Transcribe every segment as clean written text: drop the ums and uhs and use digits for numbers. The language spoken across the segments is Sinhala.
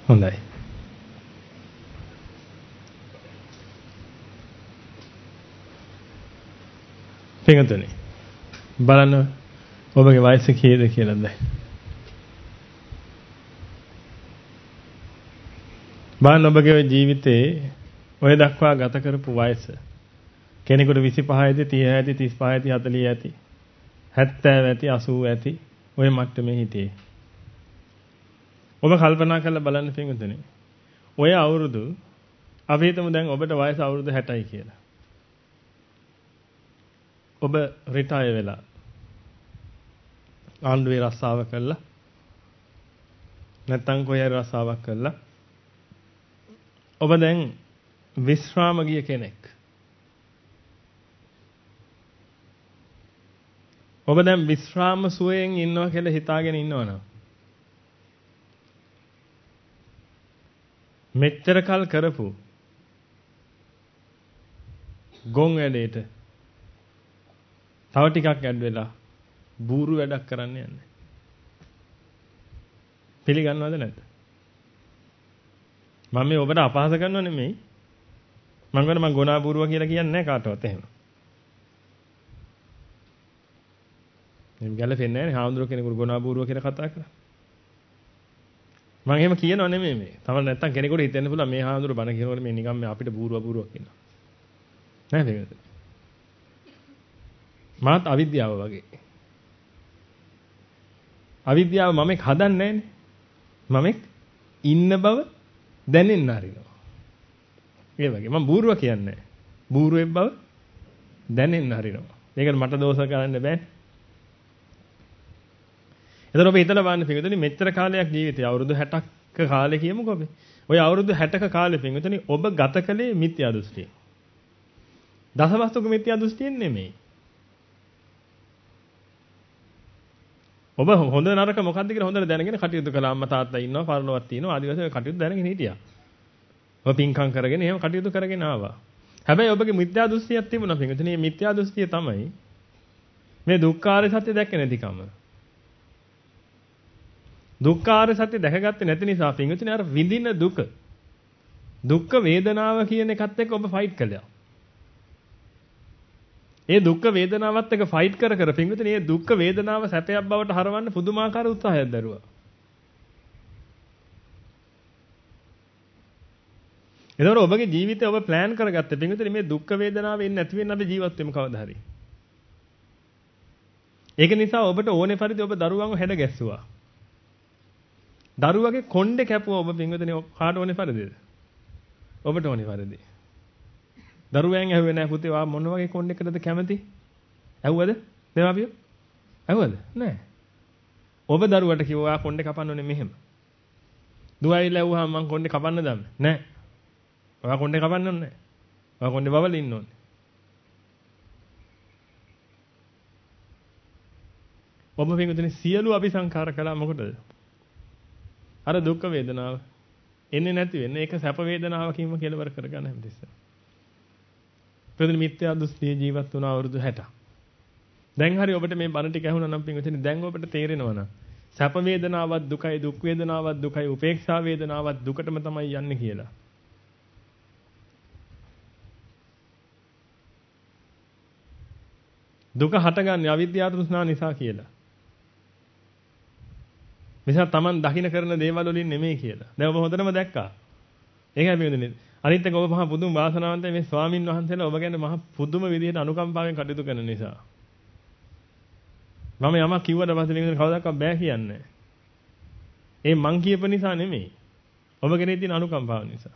හොඳයි. පිටුතුනි. බලන්න ඔබගේ වයස කීයද කියලාද? බලන්න ඔබගේ ජීවිතේ ඔය දක්වා ගත කරපු වයස. කෙනෙකුට 25 ඇති, 30 ඇති, 35 ඇති, 40 ඇති, 70 ඇති, 80 ඇති ඔය මට්ටමේ හිටියේ. ඔබ කල්පනා කරලා බලන්න පිටුතුනි. ඔය අවුරුදු අපි හිතමු දැන් ඔබට වයස අවුරුදු 60යි කියලා. ඔබ රිටයර් වෙලා ආණ්ඩුවේ රස්සාව කළා නැත්නම් කොහේ රස්සාවක් කළා ඔබ දැන් විශ්‍රාම ගිය කෙනෙක්. ඔබ දැන් විශ්‍රාම සුවයෙන් ඉන්නවා කියලා හිතාගෙන ඉන්නවනම් මෙච්චර කල් කරපු ගොන් වැඩේට තව ටිකක් ඇඩ් වෙලා බూరు වැඩක් කරන්න යන්නේ. පිළිගන්නවද නැද්ද? මම මේ ඔබට අපහාස කරනව නෙමෙයි. මම කියන්නේ මම ගුණා බూరుව කියලා කියන්නේ නැහැ කාටවත් එහෙම. මේ ගැලපෙන්නේ නැහැ නේ හාමුදුරුවෝ කෙනෙකුට ගුණා බూరుව කියලා කතා කරා. මම එහෙම කියනව නෙමෙයි මේ. තමයි නැත්තම් කෙනෙකුට හිතෙන්න පුළුවන් මේ හාමුදුරුවෝ බණ කියනකොට මේ නිකන් මේ අපිට බూరుව කියනවා. නෑ මේකද? මාත් අවිද්‍යාව වගේ. අවිද්‍යාව මමෙක් හදන්නේ නැහනේ. මමෙක් ඉන්න බව දැනෙන්න හරිනවා. ඒ වගේ මම බూరుව කියන්නේ නැහැ. බూరుවෙක් බව දැනෙන්න හරිනවා. මේකට මට දෝෂ කරන්න බෑ. එතන ඔබ හිතලා බලන්න පිටුතුනි මෙච්චර කාලයක් ජීවිතය අවුරුදු 60ක කාලේ කියමුකෝ අපි. ওই අවුරුදු 60ක කාලේ පිටුතුනි ඔබ ගත කළේ මිත්‍යා දෘෂ්ටිය. දසවස්තුක මිත්‍යා දෘෂ්ටියෙන් නෙමෙයි. ඔබ හොඳ නරක මොකක්ද කියලා හොඳට දැනගෙන කටයුතු කළා. අම්මා තාත්තා ඉන්නවා, පරලොවක් තියෙනවා, ආදිවාසී ඔය කටයුතු දැනගෙන හිටියා. ඔබ පින්කම් කරගෙන එහෙම කටයුතු කරගෙන ආවා. හැබැයි ඔබගේ මිත්‍යා දෘෂ්ටියක් තිබුණා පිටුතුනි. මේ මිත්‍යා දෘෂ්ටිය තමයි මේ දුක්ඛාරය සත්‍ය දැක්කේ නැතිකම. දුක්ඛාර සත්‍ය දැකගත්තේ නැති නිසා පින්විතනේ අර විඳින දුක් වේදනාව කියන එකත් එක්ක ඔබ ෆයිට් කළා. ඒ දුක් වේදනාවත් එක්ක ෆයිට් කර පින්විතනේ මේ දුක් වේදනාව සැපයක් බවට හරවන්න පුදුමාකාර උත්සාහයක් දරුවා. එතකොට ඔබගේ ජීවිතය ඔබ ප්ලෑන් කරගත්තේ පින්විතනේ මේ දුක් වේදනාව එන්නේ නැති වෙන්න අපි ජීවත් වෙමු කවදා හරි. ඒක නිසා ඔබට ඕනේ පරිදි ඔබ දරුවන්ව හැඩ ගැස්සුවා. දරුවගේ කොණ්ඩේ කැපුවා ඔබ පින්වතුනි කාට ඕනේ පරිදිද? ඔබට ඕනේ පරිදි. දරුවයන් ඇහුවේ නැහැ පුතේ වා මොන වගේ කොණ්ඩේකටද කැමති? ඇහුවද? දෙමාපියෝ? ඇහුවද? නැහැ. ඔබ දරුවට කිව්වා කොණ්ඩේ කපන්න ඕනේ මෙහෙම. දුවයිලා ඇහුවාම මං කොණ්ඩේ කපන්න දාන්න. නැහැ. ඔයා කොණ්ඩේ කපන්න ඕනේ නැහැ. ඔයා කොණ්ඩේ බබල ඉන්න ඕනේ. ඔබ පින්වතුනි සියලු අபிසංකාර කළා මොකටද? අර දුක් වේදනාව එන්නේ නැති වෙන්නේ ඒක සැප වේදනාවකින්ම කෙලවර කරගන්න හැමතිස්සෙම. ප්‍රතින මිත්‍යා දෘෂ්ටියේ ජීවත් වුණ අවුරුදු 60. දැන් හරි ඔබට මේ බණ ටික ඇහුණා නම් පින්වතුනි දැන් ඔබට තේරෙනවා නම් සැප වේදනාවක් දුකයි දුක් වේදනාවක් දුකයි උපේක්ෂා වේදනාවක් දුකටම තමයි යන්නේ කියලා. දුක හටගන්නේ අවිද්‍යාව තෘෂ්ණාව නිසා කියලා. නිසා Taman දකින්න කරන දේවල් වලින් නෙමෙයි කියලා. දැන් ඔබ හොඳටම දැක්කා. ඒකයි මේ අනිත් එක ඔබ මහා පුදුම වාසනාවන්තයි මේ ස්වාමින් වහන්සේලා ඔබ ගැන මහා පුදුම විදිහට අනුකම්පාවෙන් කටයුතු කරන නිසා. මම යමක් කිව්වට පස්සේ මේක කවදාවත් බෑ කියන්නේ. ඒ මං කියප නිසා නෙමෙයි. ඔබ කෙරේ තියෙන අනුකම්පාව නිසා.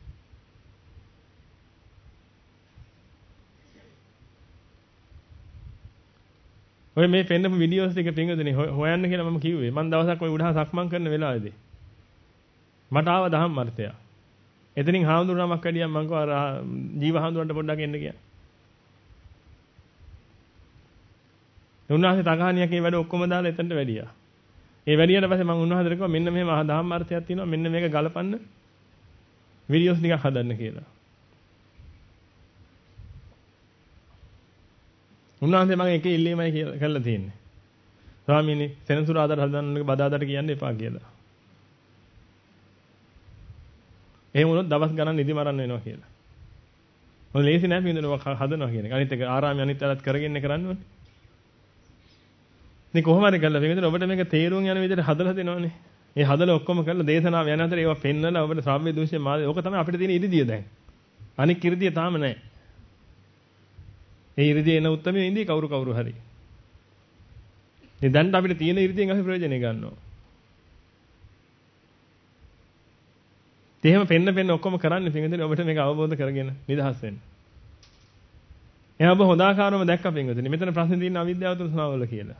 ඔය මේ පෙන්නපු වීඩියෝස් ටික පින්වතුනි හොයන්න කියලා මම කිව්වේ. මම දවසක් ඔය උඩහ සක්මන් කරන වෙලාවේදී මට ආව දහම් අර්ථය. එතනින් හාමුදුරුවෝ නමක් වැඩියා මම කිව්වා ජීව හාමුදුරන්ට පොඩ්ඩක් එන්න කියලා. උන්වහන්සේ තකහණියක් ඒ වැඩ ඔක්කොම දාලා එතනට වැඩියා. ඒ වැඩියට පස්සේ මම උන්වහන්සේට කිව්වා මෙන්න මෙහෙම දහම් අර්ථයක් තියෙනවා මෙන්න මේක ගලපන්න වීඩියෝස් ටිකක් හදන්න කියලා. උන්වහන්සේ මම එකේ ඉල්ලීමයි කරලා තියෙන්නේ. ස්වාමීනි සෙනසුරාදාට හදන්න බදාදාට කියන්න එපා කියලා. එහෙම වුණොත් දවස් ගණන් නිදි මරන්න වෙනවා කියලා. මොකද ලේසි නෑ පින්විතනේ හදනවා කියන එක. අනිත් එක ආරාමයේ අනිත් අයත් කරගෙන කරන්න ඕනේ. ඉතින් කොහොම හරි කළා පින්විතනේ ඔබට මේක තේරුම් යන විදිහට හදලා දෙනවනේ. ඒ හදලා ඔක්කොම කරලා දේශනාව යන අතර ඒවා පෙන්නලා ඔබට ශ්‍රාව්‍ය දූෂ්‍ය මාර්ගය. ඕක තමයි අපිට තියෙන ඉරිදිය දැන්. අනික් ඉරිදිය තාම නෑ. ඒ ඉරිදිය එන උත්තරේ ඉඳී කවුරු හරි. ඉතින් දැන් අපිට තියෙන ඉරිදියෙන් අපි ප්‍රයෝජනෙ ගන්නවා. එහෙම පෙන්න ඔක්කොම කරන්නේ පින්විතනේ ඔබට මේක අවබෝධ කරගෙන නිදහස් වෙන්න. එහෙනම් ඔබ හොඳ ආකාරවම දැක්ක පින්විතනේ. මෙතන ප්‍රශ්නේ තියෙන අවිද්‍යාව තෘෂ්ණාව වල කියලා.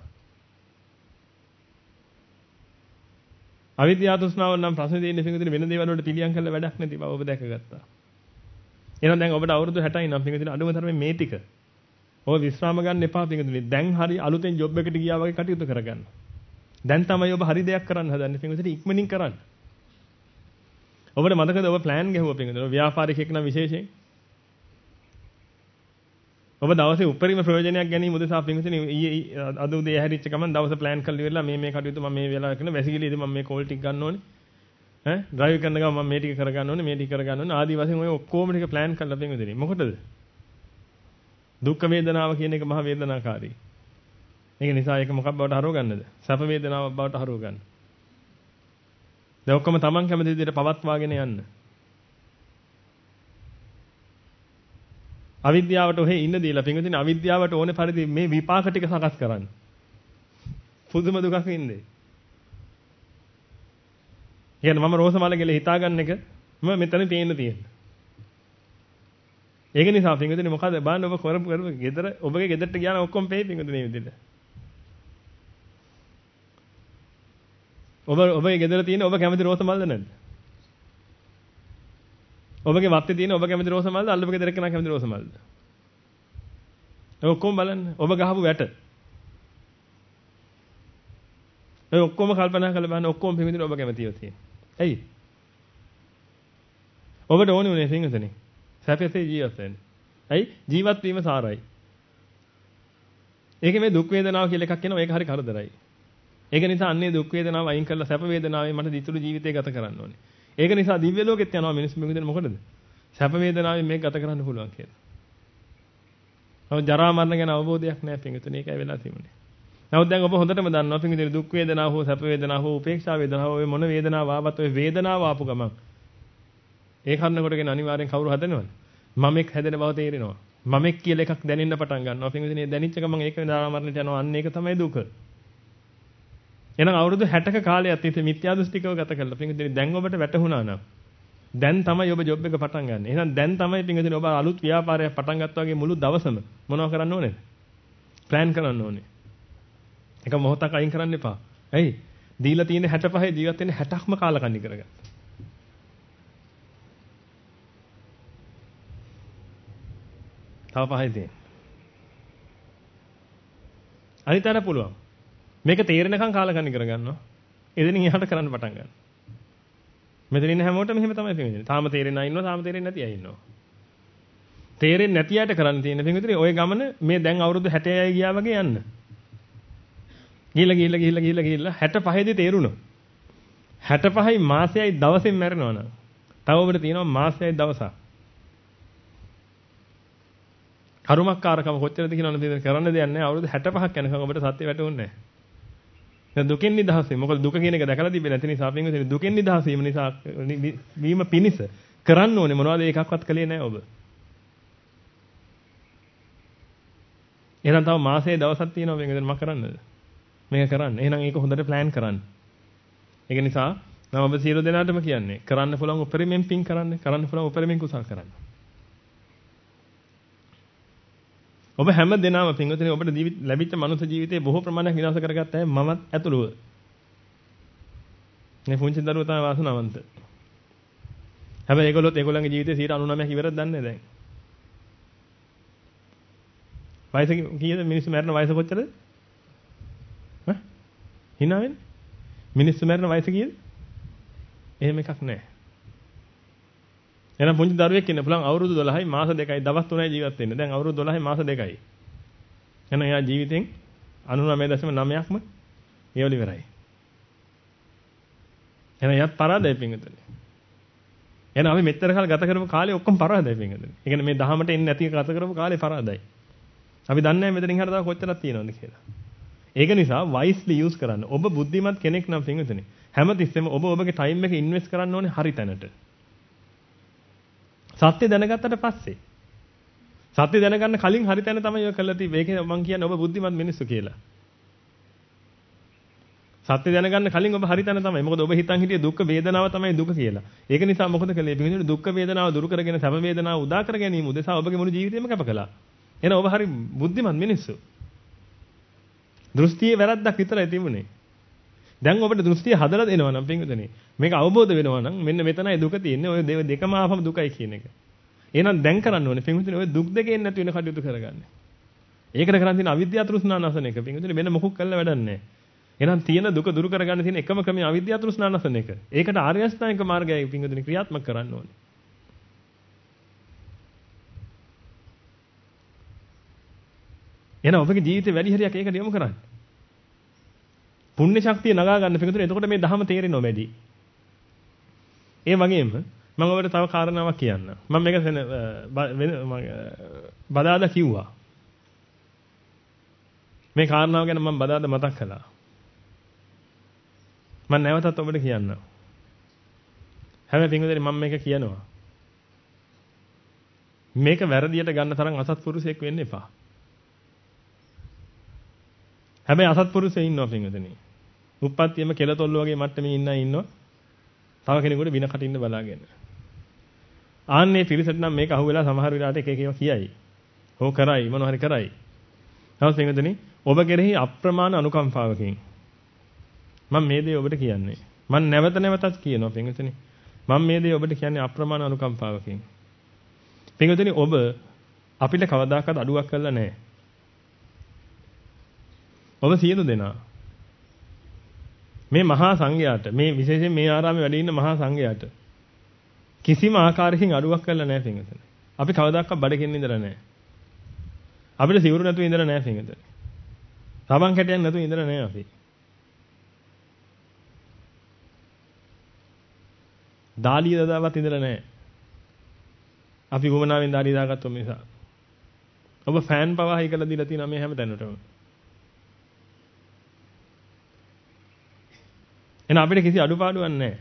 අවිද්‍යාව තෘෂ්ණාව නම් ප්‍රශ්නේ තියෙන්නේ පින්විතනේ වෙන දේවල් වලට පිළියම් කරලා වැඩක් නැති බව ඔබ දැකගත්තා. එහෙනම් දැන් ඔබට අවුරුදු 60යි නම් පින්විතනේ අඩුම තරමේ මේ ටික. ඔබ විශ්‍රාම ගන්න එපා පින්විතනේ. දැන් හරි අලුතෙන් ජොබ් එකට ගියා වගේ කටයුතු කරගන්න. දැන් තමයි ඔබ හරි දෙයක් කරන්න හදන්නේ පින්විතනේ ඉක්මනින් කරන්න. ඔබට මතකද ඔබ ප්ලෑන් ගැහුවා පින්විතනේ ව්‍යාපාරිකයෙක් නම් විශේෂයෙන්. ඔබ දවසේ උපරිම ප්‍රයෝජනයක් ගැනීම උදෙසා පින්විතනේ අද උදේ ඇහැරිච්ච ගමන් දවස ප්ලෑන් කරලා ඉවරලා මේ කටයුතු මම මේ වෙලාව කරන වැසිකිළියේදී මම මේ කෝල් ටික ගන්න ඕනේ. ඩ්‍රයිව් කරන ගමන් මම මේ ටික කරගන්න ඕනේ මේ ටික කරගන්න ඕනේ ආදී වශයෙන් ඔය ඔක්කොම ටික ප්ලෑන් කරලා පින්විතනේ. මොකටද? දුක් වේදනාව කියන එක මහ වේදනාකාරී. ඒක නිසා ඒක මොකක් බවට හරව ගන්නද? සැප වේදනාවක් බවට හරව ගන්න. දැන් ඔක්කොම Taman කැමති විදිහට පවත්වාගෙන යන්න. අවිද්‍යාවට ඔහෙ ඉන්න දීලා පින්විතනේ අවිද්‍යාවට ඕනේ පරිදි මේ විපාක ටික සකස් කරන්න. පුදුම දුකක් ඉන්නේ. කියන්නේ මම රෝසමල ගෙල හිතාගන්න එක මම මෙතන තියෙන්නේ. ඒක නිසා පින්විතනේ මොකද බලන්න ඔබ කරපු ගෙදර ඔබගේ ගෙදරට ගියාම ඔක්කොම පෙයි පින්විතනේ මේ විදිහට. ඔබගේ ගෙදර තියෙන ඔබ කැමති රෝසමල්ද නැද්ද? ඔබගේ වත්තේ තියෙන ඔබ කැමති රෝසමල්ද අල්ලපු ගෙදර කෙනා කැමති රෝසමල්ද? ඔය ඔක්කොම බලන්න ඔබ ගහපු වැට. ඔය ඔක්කොම කල්පනා කරලා බලන්න ඔක්කොම පින්විතනේ ඔබ කැමතිව තියෙන. ඇයි? ඔබට ඕනේ උනේ පින්විතනේ. සැපසේ ජීවත් වෙන්න. ඇයි? ජීවත් වීම සාරයි. ඒකේ මේ දුක් වේදනාව කියලා එකක් එනවා ඒක හරි කරදරයි. ඒක නිසා අන්නේ දුක් වේදනාව අයින් කරලා සැප වේදනාවේ මට දිතුළු ජීවිතය ගත කරන්න ඕනේ. ඒක නිසා දිව්‍ය ලෝකෙත් යනවා මිනිස්සු මෙතන මොකටද? සැප වේදනාවෙන් මේක ගත කරන්න පුළුවන් කියලා. නමුත් ජරා මරණ ගැන අවබෝධයක් නැහැ පින්විතනේ ඒකයි වෙලා තිබුණේ. නමුත් දැන් ඔබ හොඳටම දන්නවා පින්විතනේ දුක් වේදනාව හෝ සැප වේදනාව හෝ උපේක්ෂා වේදනාව හෝ මොන වේදනාව ආවත් ඔය වේදනාව ආපු ගමන් ඒ කන්න කොටගෙන අනිවාර්යෙන් කවුරු හදනවද? මමෙක් හැදෙන බව තේරෙනවා. මමෙක් කියලා එකක් දැනෙන්න පටන් ගන්නවා. පින්විතනේ දැනෙච්ච ගමන් ඒක ජරා මරණයට යනවා. අන්න ඒක තමයි දුක. එහෙනම් අවුරුදු 60ක කාලයක් තිස්සේ මිත්‍යා දෘෂ්ටිකව ගත කළා. පින්විතනේ දැන් ඔබට වැටහුණා නම් දැන් තමයි ඔබ ජොබ් එක පටන් ගන්න. එහෙනම් දැන් තමයි පින්විතනේ ඔබ අලුත් ව්‍යාපාරයක් පටන් ගත්තා වගේ මුළු දවසම මොනව කරන්න ඕනේද? ප්ලෑන් කරන්න ඕනේ. එක මොහොතක් අයින් කරන්න එපා. ඇයි? දීලා තියෙන 65 ජීවත් වෙන්නේ 60ක්ම කාලකන්ණි කරගත්තා. තව 5යි තියෙන්නේ. අනිතර පුළුවන්. මේක තේරෙනකන් කාලකන්ණි කරගන්නවා. එදිනින් එහාට කරන්න පටන් ගන්නවා. මෙතන ඉන්න හැමෝටම මෙහෙම තමයි පින්විතනේ. තාම තේරෙන්නේ නැහැ ඉන්නවා, තාම තේරෙන්නේ නැති අය ඉන්නවා. තේරෙන්නේ නැති අයට කරන්න තියෙන පින්විතනේ ඔය ගමන මේ දැන් අවුරුදු 60යි ගියා වගේ යන්න. ගිහිල්ලා 65 දී තේරුණා. 65යි මාසයයි දවසෙන් මැරෙනවා නම් තව ඔබට තියෙනවා මාසයයි දවසක්. කරුමක්කාරකම කොච්චරද කියනවද කරන්න දෙයක් නැහැ. අවුරුදු 65ක් යනකම් ඔබට සත්‍ය වැටුන්නේ නැහැ. දැන් දුකෙන් නිදහස් වෙන්න. මොකද දුක කියන එක දැකලා තිබෙන්නේ නැති නිසා පින්විතනේ දුකෙන් නිදහස් වීම නිසා වීම පිණිස කරන්න ඕනේ මොනවද ඒකක්වත් කළේ නැහැ ඔබ. එහෙනම් තව මාසයේ දවසක් තියෙනවා මේකෙන් මම කරන්නද? මේක කරන්න. එහෙනම් ඒක හොඳට ප්ලෑන් කරන්න. ඒක නිසා මම ඔබ සියලු දෙනාටම කියන්නේ කරන්න පුළුවන් උපරිමයෙන් පින් කරන්න. කරන්න පුළුවන් උපරිමයෙන් කුසල් කරන්න. ඔබ හැම දිනම පින්වතුනි ඔබට ලැබිච්ච මනුස්ස ජීවිතේ බොහෝ ප්‍රමාණයක් විනාශ කරගත්ත අය මමත් ඇතුළුව. මේ පුංචි දරුවෝ තමයි වාසනාවන්ත. හැබැයි ඒගොල්ලන්ගේ ජීවිතේ 99ක් ඉවරද දන්නේ දැන්. වයස කීයද මිනිස්සු මැරෙන වයස කොච්චරද? හිනා වෙන්නේ? මිනිස්සු මැරෙන වයස කීයද? එහෙම එකක් නැහැ. එහෙනම් පුංචි දරුවෙක් ඉන්න පුළුවන් අවුරුදු 12යි මාස 2යි දවස් 3යි ජීවත් වෙන්න. දැන් අවුරුදු 12යි මාස 2යි. එහෙනම් එයා ජීවිතෙන් 99.9ක්ම ඒවල ඉවරයි. එහෙනම් එයාත් පරාදයි පින්විතනේ. එහෙනම් අපි මෙච්චර කාල ගත කරපු කාලේ ඔක්කොම පරාදයි පින්වතුනි. ඒ කියන්නේ මේ දහමට එන්නේ නැති ගත කරපු කාලේ පරාදයි. අපි දන්නේ නැහැ මෙතනින් හරියට තව කොච්චරක් තියෙනවද කියලා. ඒක නිසා wisely use කරන්න. ඔබ බුද්ධිමත් කෙනෙක් නම් පින්වතුනි හැමතිස්සෙම ඔබ ඔබගේ time එක invest කරන්න ඕනේ හරි තැනට. සත්‍ය දැනගත්තට පස්සේ සත්‍ය දැනගන්න කලින් හරි තැන තමයි ඔය කළා තියෙන්නේ. ඒකේ මම කියන්නේ ඔබ බුද්ධිමත් මිනිස්සු කියලා. සත්‍ය දැනගන්න කලින් ඔබ හරි තැන තමයි. මොකද ඔබ හිතන් හිටියේ දුක් වේදනාව තමයි දුක කියලා. ඒක නිසා මොකද කළේ? පිටින් දුක් වේදනාව දුරු කරගෙන සැප වේදනාව උදා කර ගැනීම උදෙසා ඔබගේ මුළු ජීවිතේම කැප කළා. එහෙනම් ඔබ හරි බුද්ධිමත් මිනිස්සු. දෘෂ්ටියේ වැරද්දක් විතරයි තිබුණේ. දැන් ඔබට දෘෂ්ටිය හදලා දෙනවා නම් පින්විතනේ මේක අවබෝධ වෙනවා නම් මෙන්න මෙතනයි දුක තියෙන්නේ. ඔය දෙකම ආපම දුකයි කියන එක. එහෙනම් දැන් කරන්න ඕනේ පින්විතනේ ඔය දුක් දෙකෙන් නැති වෙන කටයුතු කරගන්න. ඒකට කරන් තියෙන අවිද්‍යාව තෘෂ්ණා නැසන එක පින්විතනේ වෙන මොකුත් කළා වැඩක් නැහැ. එහෙනම් තියෙන දුක දුරු කරගන්න තියෙන එකම ක්‍රමය අවිද්‍යාව තෘෂ්ණා නැසන එක. ඒකට ආර්ය අෂ්ටාංගික මාර්ගයයි පින්විතනේ ක්‍රියාත්මක කරන්න ඕනේ. එහෙනම් ඔබගේ ජීවිතේ වැඩි හරියක් ඒකට යොමු කරන්න. පුණ්‍ය ශක්තිය නගා ගන්න පිටුතුනේ එතකොට මේ ධහම තේරෙනව වැඩි. ඒ වගේම මම ඔබට තව කාරණාවක් කියන්න. මම මේක බදාදා කිව්වා. මේ කාරණාව ගැන මම බදාදා මතක් කළා. මම නැවතත් ඔබට කියන්න. හැබැයි පිටුතුනේ මම මේක කියනවා. මේක වැරදියට ගන්න තරම් අසත්පුරුෂයෙක් වෙන්න එපා. හැබැයි අසත්පුරුෂයෙක් ඉන්නවා පිටුතුනේ. උප්පත්තියම කෙලතොල්ල වගේ මට්ටමේ ඉන්න ඉන්නවා. තව කෙනෙකුට වින කටින්න බලාගෙන. ආන්නේ පිරිසට නම් මේක අහුවෙලා සමහර වෙලාවට එක එක ඒවා කියයි. හෝ කරයි මොනවා හරි කරයි. නමුත් පින්වතුනි ඔබ කෙරෙහි අප්‍රමාණ අනුකම්පාවකින් මම මේ දේ ඔබට කියන්නේ. මම නැවත නැවතත් කියනවා පින්වතුනි. මම මේ දේ ඔබට කියන්නේ අප්‍රමාණ අනුකම්පාවකින්. පින්වතුනි ඔබ අපිට කවදාකවත් අඩුවක් කළා නැහැ. ඔබ සියලු දෙනා මේ මහා සංඝයාට මේ විශේෂයෙන් මේ ආරාමේ වැඩ ඉන්න මහා සංඝයාට කිසිම ආකාරයකින් අඩුවක් කළා නැහැ පින්වතුනි. අපි කවදාකවත් බඩගින්න ඉඳලා නැහැ. අපිට සිවුරු නැතුව ඉඳලා නැහැ පින්වතුනි. සබන් කැටයක් නැතුව ඉඳලා නැහැ අපි. දාලිය දදාවත් ඉඳලා නැහැ. අපි වමනාවෙන් දාලිය දාගත්තොත් නිසා. ඔබ ෆෑන් පවා හයි කරලා දීලා තියෙනවා මේ හැම තැනටම. එහෙනම් අපිට කිසි අඩුපාඩුවක් නැහැ.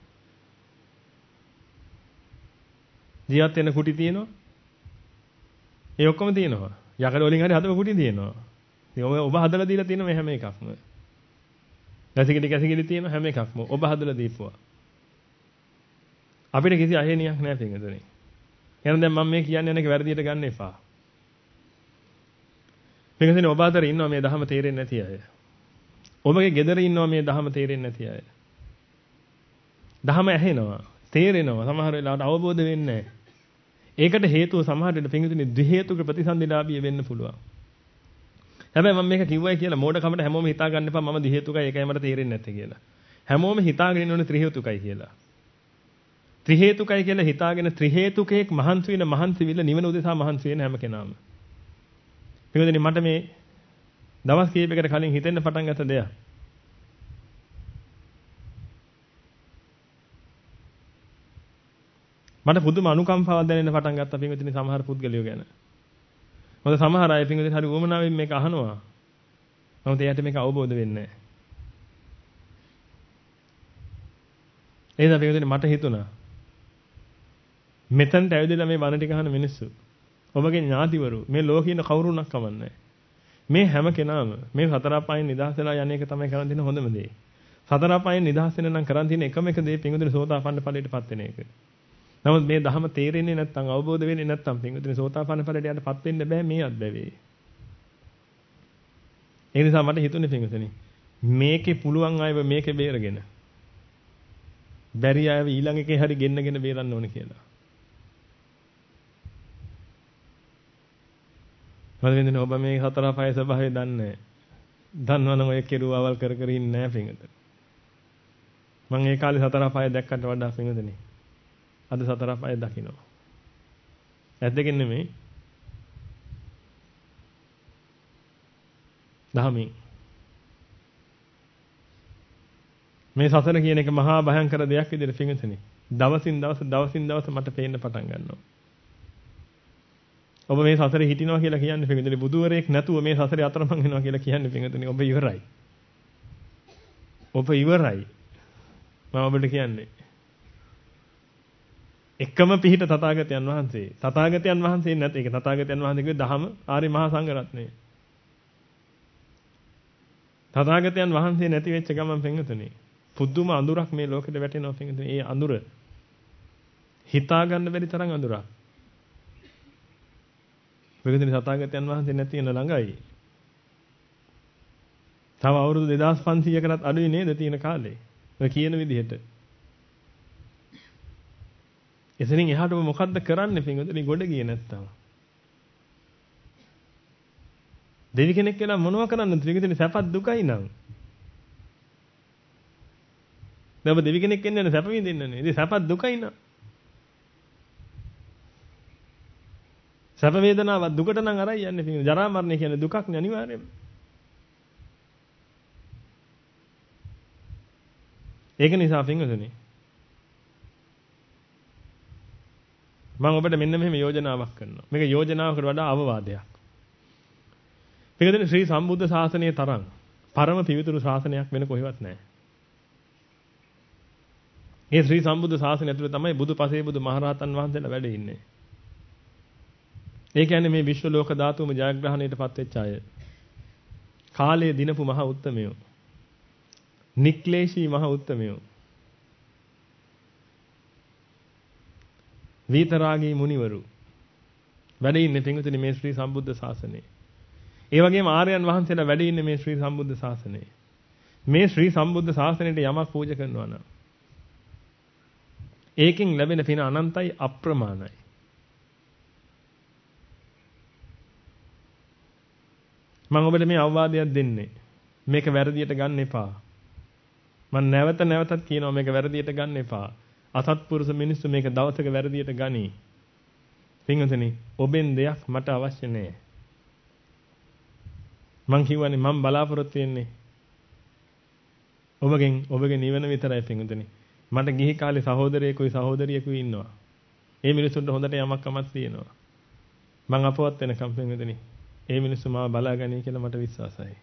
ජීවත් වෙන කුටි තියෙනවා. ඒ ඔක්කොම තියෙනවා. යකඩ වලින් හරි හදපු කුටි තියෙනවා. ඉතින් ඔබ හදලා දීලා තියෙන මේ හැම එකක්ම. කැසිකිලි තියෙන හැම එකක්ම ඔබ හදලා දීපුවා. අපිට කිසි අහේනියක් නැහැ පින්වතුනි. එහෙනම් දැන් මම මේ කියන්නේ යන්නේ වැරදියට ගන්න එපා. පින්වතුනි ඔබ අතර ඉන්නවා මේ ධහම තේරෙන්නේ නැති අය. ඔබගේ ගෙදර ඉන්නවා මේ ධහම තේරෙන්නේ නැති අය. ධහම ඇහෙනවා, තේරෙනවා, සමහර වෙලාවට අවබෝධ වෙන්නේ නැහැ. ඒකට හේතුව සමහර වෙලාවට පින්විතනේ ද්වි හේතුක ප්‍රතිසන්දිලාභිය වෙන්න පුළුවන්. හැබැයි මම මේක කිව්වයි කියලා මෝඩකමට හැමෝම හිතා ගන්න එපා මම ද්වි හේතුකයි ඒකයි මට තේරෙන්නේ නැත්තේ කියලා. හැමෝම හිතාගෙන ඉන්නෝනේ ත්‍රි හේතුකයි කියලා. ත්‍රි හේතුකයි කියලා හිතාගෙන ත්‍රි හේතුකයක් මහන්සි වෙන මහන්සි විල නිවන උදෙසා මහන්සි වෙන හැම කෙනාම. පින්විතනේ මට මේ දවස් කීපයකට කලින් හිතෙන්න පටන් ගත්ත දෙයක්. මට පුදුම අනුකම්පාවක් දැනෙන්න පටන් ගත්තා පින්විතනි සමහර පුද්ගලයෝ ගැන. මොකද සමහර අය පින්විතනි හරි උවමනාවෙන් මේක අහනවා. නමුත් එයාට මේක අවබෝධ වෙන්නේ නැහැ. ඒ නිසා පින්විතනි මට හිතුණා මෙතනට ඇවිදලා මේ බණ ටික අහන මිනිස්සු ඔබගේ ඥාතිවරු මේ ලෝකේ ඉන්න කවුරුණක් කමන්නේ. මේ හැම කෙනාම මේ සතර අපායන් නිදහස් වෙලා යන්නේ එක තමයි කරන් තියෙන හොඳම දේ. සතර අපායන් නිදහස් වෙන නම් කරන් තියෙන එකම එක දේ පින්විතනි සෝතාපන්න ඵලයටපත් වෙන එක. නමුත් මේ ධහම තේරෙන්නේ නැත්නම් අවබෝධ වෙන්නේ නැත්නම් පින්විතනි සෝතාපන්න ඵලයට යන්නපත් වෙන්න බෑ මේ අත්බැවේ. ඒ නිසා මට හිතුනේ පින්විතනි මේකේ පුළුවන් අයව මේකේ බේරගෙන බැරි අයව ඊළඟ එකේ හරි ගෙන්නගෙන බේරන්න ඕනේ කියලා. මොකද වෙන්නේ ඔබ මේ සතර පහේ ස්වභාවය දන්නේ නැහැ. දන්නවනම් ඔය කෙරුවවල් කර කර ඉන්නේ නැහැ පින්විතනි. මම ඒ කාලේ සතර පහේ දැක්කට වඩා පින්විතනි අද සතර පහේ දකින්නවා. ඇද්දකින් නෙමෙයි. දහමින්. මේ සතර කියන එක මහා භයංකර දෙයක් විදිහට පින්විතනි දවසින් දවස මට පේන්න පටන් ගන්නවා. ඔබ මේ සසරේ හිටිනවා කියලා කියන්නේ පින්විතනි බුදුවරයෙක් නැතුව මේ සසරේ අතරමං වෙනවා කියලා කියන්නේ පින්විතනි ඔබ ඉවරයි. ඔබ ඉවරයි. මම ඔබට කියන්නේ. එකම පිහිට තථාගතයන් වහන්සේ. තථාගතයන් වහන්සේ නැත්. ඒක තථාගතයන් වහන්සේ කිව්වේ දහම ආර්ය මහා සංඝ රත්නය. තථාගතයන් වහන්සේ නැති වෙච්ච ගමන් පින්විතනි පුදුම අඳුරක් මේ ලෝකෙට වැටෙනවා පින්විතනි. ඒ අඳුර හිතා ගන්න බැරි තරම් අඳුරක්. පින්විතනි තථාගතයන් වහන්සේ නැති වෙන ළඟයි. තව අවුරුදු 2500කටත් අඩුයි නේද තියෙන කාලේ. ඔය කියන විදිහට. එතනින් එහාට ඔබ මොකද්ද කරන්නේ පින්විතනි ගොඩ ගියේ නැත්තම්? දෙවි කෙනෙක් කියලා මොනව කරන්නද පින්විතනි සැපත් දුකයි නම්. දැන් ඔබ දෙවි කෙනෙක් කියන්නේ සැප විඳින්නනේ. ඉතින් සැපත් දුකයි නම්. සැප වේදනාවක් දුකට නම් අරයි යන්නේ පින්විතනි. ජරා මරණය කියන්නේ දුකක් නේ අනිවාර්යයෙන්ම. ඒක නිසා පින්වතුනි මම ඔබට මෙන්න මෙහෙම යෝජනාවක් කරනවා. මේක යෝජනාවකට වඩා අවවාදයක්. පින්වතුනි ශ්‍රී සම්බුද්ධ ශාසනයේ තරම් පරම පිවිතුරු ශාසනයක් වෙන කොහෙවත් නැහැ. මේ ශ්‍රී සම්බුද්ධ ශාසනය ඇතුළේ තමයි බුදු පසේ බුදු මහරහතන් වහන්සේලා වැඩ ඉන්නේ. ඒ කියන්නේ මේ විශ්ව ලෝක ධාතුම ජයග්‍රහණයටපත් වෙච්ච අය. කාලයේ දිනපු මහ උත්තමයෝ. නික්ලේශී මහ උත්තමයෝ. විතරාගී මුනිවරු වැඩ ඉන්නේ පින්විතනි මේ ශ්‍රී සම්බුද්ධ ශාසනයේ. ඒ වගේම ආර්යයන් වහන්සේලා වැඩ ඉන්නේ මේ ශ්‍රී සම්බුද්ධ ශාසනයේ. මේ ශ්‍රී සම්බුද්ධ ශාසනයට යමක් පූජා කරනවා නම් ඒකෙන් ලැබෙන පින අනන්තයි අප්‍රමාණයි. මම ඔබට මේ අවවාදයක් දෙන්නේ. මේක වැරදියට ගන්න එපා. මම නැවතත් කියනවා මේක වැරදියට ගන්න එපා. අසත්පුරුෂ මිනිස්සු මේක දවසක වැරදියට ගනි. පින්වතුනි, ඔබෙන් දෙයක් මට අවශ්‍ය නැහැ. මං කියවනේ මම බලාපොරොත්තු වෙන්නේ ඔබගේ නිවන විතරයි පින්වතුනි. මට ගිහි කාලේ සහෝදරයෙකුයි සහෝදරියෙකුයි ඉන්නවා. ඒ මිනිස්සුන්ට හොඳට යමක් කමක් තියෙනවා. මං අපවත් වෙනකම් පින්වතුනි ඒ මිනිස්සු මාව බලාගනී කියලා මට විශ්වාසයි.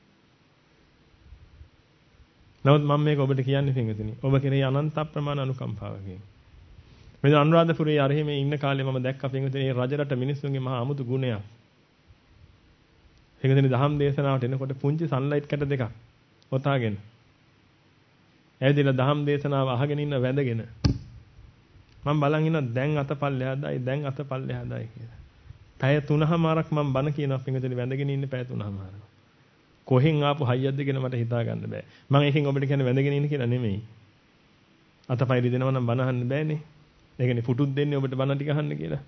නමුත් මම මේක ඔබට කියන්නේ පින්වතුනි ඔබ කෙරෙහි අනන්ත ප්‍රමාණ අනුකම්පාවකින්. මේ අනුරාධපුරයේ අරහෙමේ ඉන්න කාලේ මම දැක්කා පින්වතුනි මේ රජරට මිනිස්සුන්ගේ මහා අමුතු ගුණයක්. පින්වතුනි දහම් දේශනාවට එනකොට පුංචි සන්ලයිට් කැට දෙකක් ඔතාගෙන ඇවිදලා දහම් දේශනාව අහගෙන ඉන්න වැඳගෙන මම බලන් ඉන්න දැන් අතපල්ලෙහාදයි කියලා. පැය 3මාරක් මම බණ කියනවා පින්වතුනි වැඳගෙන ඉන්නේ පැය 3මාරක්. කොහෙන් ආපු හයියක්ද කියලා මට හිතා ගන්න බෑ. මම එකෙන් ඔබට කියන්නේ වැඳගෙන ඉන්න කියලා නෙමෙයි. අතපය රිදෙනවා නම් බණ අහන්න බෑනේ. ඒ කියන්නේ පුටුත් දෙන්නේ ඔබට බණ ටික අහන්න කියලා.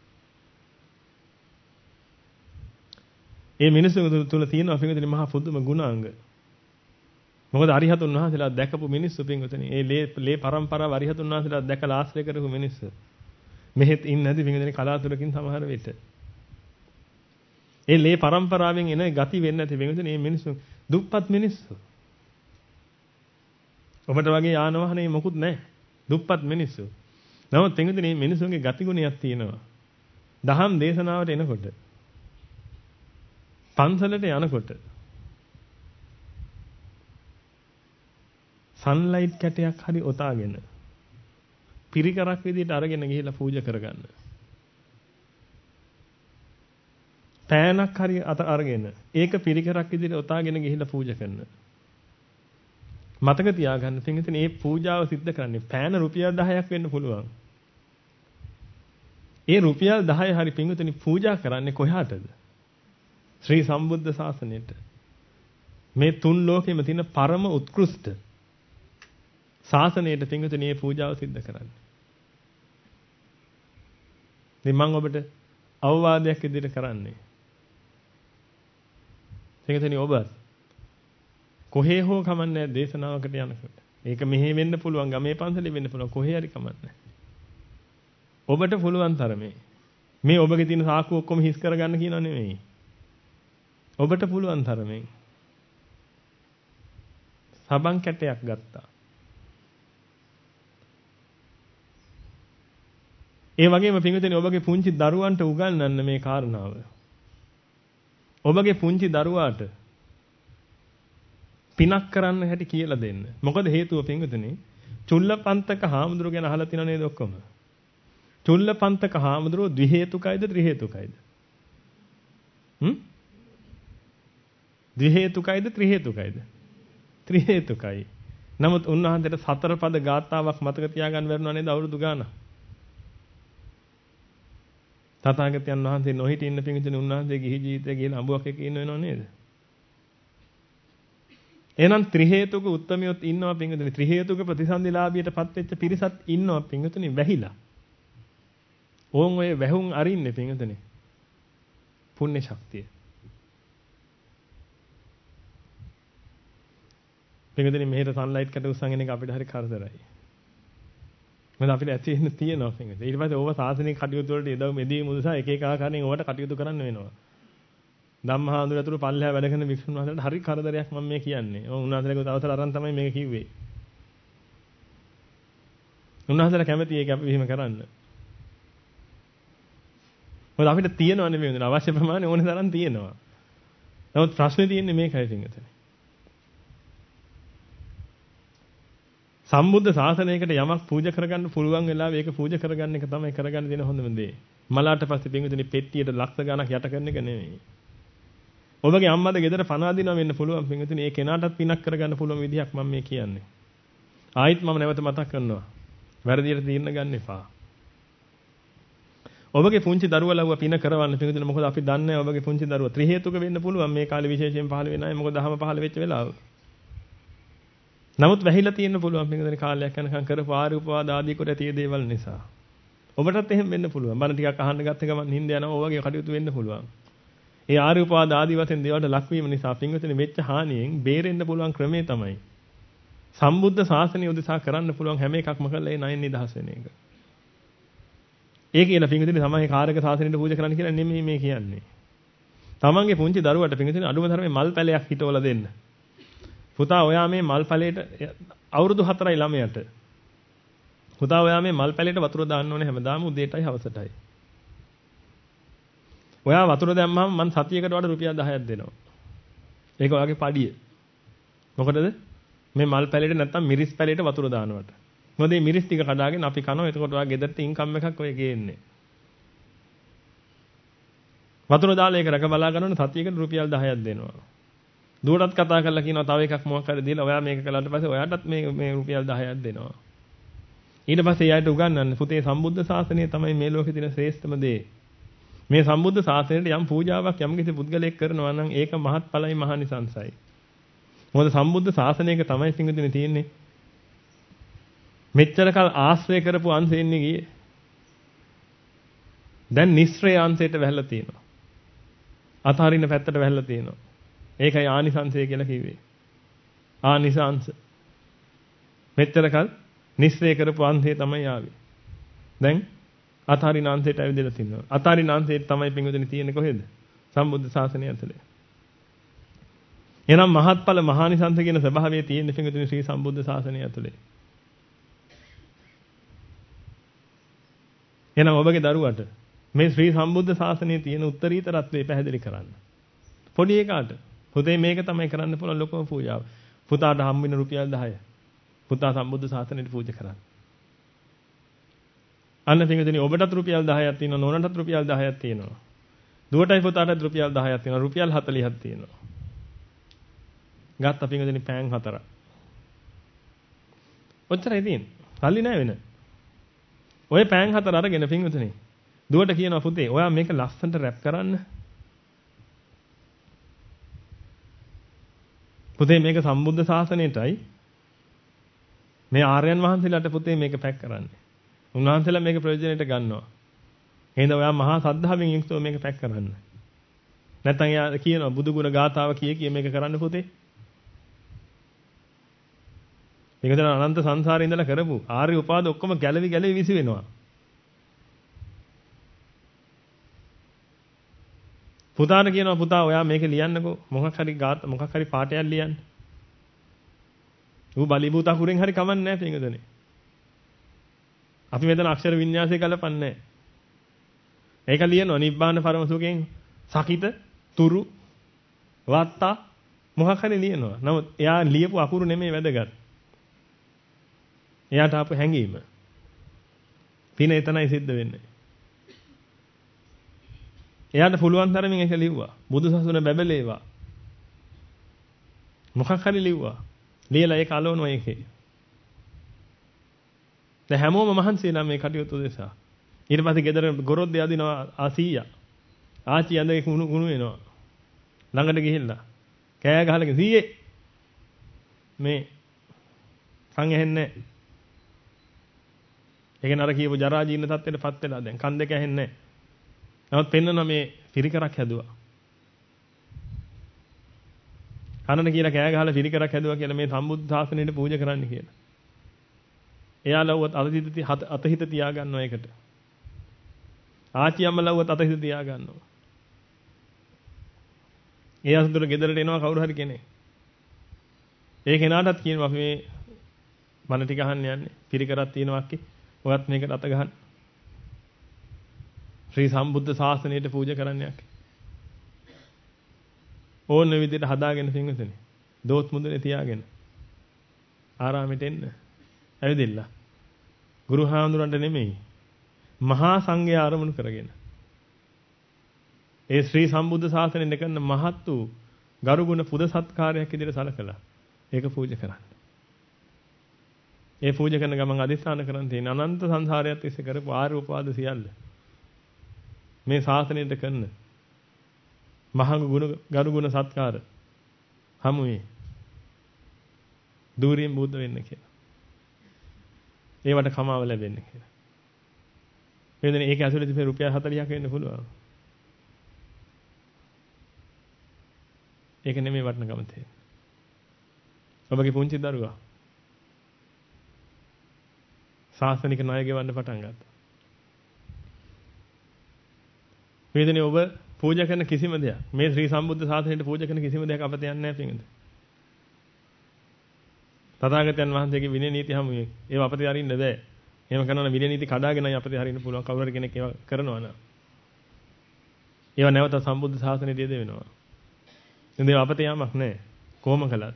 මේ මිනිස්සු තුල තියෙනවා පින්වතුනි මහා පුදුම ගුණාංග. මොකද අරිහතුන් වහන්සේලා දැකපු මිනිස්සු පින්වතුනි. ඒ ලේ පරම්පරාව අරිහතුන් වහන්සේලා දැකලා ආශ්‍රය කරපු මිනිස්සු. මෙහෙත් ඉන්නේ නැති පින්වතුනි කලාතුරකින් සමහර විට. ඒ ලේ පරම්පරාවෙන් එන ගති වෙන්නේ නැති පින්වතුනි මේ මිනිස්සු දුප්පත් මිනිස්සු. ඔබට වගේ යාන වාහනේ මොකුත් නැහැ. දුප්පත් මිනිස්සු. නමුත් පින්වතුනි මේ මිනිස්සුන්ගේ ගති ගුණයක් තියෙනවා. දහම් දේශනාවට එනකොට පන්සලට යනකොට සන්ලයිට් කැටයක් හරි ඔතාගෙන පිරිකරක් විදිහට අරගෙන ගිහිල්ලා පූජා කරගන්න. පෑනක් හරි අත අරගෙන ඒක පිරිකරක් විදිහට ඔතාගෙන ගිහිල්ලා පූජා කරන. මතක තියාගන්න පින්විතනේ මේ පූජාව සිද්ධ කරන්නේ පෑන රුපියල් 10ක් වෙන්න පුළුවන්. ඒ රුපියල් 10 හරි පින්විතනේ පූජා කරන්නේ කොහාටද? ශ්‍රී සම්බුද්ධ ශාසනයට. මේ තුන් ලෝකෙම තියෙන පරම උත්කෘෂ්ඨ ශාසනයට පින්විතනේ මේ පූජාව සිද්ධ කරන්නේ. ඉතින් මම ඔබට අවවාදයක් ඉදිරියට කරන්නේ. පින්විතනේ ඔබ කොහේ හෝ කමන්නේ දේශනාවකට යනකොට. ඒක මෙහෙ වෙන්න පුළුවන්, ගමේ පන්සලේ වෙන්න පුළුවන්, කොහේ හරි කමන්නේ. ඔබට පුළුවන් තරමේ මේ ඔබගේ තියෙන සාක්කු ඔක්කොම හිස් කරගන්න කියනව නෙමෙයි. ඔබට පුළුවන් තරමේ සබන් කැටයක් ගත්තා. ඒ වගේම පින්විතනි ඔබගේ පුංචි දරුවන්ට උගන්වන්න මේ කාරණාව. ඔබගේ පුංචි දරුවාට පිනක් කරන්න හැටි කියලා දෙන්න. මොකද හේතුව පින්විතනි චුල්ලපන්තක හාමුදුරුවෝ ගැන අහලා තියෙනව නේද ඔක්කොම? චුල්ලපන්තක හාමුදුරුවෝ ද්වි හේතුකයිද ත්‍රි හේතුකයිද? ද්වි හේතුකයිද ත්‍රි හේතුකයිද? ත්‍රි හේතුකයි. නමුත් උන්වහන්සේට සතර පද ගාථාවක් මතක තියාගන්න බැරුණා නේද අවුරුදු ගාණක්? තථාගතයන් වහන්සේ නොහිට ඉන්න පිංගුතුනි උන්වහන්සේ ගිහි ජීවිතේ ගිහින් අඹුවක් එක්ක ඉන්න වෙනව නේද? එහෙනම් ත්‍රි හේතුක උත්තමියොත් ඉන්නවා පිංගුතුනි. ත්‍රි හේතුක ප්‍රතිසන්දිලාභියටපත් වෙච්ච පිරිසත් ඉන්නවා පිංගුතුනි වැහිලා. ඕන් ඔය වැහුම් අරින්නේ පිංගුතුනි. පුණ්‍ය ශක්තිය. පිංගුතුනි මෙහෙට සන්ලයිට් කට උස්සන් එන එක අපිට හරි කරදරයි. මොකද අපිට ඇති වෙන්න තියෙනවා පිංගුතුනි. ඊට පස්සේ ඕව සාසනික කටයුතු වලට යදව මෙදී මුදසා එක එක ආකාරයෙන් ඕවට කටයුතු කරන්න වෙනවා. ධම්මහාඳුර ඇතුළු පල්ලෙහා වැඩ කරන වික්ෂුන් වහන්සේලාට හරි කරදරයක් මම මේ කියන්නේ. උන්වහන්සේලාගේ දවසට අරන් තමයි මේක කිව්වේ. උන්වහන්සේලා කැමති ඒක අපි මෙහෙම කරන්න. මොකද අපිට තියෙනවනේ මේ අවශ්‍ය ප්‍රමාණය ඕනේ තරම් තියෙනවා. නමුත් ප්‍රශ්නේ තියෙන්නේ මේකයි පිංගුතුනි. සම්බුද්ධ ශාසනයකට යමක් පූජා කරගන්න පුළුවන් වෙලාවෙ ඒක පූජා කරගන්න එක තමයි කරගන්න දෙන හොඳම දේ. මලාට පස්සේ පිංගුතුනි පෙට්ටියට ලක්ෂ ගණක් යට කරන එක නෙමෙයි. ඔබගේ අම්මද ගෙදර පණ අදිනවා වෙන්න පුළුවන් පිංගුතුනි. ඒ කෙනාටත් පිනක් කරගන්න පුළුවන් විදිහක් මම මේ කියන්නේ. ආයිත් මම නැවත මතක් කරනවා. වැරදියට තීරණ ගන්න එපා. ඔබගේ පුංචි දරුවා ලව්ව පින කරවන්න පිංගුතුනි. මොකද අපි දන්නේ ඔබගේ පුංචි දරුවා ත්‍රි හේතුක වෙන්න පුළුවන් මේ කාලේ විශේෂයෙන් පහළ වෙන්නේ නැහැ. මොකද දහම පහළ වෙච්ච වෙලාව. නමුත් වැහිලා තියෙන්න පුළුවන් පිංගුතුනි කාලයක් යනකම් කරපු ආර්ය උපවාද ආදී කොට ඇති දේවල් නිසා. ඔබටත් එහෙම වෙන්න පුළුවන්. බණ ටිකක් අහන්න ගත්ත ගමන් හින්ද යනවා. ඔයගේ කටයුතු වෙන්න පුළුවන්. ඒ ආර්ය උපවාද ආදී වශයෙන් දේවල්ට ලක්වීම නිසා පිංගුතුනි වෙච්ච හානියෙන් බේරෙන්න පුළුවන් ක්‍රමේ තමයි සම්බුද්ධ ශාසනය උදෙසා කරන්න පුළුවන් හැම එකක්ම කරලා ඒ ණයෙන් නිදහස් වෙන එක. ඒ කියන පිංගුතුනි තමයි කාර්යක ශාසනයට පූජා කරන්න කියලා නෙමෙයි මේ කියන්නේ. තමන්ගේ පුංචි දරුවට පිංගුතුනි අඩුම තරමේ මල් පැලයක් හිටවලා දෙන්න. පුතා ඔයා මේ මල් පැලේට අවුරුදු 4යි ළමයට. පුතා ඔයා මේ මල් පැලේට වතුර දාන්න ඕනේ හැමදාම උදේටයි හවසටයි. ඔයා වතුර දැම්මම මං සතියකට වඩා රුපියල් 10ක් දෙනවා. ඒක ඔයාගේ පඩිය. මොකටද? මේ මල් පැලේට නැත්තම් මිරිස් පැලේට වතුර දානවට. මොකද මේ මිරිස් ටික කඩාගෙන අපි කනවා. එතකොට ඔයා ගෙදරට ඉන්කම් එකක් ඔය ගේන්නේ. වතුර දාලා ඒක රැක බලා ගන්නවනේ සතියකට රුපියල් 10ක් දෙනවා. දුවටත් කතා කරලා කියනවා තව එකක් මොකක් හරි දීලා ඔයා මේක කළාට පස්සේ ඔයාටත් මේ රුපියල් 10ක් දෙනවා. ඊට පස්සේ එයාට උගන්වන්න පුතේ සම්බුද්ධ ශාසනය තමයි මේ ලෝකේ තියෙන ශ්‍රේෂ්ඨම දේ. මේ සම්බුද්ධ ශාසනයට යම් පූජාවක් යම් කිසි පුද්ගලයෙක් කරනවා නම් ඒක මහත්ඵලයි මහානිසංසයි. මොකද සම්බුද්ධ ශාසනයක තමයි පිංගුතුනි තියෙන්නේ. මෙච්චර කල් ආශ්‍රය කරපු අංශෙන්නේ ගියේ. දැන් නිස්සරේ අංශයට වැහැලා තියෙනවා. අතහරින පැත්තට වැහැලා තියෙනවා. ඒකයි ආනිසංසය කියලා කිව්වේ. ආනිසංස. මෙච්චර කල් නිස්සරේ කරපු අංශය තමයි ආවේ. දැන් අතහරින අංශයට ඇවිදලා තිනවා. අතහරින අංශයට තමයි පිංගුතුනි තියෙන්නේ කොහෙද? සම්බුද්ධ ශාසනය ඇතුලේ. එහෙනම් මහත්ඵල මහානිසංස කියන ස්වභාවය තියෙන පිංගුතුනි ශ්‍රී සම්බුද්ධ ශාසනය ඇතුලේ. එහෙනම් ඔබගේ දරුවට මේ ශ්‍රී සම්බුද්ධ ශාසනයේ තියෙන උත්තරීතරත්වය පැහැදිලි කරන්න. පොඩි එකාට පුතේ මේක තමයි කරන්න පුළුවන් ලොකම පූජාව. පුතාට හම් වෙන රුපියල් 10. පුතා සම්බුද්ධ ශාසනයට පූජා කරන්න. අන්න පින්විතනි ඔබටත් රුපියල් 10ක් තියෙනවා නෝනටත් රුපියල් 10ක් තියෙනවා. දුවටයි පුතාටත් රුපියල් 10ක් තියෙනවා රුපියල් 40ක් තියෙනවා. ගත්ත පින්විතනි පෑන් 4ක්. ඔච්චරයි තියෙන්නේ. සල්ලි නැහැ වෙන. ඔය පෑන් 4 අරගෙන පින්විතනි දුවට කියනවා පුතේ ඔයා මේක ලස්සනට රැප් කරන්න. පුතේ මේක සම්බුද්ධ ශාසනයටයි මේ ආර්යයන් වහන්සේලාට පුතේ මේක පැක් කරන්නේ. උන්වහන්සේලා මේක ප්‍රයෝජනෙට ගන්නවා. එහෙනම් ඔයා මහා සද්ධාවෙන් යුක්තව මේක පැක් කරන්න. නැත්නම් එයා කියනවා බුදු ගුණ ගාථාව කිය මේක කරන්න පුතේ. මේක දැන් අනන්ත සංසාරේ ඉඳලා කරපු ආර්ය උපාද ඔක්කොම ගැලවි විසි වෙනවා. පුතාට කියනවා පුතා ඔයා මේක ලියන්නකෝ මොකක් හරි පාඩයක් ලියන්න. ඌ බලීබූත අකුරෙන් හරි කමන්නේ නැහැ පින්වදනේ. අපි මෙතන අක්ෂර වින්‍යාසය ගලපන්නේ නැහැ. ඒක ලියනවා නිබ්බාන පරම සුඛයෙන් සකිත තුරු වත්තා මොකක් හරි ලියනවා. නමුත් එයා ලියපු අකුරු නෙමෙයි වැදගත්. එයාට ආපු හැඟීම. පින එතනයි සිද්ධ වෙන්නේ. එයාට පුළුවන් තරමින් ඒක ලිව්වා. බුදුසසුන බැබලේවා. මොකක් හරි ලිව්වා. ලියලා ඒක අලවනවා ඒකේ. දැන් හැමෝම මහන්සි වෙනා මේ කටයුතු දෙසා. ඊට පස්සේ ගෙදර ගොරොද්ද යදිනවා ආසීයා. ආච්චි ඇඳේ කුණු වෙනවා. ළඟට ගිහිල්ලා කෑ ගහලා සීයේ මේ කන් ඇහෙන්නේ නැහැ. ඒක නර කියපු ජරා ජීර්ණ තත්ත්වයටපත් වෙලා දැන් කන් දෙක ඇහෙන්නේ නැහැ. නමුත් පෙන්නන මේ පිරිකරක් හැදුවා. කනන කියලා කෑ ගහලා පිරිකරක් හැදුවා කියලා මේ සම්බුද්ධ ශාසනයට පූජා කරන්න කියලා. එයාලවවත් අතහිත තියා ගන්නවා ඒකට. ආච්චි අම්මලවවත් අතහිත තියා ගන්නවා. ඒ අසතුර ගෙදරට එනවා කවුරු හරි කෙනෙක්. ඒ කෙනාටත් කියනවා අපි මේ බණ ටික අහන්න යන්නේ. පිරිකරක් තියෙනවා අක්කේ. ඔයත් මේකට අත ගහන්න. ශ්‍රී සම්බුද්ධ ශාසනයට පූජා කරන්න යක්කේ. ඕන විදිහට හදාගෙන සිංහසනේ. දෝත් මුදුනේ තියාගෙන. ආරාමෙට එන්න. ඇවිදින්න. ගුරු හාමුදුරන්ට නෙමෙයි. මහා සංඝයා ආරමුණු කරගෙන. ඒ ශ්‍රී සම්බුද්ධ ශාසනයෙන් කරන මහත් වූ ගරුගුණ පුද සත්කාරයක් විදිහට සලකලා ඒක පූජා කරන්න. ඒ පූජා කරන ගමන් අදිස්ථාන කරන් තියෙන අනන්ත සංසාරයත් ඉස්සේ කරපු ආර්ය උපවාද සියල්ල මේ ශාසනයට කරන මහඟු ගුණ ගරුගුණ සත්කාර හමුවේ දූරින් බුද්ධ වෙන්න කියලා. ඒවට කමාව ලැබෙන්න කියලා. එදින ඒක ඇතුළේ තිබෙන රුපියල් 40ක් වෙන්න පුළුවන්. ඒක නෙමෙයි වටිනකම තියෙන්නේ. ඔබගේ පුංචි දරුවා ශාසනික ණය ගෙවන්න පටන් ගත්තා. මේ දිනේ ඔබ පූජා කරන කිසිම දෙයක් මේ ශ්‍රී සම්බුද්ධ ශාසනයට පූජා කරන කිසිම දෙයක් අපත යන්නේ නැහැ පින්වද. තථාගතයන් වහන්සේගේ විනය නීති හැමුවේ ඒව අපත හරින්න බෑ. එහෙම කරනවා විනය නීති කඩාගෙනයි අපත හරින්න පුළුවන් කවුරු හරි කෙනෙක් ඒව කරනවා නම්. ඒව නැවත සම්බුද්ධ ශාසනයට යෙද වෙනවා. ඉතින් ඒව අපත යාමක් නැහැ. කොහොම කළත්.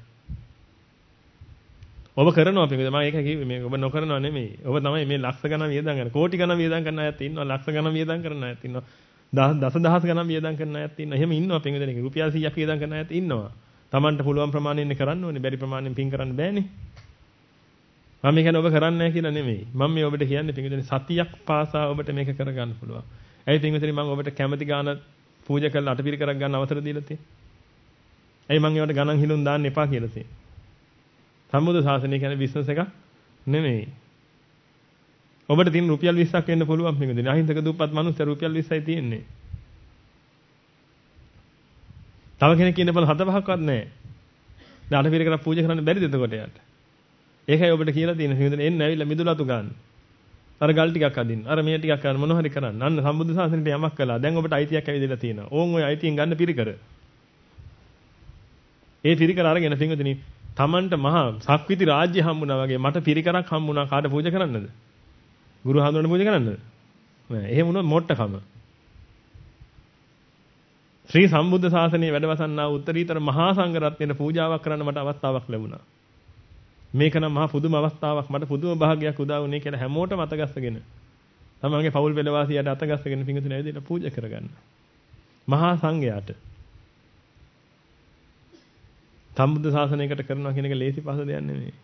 ඔබ කරනවා පින්වද මම ඒක කිව්වේ මේ ඔබ නොකරනවා නෙමෙයි. ඔබ තමයි මේ ලක්ෂ ගණන් වියදම් කරන කෝටි ගණන් වියදම් කරන අයත් ඉන්නවා. ලක්ෂ ගණන් වියදම් කරන අයත් ඉන්නවා. දසදහස් ගණන් වියදම් කරන අයත් ඉන්නවා. එහෙම ඉන්නවා පින්වදනේ. රුපියල් 100ක් වියදම් කරන අයත් ඉන්නවා. Tamanට පුළුවන් ප්‍රමාණයෙන් කරන්න ඕනේ. බැරි ප්‍රමාණයෙන් පින් කරන්න බෑනේ. මම කියන්නේ ඔබ කරන්නේ නැහැ කියලා නෙමෙයි. මම මේ ඔබට කියන්නේ පින්වදනේ සතියක් පාසා ඔබට මේක කරගන්න පුළුවන්. ඇයි පින්වදනේ මම ඔබට කැමැති ගාන පූජා කරලා අටපිරි කරක් ගන්න අවසර දීලා තියෙන්නේ. ඇයි මම ඒවට ගණන් හිලුම් දාන්න එපා කියලා තියෙන්නේ. සම්බුද්ධ ශාසනය කියන්නේ බිස්නස් එකක් නෙමෙයි. ඔබට තියෙන රුපියල් 20ක් වෙන්න පුළුවන් පින්වදනේ. අහිංසක දුප්පත් මිනිස්සු රුපියල් 20යි තියෙන්නේ. තව කෙනෙක් ඉන්න බල 7-5ක්වත් නැහැ. දැන් අටපිරි කරක් පූජා කරන්න බැරිද එතකොට යාට? ඒකයි ඔබට කියලා තියෙන පින්වදනේ එන්න ඇවිල්ලා මිදුලතු ගන්න. අර ගල් ටිකක් අදින්න. අර මේ ටිකක් කරන්න මොන හරි කරන්න. අන්න සම්බුද්ධ ශාසනයට යමක් කළා. දැන් ඔබට අයිතියක් ඇවිදලා තියෙනවා. ඕන් ඔය අයිතියෙන් ගන්න පිරිකර. ඒ පිරිකර අරගෙන පින්වදනේ Tamanට මහා සක්විති රාජ්‍ය හම්බුණා වගේ මට පිරිකරක් හම්බුණා කාට පූජා කරන්නද? ගුරු හාමුදුරන්ට පූජා කරන්නද? නෑ. එහෙම වුණොත් මොට්ටකම. ශ්‍රී සම්බුද්ධ ශාසනයේ වැඩවසන්නා උත්තරීතර මහා සංඝ රත්නයට පූජාවක් කරන්න මට අවස්ථාවක් ලැබුණා. මේක නම් මහා පුදුම අවස්ථාවක් මට පුදුම භාගයක් උදා වුණේ කියලා හැමෝටම අතගස්සගෙන තමන්ගේ පවුල් පෙළවාසියට අතගස්සගෙන පිංගුතුනේ ඇවිදලා පූජා කරගන්න. මහා සංඝයාට සම්බුද්ධ ශාසනයකට කරනවා කියන එක ලේසි පහසු දෙයක් නෙමෙයි.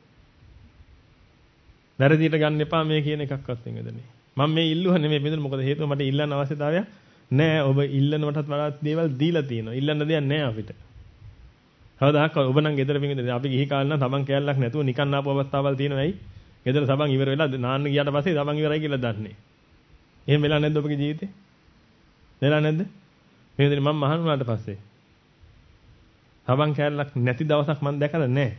වැරදියට ගන්න එපා මේ කියන එකක්වත් පිංගුතුනේ. මම මේ ඉල්ලුවා නෙමෙයි පිංගුතුනේ මොකද හේතුව මට ඉල්ලන්න අවශ්‍යතාවයක් නෑ. ඔබ ඉල්ලනවටත් වඩා දේවල් දීලා තියෙනවා. ඉල්ලන්න දෙයක් නෑ අපිට. කවදාහක් ඔබ නම් ගෙදර පිංගුතුනේ අපි ගිහි කාලේ නම් තමන් කෑල්ලක් නැතුව නිකන් ආපු අවස්ථාවල් තියෙනවා ඇයි? ගෙදර සබන් ඉවර වෙලා නාන්න ගියාට පස්සේ සබන් ඉවරයි කියලා දන්නේ. එහෙම වෙලා නැද්ද ඔබගේ ජීවිතේ? වෙලා නැද්ද? පිංගුතුනේ මම මහාන් වුණාට පස්සේ සබන් කෑල්ලක් නැති දවසක් මම දැකලා නැහැ.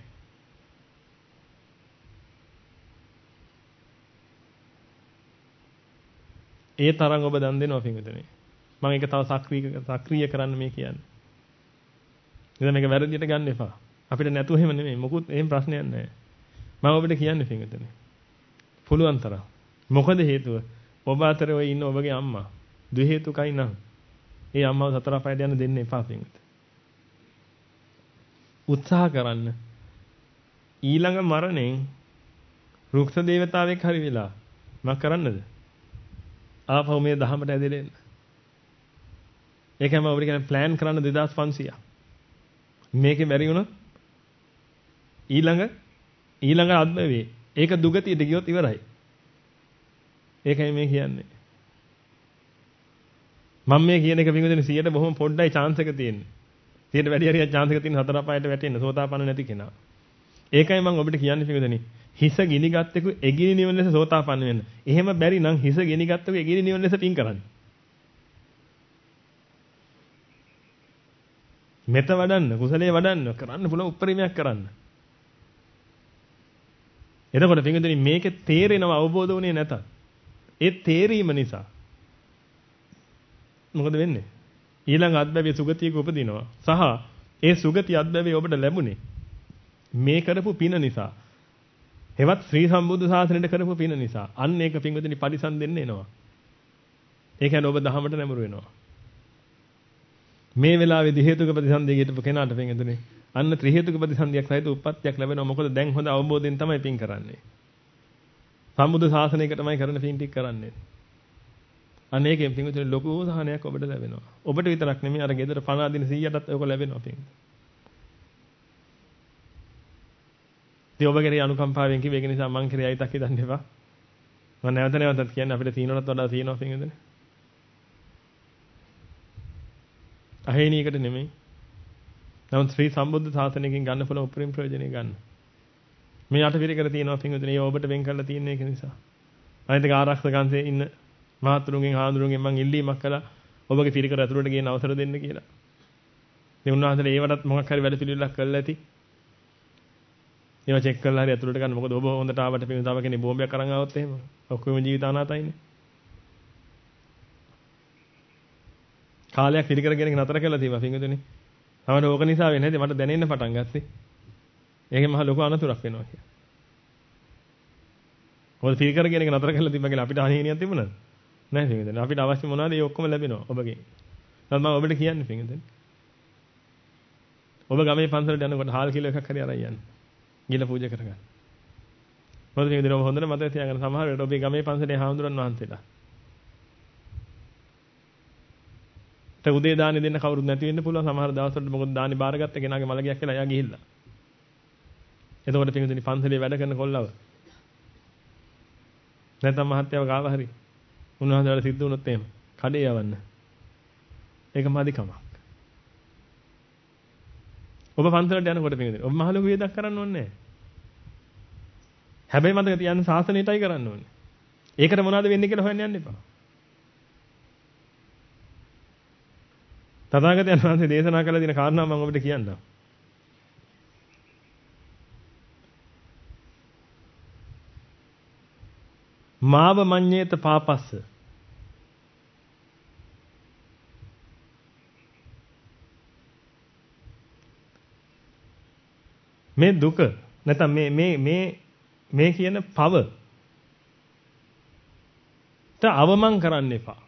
ඒ තරම් ඔබ දන් දෙනවා පිංගුතුනේ. මම ඒක තව සක්‍රීය කරන්න මේ කියන්නේ. ඉතින් මේක වැරදියට ගන්න එපා. අපිට නැතුව එහෙම නෙමෙයි. මොකුත් එහෙම ප්‍රශ්නයක් නැහැ. මම ඔබට කියන්නේ පිංගුතුනේ. පුළුවන් තරම්. මොකද හේතුව? ඔබ අතරේ ඔය ඉන්න ඔබගේ අම්මා. ද්වි හේතුකයි නම් ඒ අම්මව සතර අපායට යන්න දෙන්න එපා පින්විත. උත්සාහ කරන්න. ඊළඟ මරණයෙන් රුක්ෂ දේවතාවෙක් හරි වෙලා මම කරන්නද? ආපහු මේ දහමට ඇදෙන්න. ඒකම ඔබට කියන ප්ලෑන් කරන්න 2500ක්. මේකේ බැරි වුණොත් ඊළඟ අත්බවේ. ඒක දුගතියට ගියොත් ඉවරයි. ඒකයි මේ කියන්නේ. මම මේ කියන එක පිටුදින 100ට බොහොම පොඩ්ඩයි chance එක තියෙන්නේ. 100ට වැඩි හරියක් chance එක තියෙන හතර අපායට වැටෙන්න සෝතාපන්න නැති කෙනා. ඒකයි මම ඔබට කියන්නේ පිටුදින. හිස ගිනිගත්තෙකු එගිනි නිවන ලෙස සෝතාපන්න වෙන්න. එහෙම බැරි නම් හිස ගිනිගත්තෙකු එගිනි නිවන ලෙස පින් කරන්න. මෙත වඩන්න, කුසලයේ වඩන්න, කරන්න පුළුවන් උපරිමයක් කරන්න. එතකොට පිටුදින මේකේ තේරෙනව අවබෝධ වුණේ නැතත් ඒ තේරීම නිසා මොකද වෙන්නේ? ඊළඟ අත්බැවිය සුගතියක උපදිනවා. සහ ඒ සුගතිය අත්බැවිය ඔබට ලැබුණේ මේ කරපු පින නිසා. හෙවත් ශ්‍රී සම්බුද්ධ ශාසනයට කරපු පින නිසා. අන්න ඒක පින්වතුනි පරිසම් දෙන්න එනවා. ඒ කියන්නේ ඔබ දහමට නැඹුරු වෙනවා. මේ වෙලාවේ දි හේතුක ප්‍රතිසන්දිය කියපු කෙනාට පින්වතුනි අන්න ත්‍රි හේතුක ප්‍රතිසන්දියක් සහිත උප්පත්තියක් ලැබෙනවා. මොකද දැන් හොඳ අවබෝධයෙන් තමයි පින් කරන්නේ. සම්බුද්ධ ශාසනයකටමයි කරන පින් ටික කරන්නේ. අනේකෙන් පින්විතේ ලොකු සහනයක් ඔබට ලැබෙනවා. ඔබට විතරක් නෙමෙයි අර ගෙදර පණ අදින 100ටත් ඔක ලැබෙනවා පින්. ඉතින් ඔබ කෙරේ අනුකම්පාවෙන් කිව්ව ඒක නිසා මං කෙරේ අයිතක් හිතන්න එපා. මම නැවත නැවතත් කියන්නේ අපිට තීනවලත් වඩා තීනවා පින්විතේ. අහේනියකට නෙමෙයි. නමුත් ශ්‍රී සම්බුද්ධ ශාසනයකින් ගන්න පුළුවන් උපරිම ප්‍රයෝජනෙ ගන්න. මේ අටපිරිකර තියෙනවා පින්විතේ. ඒ ඔබට වෙන් කරලා තියෙන එක නිසා. අනිත් ආරක්ෂකයන්සේ ඉන්න මහතුරුන්ගෙන් හාමුදුරුවන්ගෙන් මං ඉල්ලීමක් කළා ඔබගේ පිරිකර ඇතුළට ගේන අවසර දෙන්න කියලා. ඉතින් උන්වහන්සේලා ඒවටත් මොකක් හරි වැඩ පිළිවෙලක් කළා ඇති. ඒවා චෙක් කරලා හරි ඇතුළට ගන්න. මොකද ඔබ හොඳට ආවට පින් තව කෙනෙක් බෝම්බයක් අරන් ආවොත් එහෙම ඔක්කොම ජීවිත අනාතයිනේ. කාලයක් පිරිකර ගෙන නතර කළා තියෙනවා පින්වතුනි. තමයි ඕක නිසා වෙන්නේ නැති මට දැනෙන්න පටන් ගත්තේ. ඒකේ මහ ලොකු අනතුරක් වෙනවා කියලා. මොකද පිරිකර ගෙන නතර කළා තිබ්බා කියලා අපිට අහේනියක් තිබුණාද? නැහැ පින්වතුනි. අපිට අවශ්‍ය මොනවද ඒ ඔක්කොම ලැබෙනවා ඔබගෙන්. නැත්නම් මම ඔබට කියන්නේ පින්වතුනි. ඔබ ගමේ පන්සලට යනකොට හාල් කිලෝ එකක් හරි අරන් යන්න. ගිල පූජා කරගන්න. මොකද පින්වතුනි ඔබ හොඳට මතක තියාගන්න සමහර වෙලාවට ඔබේ ගමේ පන්සලේ හාමුදුරන් වහන්සේලා. ඒ උදේ දානි දෙන්න කවුරුත් නැති වෙන්න පුළුවන් සමහර දවස්වලට මොකද දානි බාරගත්ත කෙනාගේ මලගියක් කියලා එයා ගිහිල්ලා. එතකොට පින්වතුනි පන්සලේ වැඩ කරන කොල්ලව නැත්නම් මහත්තයව ගාව හරි උන්වහන්සේලාට සිද්ධ වුණොත් එහෙම කඩේ යවන්න. ඒක මදිකමක්. ඔබ පන්සලට යනකොට පින්වතුනි ඔබ මහලු වේදක් කරන්න ඕනේ නැහැ. හැබැයි මතක තියාගන්න ශාසනයටයි කරන්න ඕනේ. ඒකට මොනවද වෙන්නේ කියලා හොයන්න යන්න එපා. තථාගතයන් වහන්සේ දේශනා කළ දින කාරණා මම ඔබට කියන්නම්. මාව මඤ්ඤේත පාපස්ස මේ දුක නැත්නම් මේ කියන පව ත අවමන් කරන්න එපා.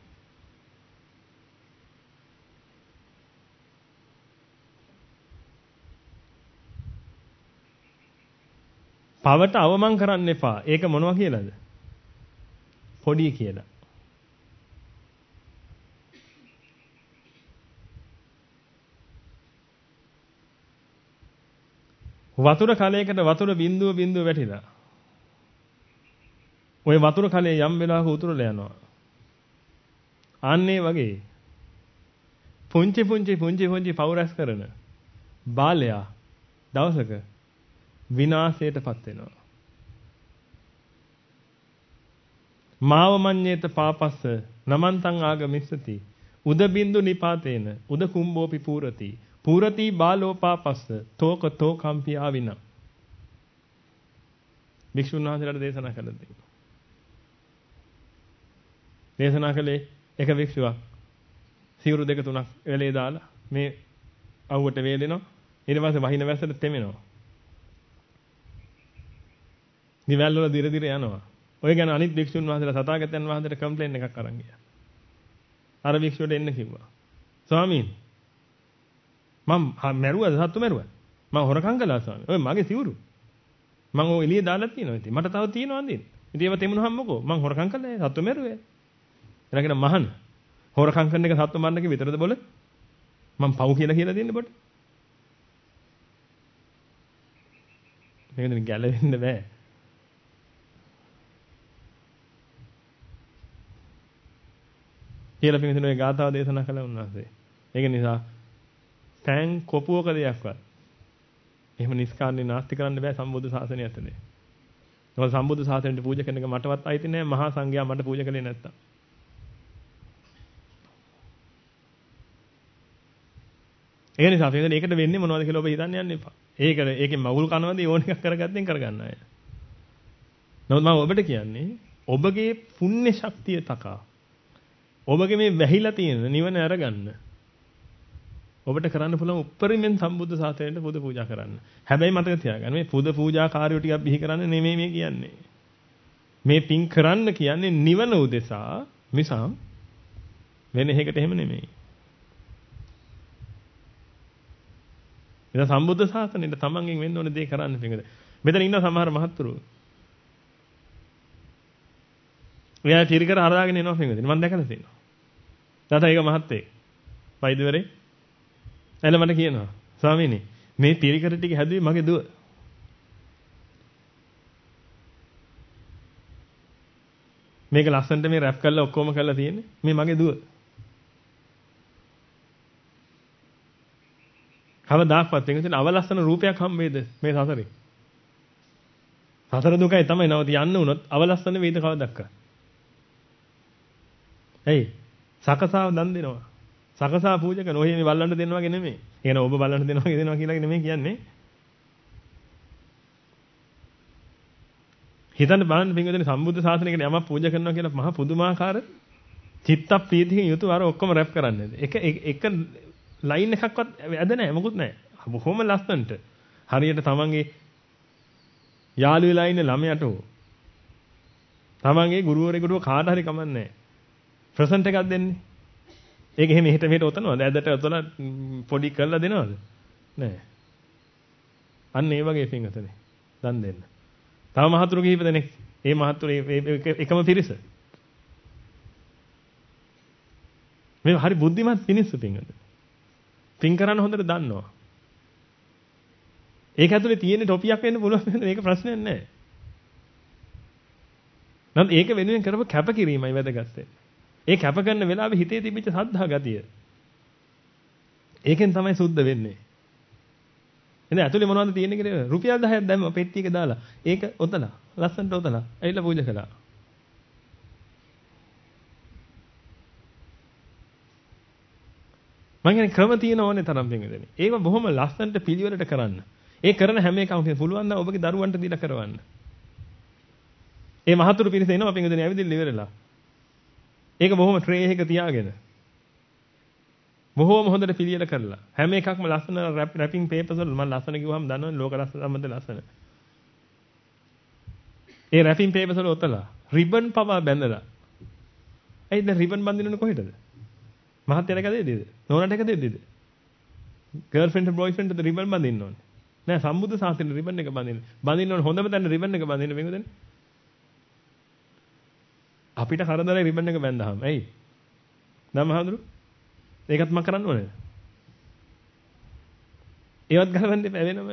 පවට අවමන් කරන්න එපා. ඒක මොනවා කියලාද? පොඩි කියලා. වතුර කලයකට වතුර බිඳුව වැටිලා. ওই වතුර කලයේ යම් වෙලාවක උතුරලා යනවා. ආන්නේ වගේ පුංචි පවුරස් කරන බාලයා දවසක විනාශයටපත් වෙනවා. මාව මඤ්ඤේත පාපස්ස නමන්තං ආගමිස්සති උද බින්දු නිපාතේන උද කුම්භෝපි පූරති බාලෝ පාපස්ස තෝක තෝකම්පි ආවින. භික්ෂුන් වහන්සේලාට දේශනා කළා තියෙනවා. දේශනා කළේ එක භික්ෂුවක් සිවුරු දෙක තුනක් වෙලේ දාලා මේ අවුවට වේලෙනවා. ඊට පස්සේ වහින වැස්සට තෙමෙනවා. නිවැල් වල දිර දිර යනවා. ඔය ගැන අනිත් භික්ෂුන් වහන්සේලා තථාගතයන් වහන්සේට කම්ප්ලේන් එකක් අරන් ගියා. අර භික්ෂුවට එන්න කිව්වා. ස්වාමීනි මම මැරුවද සත්තු මැරුවා? මම හොරකම් කළා ස්වාමී. ඔය මගේ සිවුරු. මම ඔය එළිය දාලා තියෙනවා ඉතින්. මට තව තියෙනවා අඳින්න. ඉතින් ඒව තෙමුනහම මොකෝ? මම හොරකම් කළා සත්තු මැරුවේ. එනකන මහන. හොරකම් කරන එක සත්තු මරන එක විතරද බොල? මම පව් කියලා දෙන්න බොට. මේකෙන් ගැලවෙන්න බෑ. කියලා පිටින් ඔය ගාථාව දේශනා කළා උන්වහන්සේ. ඒක නිසා පෑන් කොපුවක දෙයක්වත් එහෙම නිස්කාරණේ නාස්ති කරන්න බෑ සම්බුද්ධ ශාසනය ඇතුලේ. මොකද සම්බුද්ධ ශාසනයට පූජා කරන එක මටවත් අයිති නෑ මහා සංඝයා මට පූජා කළේ නැත්තම්. ඒ නිසා අපි ඒකට වෙන්නේ මොනවද කියලා ඔබ හිතන්න යන්න එපා. ඒකෙන් මගුල් කනවද ඕන එකක් කරගත්තෙන් කරගන්න අය. නමුත් මම ඔබට කියන්නේ ඔබගේ පුණ්‍ය ශක්තිය තකා ඔබගේ මේ වැහිලා තියෙන නිවන අරගන්න ඔබට කරන්න පුළුවන් උපරිමෙන් සම්බුද්ධ ශාසනයට පුද පූජා කරන්න. හැබැයි මතක තියාගන්න මේ පුද පූජා කාර්යෝ ටිකක් බිහි කරන්න නෙමෙයි මේ කියන්නේ. මේ පින් කරන්න කියන්නේ නිවන උදෙසා මිසක් වෙන එකකට එහෙම නෙමෙයි. ඉතින් සම්බුද්ධ ශාසනයට තමන්ගෙන් වෙන්න ඕන දේ කරන්න පිංගද. මෙතන ඉන්න සමහර මහත්තුරු. මෙයා තිරිකර හරදාගෙන එනවා පිංගද. මම දැකලා තියෙනවා. තාත්තා ඒක මහත්තයෙක්. වෛද්‍යවරේ. එළ මට කියනවා ස්වාමීනි මේ තිරිකර ටික හැදුවේ මගේ දුව. මේක ලස්සනට මේ රැප් කරලා ඔක්කොම කරලා තියෙන්නේ මේ මගේ දුව. කවදාක්වත් එංගින් අවලස්සන රූපයක් හම්බෙයිද මේ සසරේ? සසර දුකයි තමයි නවත යන්න උනොත් අවලස්සන වේද කවදක්ක. එයි සකසාව දන් දෙනවා. සකසා පූජා කරන ඔය මේ බල්ලන්ට දෙනවා වගේ නෙමෙයි. ඒ ඔබ බල්ලන්ට දෙනවා කියලා නෙමෙයි කියන්නේ. හිතන්න බලන්න පින්වතුනි සම්බුද්ධ ශාසනයකට යමක් පූජා කරනවා කියලා මහා පුදුමාකාර චිත්ත ප්‍රීතියකින් යුතුව අර ඔක්කොම රැප් කරන්නේ. එක ලයින් එකක්වත් ඇද නැහැ මොකුත් නැහැ. බොහොම ලස්සනට. හරියට තමන්ගේ යාළු වෙලා ඉන්න ළමයට හෝ තමන්ගේ ගුරුවරයෙකුට කාට හරි කමන්නේ නැහැ. ප්‍රසන්ට් එකක් දෙන්නේ. ඒක එහෙම එහෙට මෙහෙට ඔතනවද? ඇදට ඔතන පොඩි කරලා දෙනවද? නැහැ. අන්න ඒ වගේ පින්වතුනි. දන් දෙන්න. තව මහතුරු කිහිප දෙනෙක්. මේ මහතුරු එකම පිරිස. මේ හරි බුද්ධිමත් මිනිස්සු පින්වතුනි. පින් කරන්න හොඳට දන්නවා. ඒක ඇතුලේ තියෙන ටොපියක් වෙන්න පුළුවන් මේක ප්‍රශ්නයක් නැහැ. නම් ඒක වෙනුවෙන් කරපු කැපකිරීමයි වැදගත්. ඒ කැප කරන වෙලාවේ හිතේ තිබිච්ච සද්ධා ගතිය. ඒකෙන් තමයි සුද්ධ වෙන්නේ. එතන ඇතුලේ මොනවද තියෙන්නේ කියලා රුපියල් 10ක් දැම්ම පෙට්ටියක දාලා ඒක ඔතලා ලස්සනට ඔතලා ඇවිල්ලා පූජා කළා. මම කියන්නේ ක්‍රම තියෙන ඕනේ තරම් පින්වදෙනේ. ඒක බොහොම ලස්සනට පිළිවෙලට කරන්න. ඒ කරන හැම එකම පුළුවන් නම් ඔබගේ දරුවන්ට දීලා කරවන්න. ඒ මහතුරු පිරිස එනවා පින්වදෙනේ ඇවිදින්න ඉවරලා. ඒක බොහොම ට්‍රේ එකක තියාගෙන. බොහොම හොඳට පිළියෙල කරලා. හැම එකක්ම ලස්සන රැපින් පේපර්ස් වල මම ලස්සන කිව්වම දන්නවනේ ලෝක ලස්සන සම්බන්ධ ලස්සන. ඒ රැපින් පේපර්ස් වල ඔතලා රිබන් පවා බැඳලා. ඇයි දැන් රිබන් බඳින්නේ කොහෙටද? මහත්තයාට එක දෙන්නේද? නෝනාට එක දෙන්නේද? ගර්ල්ෆ්‍රෙන්ඩ් බොයිෆ්‍රෙන්ඩ්ට රිබන් බඳින්න ඕනේ. නෑ සම්බුද්ධ ශාසනයේ රිබන් එක බඳින්න. බඳින්න ඕනේ හොඳම තැන රිබන් එක බඳින්න වෙනවද? අපිට කරදරයි රිබන් එක බැඳහම. ඇයි? ධම්මහඳුරු ඒකත් මම කරන්න ඕනේ. ඒවත් ගලවන්න එපා වෙනම.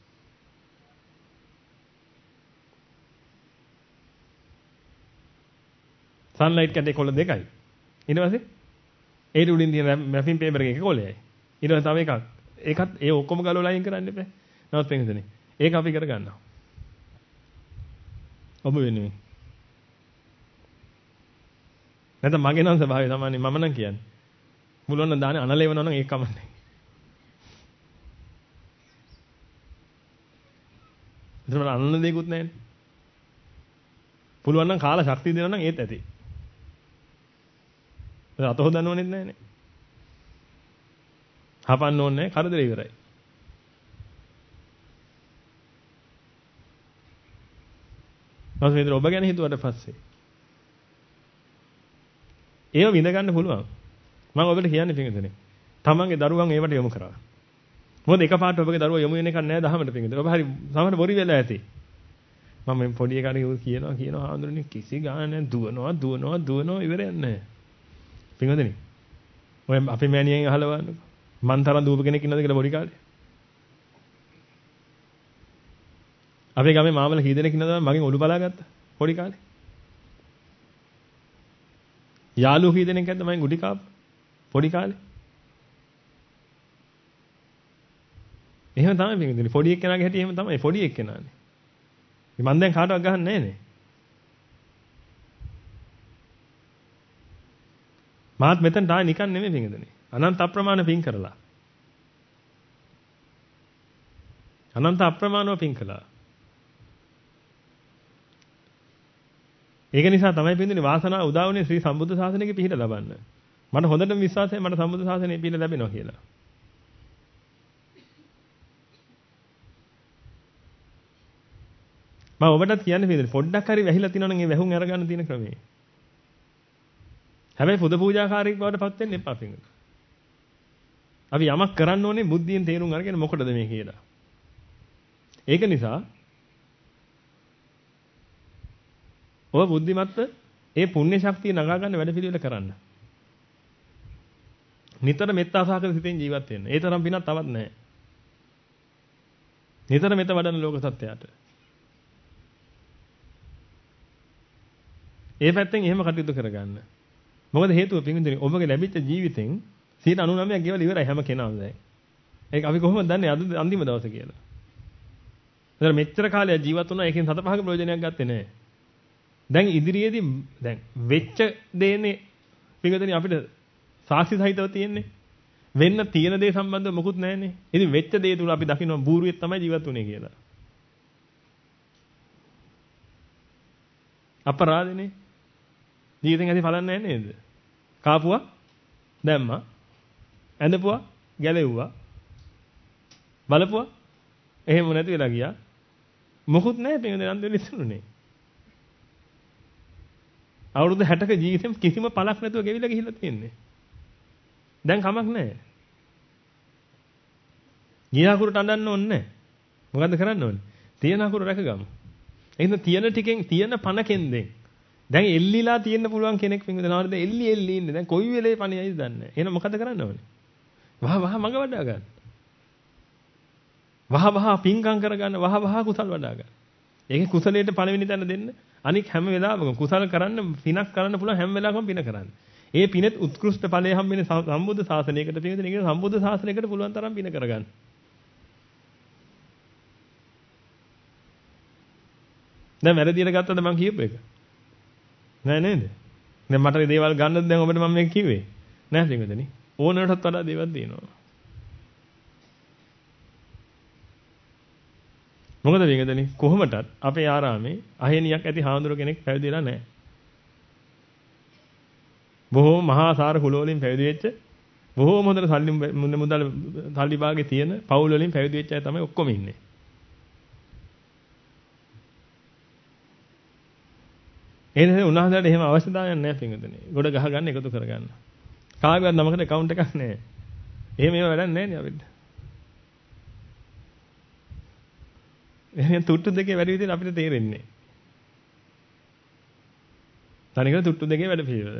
සන්ලයිට් කැටේ කොළ දෙකයි. ඊට පස්සේ ඒ උඩින් තියෙන රැපින් පේපර් එකේ කොළයයි. ඊට පස්සේ තව එකක්. ඒකත් ඒ ඔක්කොම ගලවලා අයින් කරන්න එපා. නවත් වෙනදනේ. ඒක අපි කර ගන්නවා. ඔබ වෙනුවෙන්. නැත්නම් මගේ නම් ස්වභාවය තමයි මම නම් කියන්නේ. මුලොන්න දාන්නේ අනලෙවනවා නම් ඒක කමන්නේ. ඒතර අනන දෙයක්වත් නැහැ. පුළුවන් නම් කාලා ශක්තිය දෙනවා නම් ඒත් ඇති. අත හොදන්න ඕනෙත් නැහැ නේ. හපන්න ඕනේ නැහැ කරදර ඉවරයි. ඔබ ගැන හිතුවට පස්සේ ඒව විඳ ගන්න පුළුවන්. මම ඔබට කියන්නේ පින්විතනේ. තමන්ගේ දරුවන් ඒවට යොමු කරා. මොකද එකපාරට ඔබගේ දරුවා යොමු වෙන එකක් නෑ දහමට පින්විතනේ. ඔබ හරි සමහර බොරි වෙලා ඇති. මම මේ පොඩි එකාට කියනවා ආන්දරනේ කිසි ගාන නෑ දුවනවා ඉවරයක් නෑ. පින්විතනේ. ඔය අපේ මෑණියන් අහලා බලන්නකො. මන් තරම් දූප කෙනෙක් ඉන්නවද කියලා පොඩි කාලේ. අපේ ගමේ මාමල කී දෙනෙක් ඉන්නවද මගෙන් ඔලු බලාගත්තා පොඩි කාලේ. යාළුවෝ කී දෙනෙක් ඇද්ද මගෙන් ගුටි කාපු පොඩි කාලේ. එහෙම තමයි පින්විතනේ. පොඩි එක්කෙනාගේ හැටි එහෙම තමයි. පොඩි එක්කෙනානේ. මම දැන් කාටවත් ගහන්නේ නැහනේ. මාත් මෙතන තායි නිකන් නෙමෙයි පින්විතනේ. අනන්ත අප්‍රමාණ පින් කරලා. අනන්ත අප්‍රමාණව පින් කළා. ඒක නිසා තමයි පින්විතනේ වාසනාව උදා වුණේ ශ්‍රී සම්බුද්ධ ශාසනයක පිහිට ලබන්න. මට හොඳටම විශ්වාසයි මට සම්බුද්ධ ශාසනයේ පිහිට ලැබෙනවා කියලා. මම ඔබටත් කියන්නේ පින්විතනේ පොඩ්ඩක් හරි වැහිලා තිනවනම් ඒ වැහුම් අරගන්න තියෙන ක්‍රමේ. හැබැයි පුද පූජාකාරීක බවට පත් වෙන්න එපා පින්විතනේ. අපි යමක් කරන්න ඕනේ බුද්ධියෙන් තේරුම් අරගෙන මොකටද මේ කියලා. ඒක නිසා ඔබ බුද්ධිමත්ව ඒ පුණ්‍ය ශක්තිය නගා ගන්න වැඩ පිළිවෙල කරන්න. නිතර මෙත්තා සහගත සිතෙන් ජීවත් වෙන්න. ඒ තරම් පිනක් තවත් නැහැ. නිතර මෙත වඩන ලෝක සත්‍යයට. ඒ පැත්තෙන් එහෙම කටයුතු කරගන්න. මොකද හේතුව පින්විතනේ ඔබගේ ලැබිච්ච ජීවිතෙන් 99%ක් ගෙවල ඉවරයි හැම කෙනාම දැන්. ඒක අපි කොහොමද දන්නේ අද අන්තිම දවසේ කියලා. ඒතර මෙච්චර කාලයක් ජීවත් වුණා ඒකෙන් 7-5ක ප්‍රයෝජනයක් ගත්තේ නැහැ. දැන් ඉදිරියේදී දැන් වෙච්ච දේනේ පින්විතනේ අපිට සාක්ෂි සහිතව තියෙන්නේ. වෙන්න තියෙන දේ සම්බන්ධව මොකුත් නැහැනේ. ඉතින් වෙච්ච දේ තුල අපි දකින්න බූරුවෙක් තමයි ජීවත් වුනේ කියලා. අපරාධනේ. ජීවිතෙන් ඇති බලන්නේ නැහැ නේද? කාපුවා දැම්මා. ඇඳපුවා ගැලෙව්වා. බලපුවා එහෙම නැති වෙලා ගියා. මොකුත් නැහැ පින්වදින අන්තිමට ඉස්සුනේ. අවුරුදු 60ක ජීවිතෙම කිසිම පළක් නැතුව ගෙවිලා ගිහිල්ලා තියෙන්නේ. දැන් කමක් නැහැ. ගියාකුරට අඬන්න ඕනේ නැහැ. මොකද්ද කරන්න ඕනේ? තියෙන අකුර රැකගමු. එහෙනම් තියෙන ටිකෙන් තියෙන පණකෙන් දෙන්න. දැන් එල්ලිලා තියෙන්න පුළුවන් කෙනෙක් පින්වදින ආවද එල්ලි ඉන්නේ. දැන් කොයි වෙලේ පණියයිද දන්නේ නැහැ. එහෙනම් මොකද කරන්න ඕනේ? වහ මග වඩා ගන්න. වහ පිංකම් කරගන්න වහ කුසල් වඩා ගන්න. ඒකේ කුසලයට පළවෙනි තැන දෙන්න. අනික හැම වෙලාවකම කුසල කරන්න පිනක් කරන්න පුළුවන් හැම වෙලාවකම පින කරන්න. ඒ පිනෙත් උත්කෘෂ්ඨ ඵලය හම්බෙන්නේ සම්බුද්ධ ශාසනයකට පින්වදින. ඒක සම්බුද්ධ ශාසනයකට පුළුවන් තරම් පින කරගන්න. දැන් වැරදියට ගත්තද මං කියපු එක? නෑ නේද? දැන් මට මේ දේවල් ගන්නද දැන් ඔබට මම මේක කිව්වේ? නෑ පින්වදින. ඕනකටත් වඩා දේවල් තියෙනවා. මොකද පින්වදින කොහොමටත් අපේ ආරාමේ අහේනියක් ඇති හාමුදුර කෙනෙක් පැවිදිලා නෑ. බොහෝ මහා සාර කුල වලින් පැවිදි වෙච්ච බොහෝම හොඳට සල්ලි භාගේ තියෙන පවුල් වලින් පැවිදි වෙච්ච අය තමයි ඔක්කොම ඉන්නේ. ඒ නිසා උන්වහන්සේට එහෙම අවශ්‍යතාවයක් නැහැ පින්වදිනේ. ගොඩ ගහ ගන්න එකතු කර ගන්න. කාගේවත් නමකට account එකක් නැහැ. එහෙම ඒවා වැඩක් නැහැ නේ අපිට. එහෙනම් තුට්ටු දෙකේ වැඩ විදිහට අපිට තේරෙන්නේ. තනිකර තුට්ටු දෙකේ වැඩ පිළිවෙල.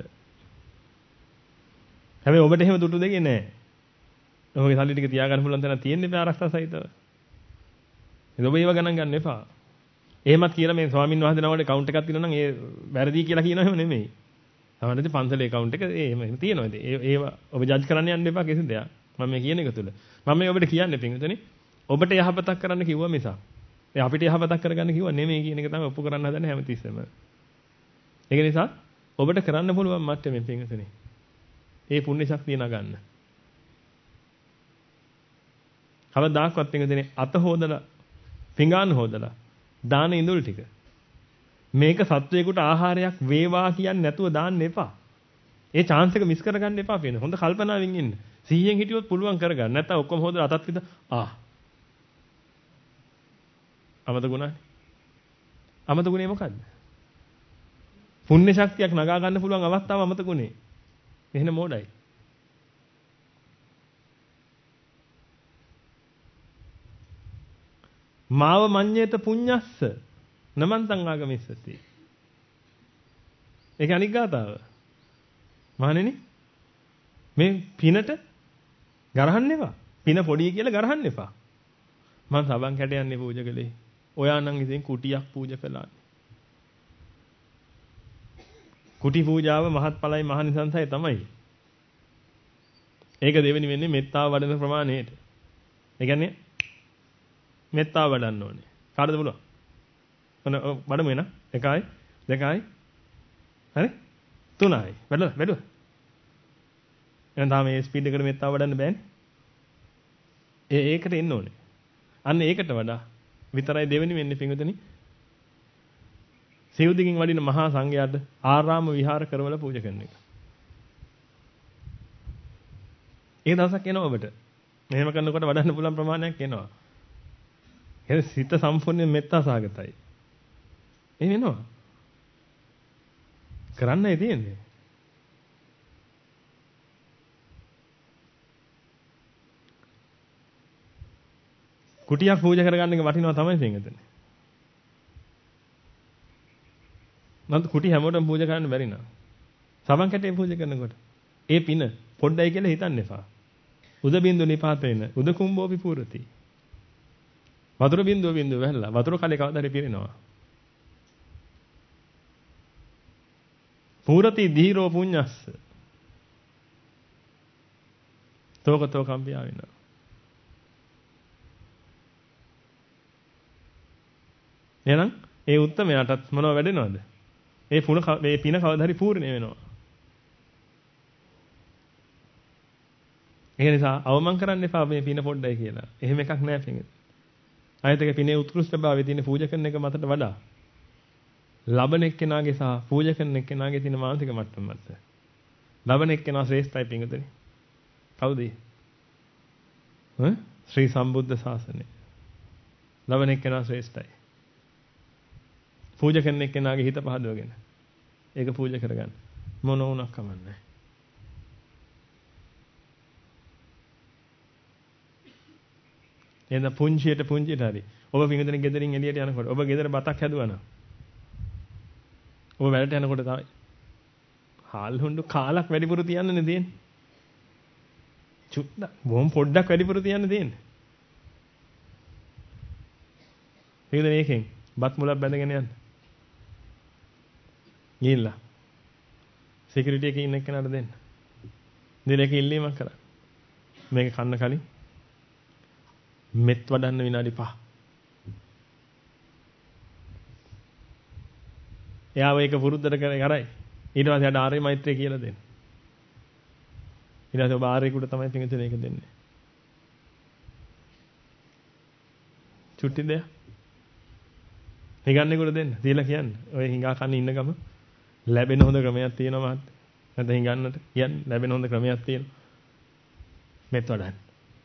හැබැයි ඔබට එහෙම තුට්ටු දෙකේ නැහැ. ඔබගේ සල්ලි ටික තියාගන්න පුළුවන් තැනක් තියෙන්නේ මේ ආරක්ෂා සහිතව. ඒක ඔබ ඒව ගණන් ගන්න එපා. එහෙමත් කියලා මේ ස්වාමින් වහන්සේ නමකට account එකක් තියෙනවා නම් ඒ වැරදි කියලා කියනවා එහෙම නෙමෙයි. සමහරවිට පන්සලේ account එක එහෙම තියෙනවා. ඒව ඔබ ජජ් කරන්න යන්න එපා කිසි දෙයක්. මම මේ කියන එක තුල. මම මේ ඔබට කියන්නේ පින්විතනේ ඔබට යහපතක් කරන්න කිව්වා මිසක්. ඒ අපිට යහපතක් කරගන්න කිව්වා නෙමෙයි කියන එක තමයි ඔප්පු කරන්න හදන්නේ හැමතිස්සෙම. ඒක නිසා ඔබට කරන්න පුළුවන් මට්ටමේ පින්විතනේ. ඒ පුණ්‍ය ශක්තිය නගන්න. කවදාක්වත් පින්විතනේ අත හොදලා පිඟාන හොදලා දාන ඉඳුල් ටික මේක සත්වයකට ආහාරයක් වේවා කියන්නේ නැතුව දාන්න එපා. ඒ chance එක මිස් කරගන්න එපා වෙන. හොඳ කල්පනාවෙන් ඉන්න. 100න් හිටියොත් පුළුවන් කරගන්න. නැත්නම් ඔක්කොම හොදලා අතත් විද අමතකුණානේ. අමතකුණේ මොකද්ද? පුණ්‍ය ශක්තියක් නගා ගන්න පුළුවන් අවස්ථාව අමතකුණේ. එහෙනම් මොඩයි. මාව මඤ්ඤේත පුඤ්ඤස්ස නමන්තං ආගමිස්සති. ඒක අනික් ගාතාව. මහණෙනි මේ පිනට ගරහන්න එපා. පින පොඩි කියලා ගරහන්න එපා. මං සබන් කැටයන්නේ පූජා කළේ. ඔයා නම් ඉතින් කුටියක් පූජා කළා. කුටි පූජාව මහත්ඵලයි මහනිසංසයි තමයි. ඒක දෙවෙනි වෙන්නේ මෙත්තාව වඩන ප්‍රමාණයට. ඒ කියන්නේ මෙත්තාව වඩන්න ඕනේ. කාටද පුළුවන්? ඔන්න වඩමු එන 1යි 2යි හරි 3යි. වැඩුවා. එහෙනම් තාම මේ ස්පීඩ් එකට මෙත්තාව වඩන්න බෑනේ. ඒකට එන්න ඕනේ. අන්න ඒකට වඩා විතරයි දෙවෙනි වෙන්නේ පින්විතනි. සිව්දිකින් වඩින මහා සංඝයාට ආරාම විහාර කරවල පූජා කරන එක. ඒ දවසක් එනවා ඔබට. මෙහෙම කරනකොට වඩන්න පුළුවන් ප්‍රමාණයක් එනවා. ඒ සිත සම්පූර්ණයෙන් මෙත්තා සාගතයි. එහෙම එනවා. කරන්නයි තියෙන්නේ. කුටියක් පූජා කරගන්න එක වටිනවා තමයි පින්විතනි. නැත්නම් කුටි හැමෝටම පූජා කරන්න බැරි නා. සබන් කැටේ පූජා කරනකොට ඒ පින පොඩ්ඩයි කියලා හිතන්න එපා. උද බින්දු නිපාත වෙන උද කුම්භෝපි පූරති. වතුර බින්දුව වැහැලා වතුර කලේ කවදාද පිරෙනවා. පූරති දීරෝ පුඤ්ඤස්ස. තෝකතෝ කම්පියා වෙනවා. එහෙනම් ඒ උත්තමයාටත් මොනව වැඩෙනවද? මේ පින කවදා හරි පූර්ණ වෙනවා. ඒ නිසා අවමන් කරන්න එපා මේ පින පොඩ්ඩයි කියලා. එහෙම එකක් නෑ පින්. ආයතක පිනේ උත්කෘෂ්ඨභාවයේ තියෙන පූජා කරන එක මතට වඩා ලබන එක්කෙනාගේ සහ පූජා කරන එක්කෙනාගේ තියෙන මානසික මට්ටම මත. ලබන එක්කෙනා ශ්‍රේෂ්ඨයි පින්වතුනි. කවුද? ශ්‍රී සම්බුද්ධ ශාසනය. ලබන එක්කෙනා ශ්‍රේෂ්ඨයි. පූජා කරන එක්කෙනාගේ හිත පහදවගෙන ඒක පූජා කරගන්න. මොන වුණක් කමන්නේ. එහෙනම් පුංචියට හරි. ඔබ පින්වතුනි ගෙදරින් එළියට යනකොට ඔබ ගෙදර බතක් හැදුවා නම් ඔබ වැඩට යනකොට තමයි හාල් හුඬු කාලක් වැඩිපුර තියන්නනේ දෙන්නේ. චුට්ටක් බොම් පොඩ්ඩක් වැඩිපුර තියන්න දෙන්නේ. ඒකද මේකෙන් බත් මුලක් බැඳගෙන යන්න. ගිහිල්ලා සිකියුරිටි එකේ ඉන්න කෙනාට දෙන්න. දිලක ඉල්ලීමක් කරා. මේක කන්න කලින් මෙත් වඩන්න විනාඩි 5. එයාව ඒක පුරුද්දට කරයි. ඊට පස්සේ ආට ආර්ය මෛත්‍රිය කියලා දෙන්න. ඊට පස්සේ ඔබ ආර්යෙකුට තමයි පිටින් ඒක දෙන්නේ. චුට්ටි දෙය. හිඟන්නේකට දෙන්න. දීලා කියන්න. ඔය හිඟා කන්න ඉන්න ගම ලැබෙන හොඳ ක්‍රමයක් තියෙනවා මහත්. නැත්නම් හිඟන්නට කියන්නේ ලැබෙන හොඳ ක්‍රමයක් තියෙනවා. මෙත් වඩන්න.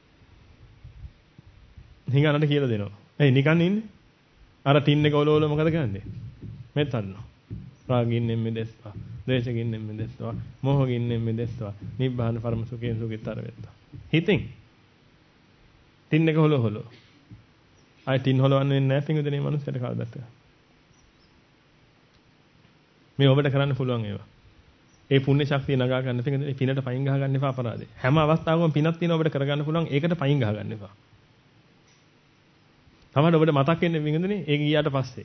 හිඟන්නට කියලා දෙනවා. එයි නිකන් ඉන්නේ. අර ටින් එක ඔලෝල මොකද කරන්නේ? මෙත් වඩනවා. රාගින්නෙන් මෙදෙස්වා, ද්වේෂකින්නෙන් මෙදෙස්වා, මෝහකින්නෙන් මෙදෙස්වා, නිබ්බාන පරම සුඛයෙන් සුඛිතර වෙත්වා. හිතින් ටින් එක හොලෝ. ආයි ටින් හොලවන්න වෙන්නේ නැහැ පිංගුදෙනේ මනුස්සයට කවදාවත්. මේ ඔබට කරන්න පුළුවන් ඒවා. ඒ පුණ්‍ය ශක්තිය නගා ගන්න පිංගුදෙනේ පිනට පයින් ගහ ගන්න එපා අපරාධේ. හැම අවස්ථාවකම පිනක් තියෙන ඔබට කරගන්න පුළුවන් ඒකට පයින් ගහ ගන්න එපා. තමයි ඔබට මතක් වෙන්නේ පිංගුදෙනේ ඒක ගියාට පස්සේ.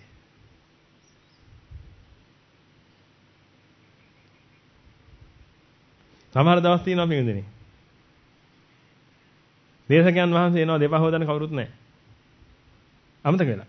සමහර දවස් තියෙනවා පිංගුදෙනේ. දේශකයන් වහන්සේ එනවා දෙපා හොදන්න කවුරුත් නැහැ. අමතක වෙලා.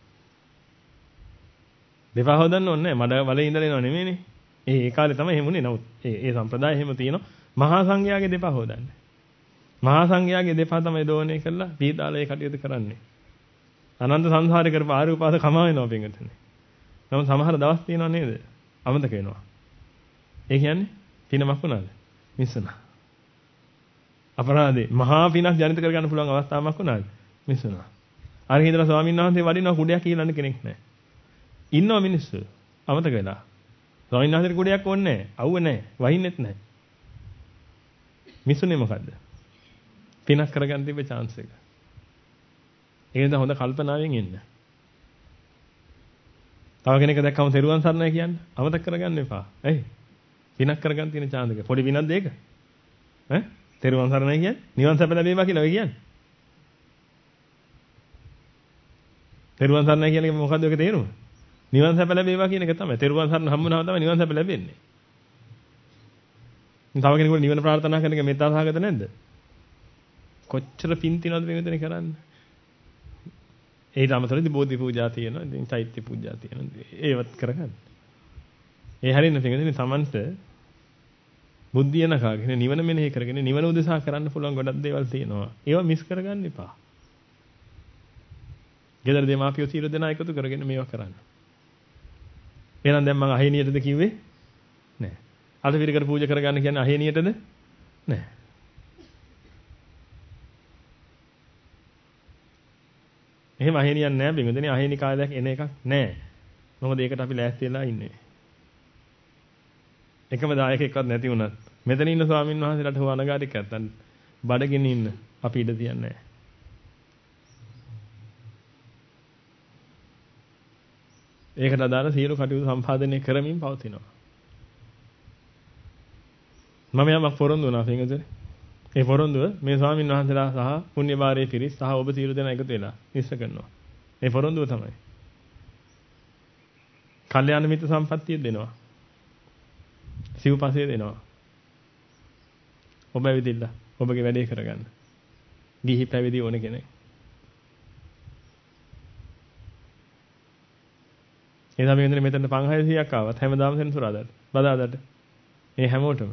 දෙපා හොදන්න ඕනේ නැහැ. මඩ වලේ ඉඳලා එනවා නෙමෙයිනේ. ඒ කාලේ තමයි එහෙම උනේ. නමුත් ඒ සම්ප්‍රදාය එහෙම තියෙනවා. මහා සංඝයාගේ දෙපා හොදන්නේ. මහා සංඝයාගේ දෙපා තමයි දෝණය කරලා පීඩාලේ කටයුතු කරන්නේ. අනන්ත සංසාරේ කරපු ආරූපාද කමා වෙනවා පිංගුදෙනේ. නමුත් සමහර දවස් තියෙනවා නේද? අමතක වෙනවා. ඒ කියන්නේ පිනමක් වුණාද? මිස්සුණා. අපරාධේ මහා පිනක් ජනිත කරගන්න පුළුවන් අවස්ථාවක් වුණාද? මිස්සුණා. අර හිඳලා ස්වාමීන් වහන්සේ වඩිනවා කුඩයක් කියලාන්න කෙනෙක් නැහැ. ඉන්නවා මිනිස්සු. අමතක වෙලා. ස්වාමීන් වහන්සේට කුඩයක් ඕනේ නැහැ. අවුව නැහැ. වහින්නෙත් නැහැ. මිස්සුනේ මොකද්ද? පිනක් කරගන්න තිබ්බ chance එක. ඒ නිසා හොඳ කල්පනාවෙන් ඉන්න. තව කෙනෙක් දැක්කම තෙරුවන් සරණයි කියන්නේ අමතක කරගන්න එපා. ඇයි? විනක් කරගන්න තියෙන chance එක. පොඩි විනක්ද ඒක? ඈ? තෙරුවන් සරණයි කියන්නේ නිවන් සැප ලැබේවා කියලා ඔය කියන්නේ. තෙරුවන් සරණයි කියන්නේ මොකද්ද ඔයක තේරුම? නිවන් සැප ලැබේවා කියන එක තමයි. තෙරුවන් සරණ හම්බුනහම තමයි නිවන් සැප ලැබෙන්නේ. තව කෙනෙකුට නිවන ප්‍රාර්ථනා කරන එක මෙත්තා සහගත නැද්ද? කොච්චර පින් තියනවද මේ මෙතන කරන්නේ? ඒට අමතරව බෝධි පූජා තියෙනවා. ඉතින් චෛත්‍ය පූජා තියෙනවා. ඒවත් කරගන්න. ඒ හැරෙන්න තියෙන්නේ තමන්ට බුද්ධිය නකාගෙන නිවන මෙනෙහි කරගෙන නිවන උදෙසා කරන්න පුළුවන් ගොඩක් දේවල් තියෙනවා. ඒවා මිස් කරගන්න එපා. ගෙදර දෙමාපියෝ සියලු දෙනා එකතු කරගෙන මේවා කරන්න. එහෙනම් දැන් මම අහේනියටද කිව්වේ? නෑ. අද පිරිකර පූජා කරගන්න කියන්නේ අහේනියටද? නෑ. එහෙම අහේනියක් නෑ බින්දුනේ අහේනි කාලයක් එන එකක් නෑ. මොකද ඒකට අපි ලෑස්ති වෙලා ඉන්නේ. එකම දායකයෙක්වත් නැති වුණත් මෙතන ඉන්න ස්වාමින් වහන්සේලාට හො අනගාരിക නැත්තම් බඩගින්න ඉන්න අපි ඉඩ තියන්නේ නෑ. ඒකට අදාළ සියලු කටයුතු සම්පාදනය කරමින් පවතිනවා. මම යමක් පොරොන්දු වුණා පින්වතුනි. ඒ පොරොන්දුව මේ ස්වාමින් වහන්සේලා සහ පුණ්‍ය භාරයේ පිරිස් සහ ඔබ සියලු දෙනා එකතු වෙලා ඉස්ස කරනවා. මේ පොරොන්දුව තමයි. කල්යාණ මිත්‍ර සම්පත්තිය දෙනවා. සිව්පසය දෙනවා. ඔබ ඇවිදින්න. ඔබගේ වැඩේ කරගන්න. ගිහි පැවිදි ඕන කෙනෙක්. එදා මේ මෙතන 500ක් ආවත් හැමදාම සෙනසුරාදාට බදාදාට මේ හැමෝටම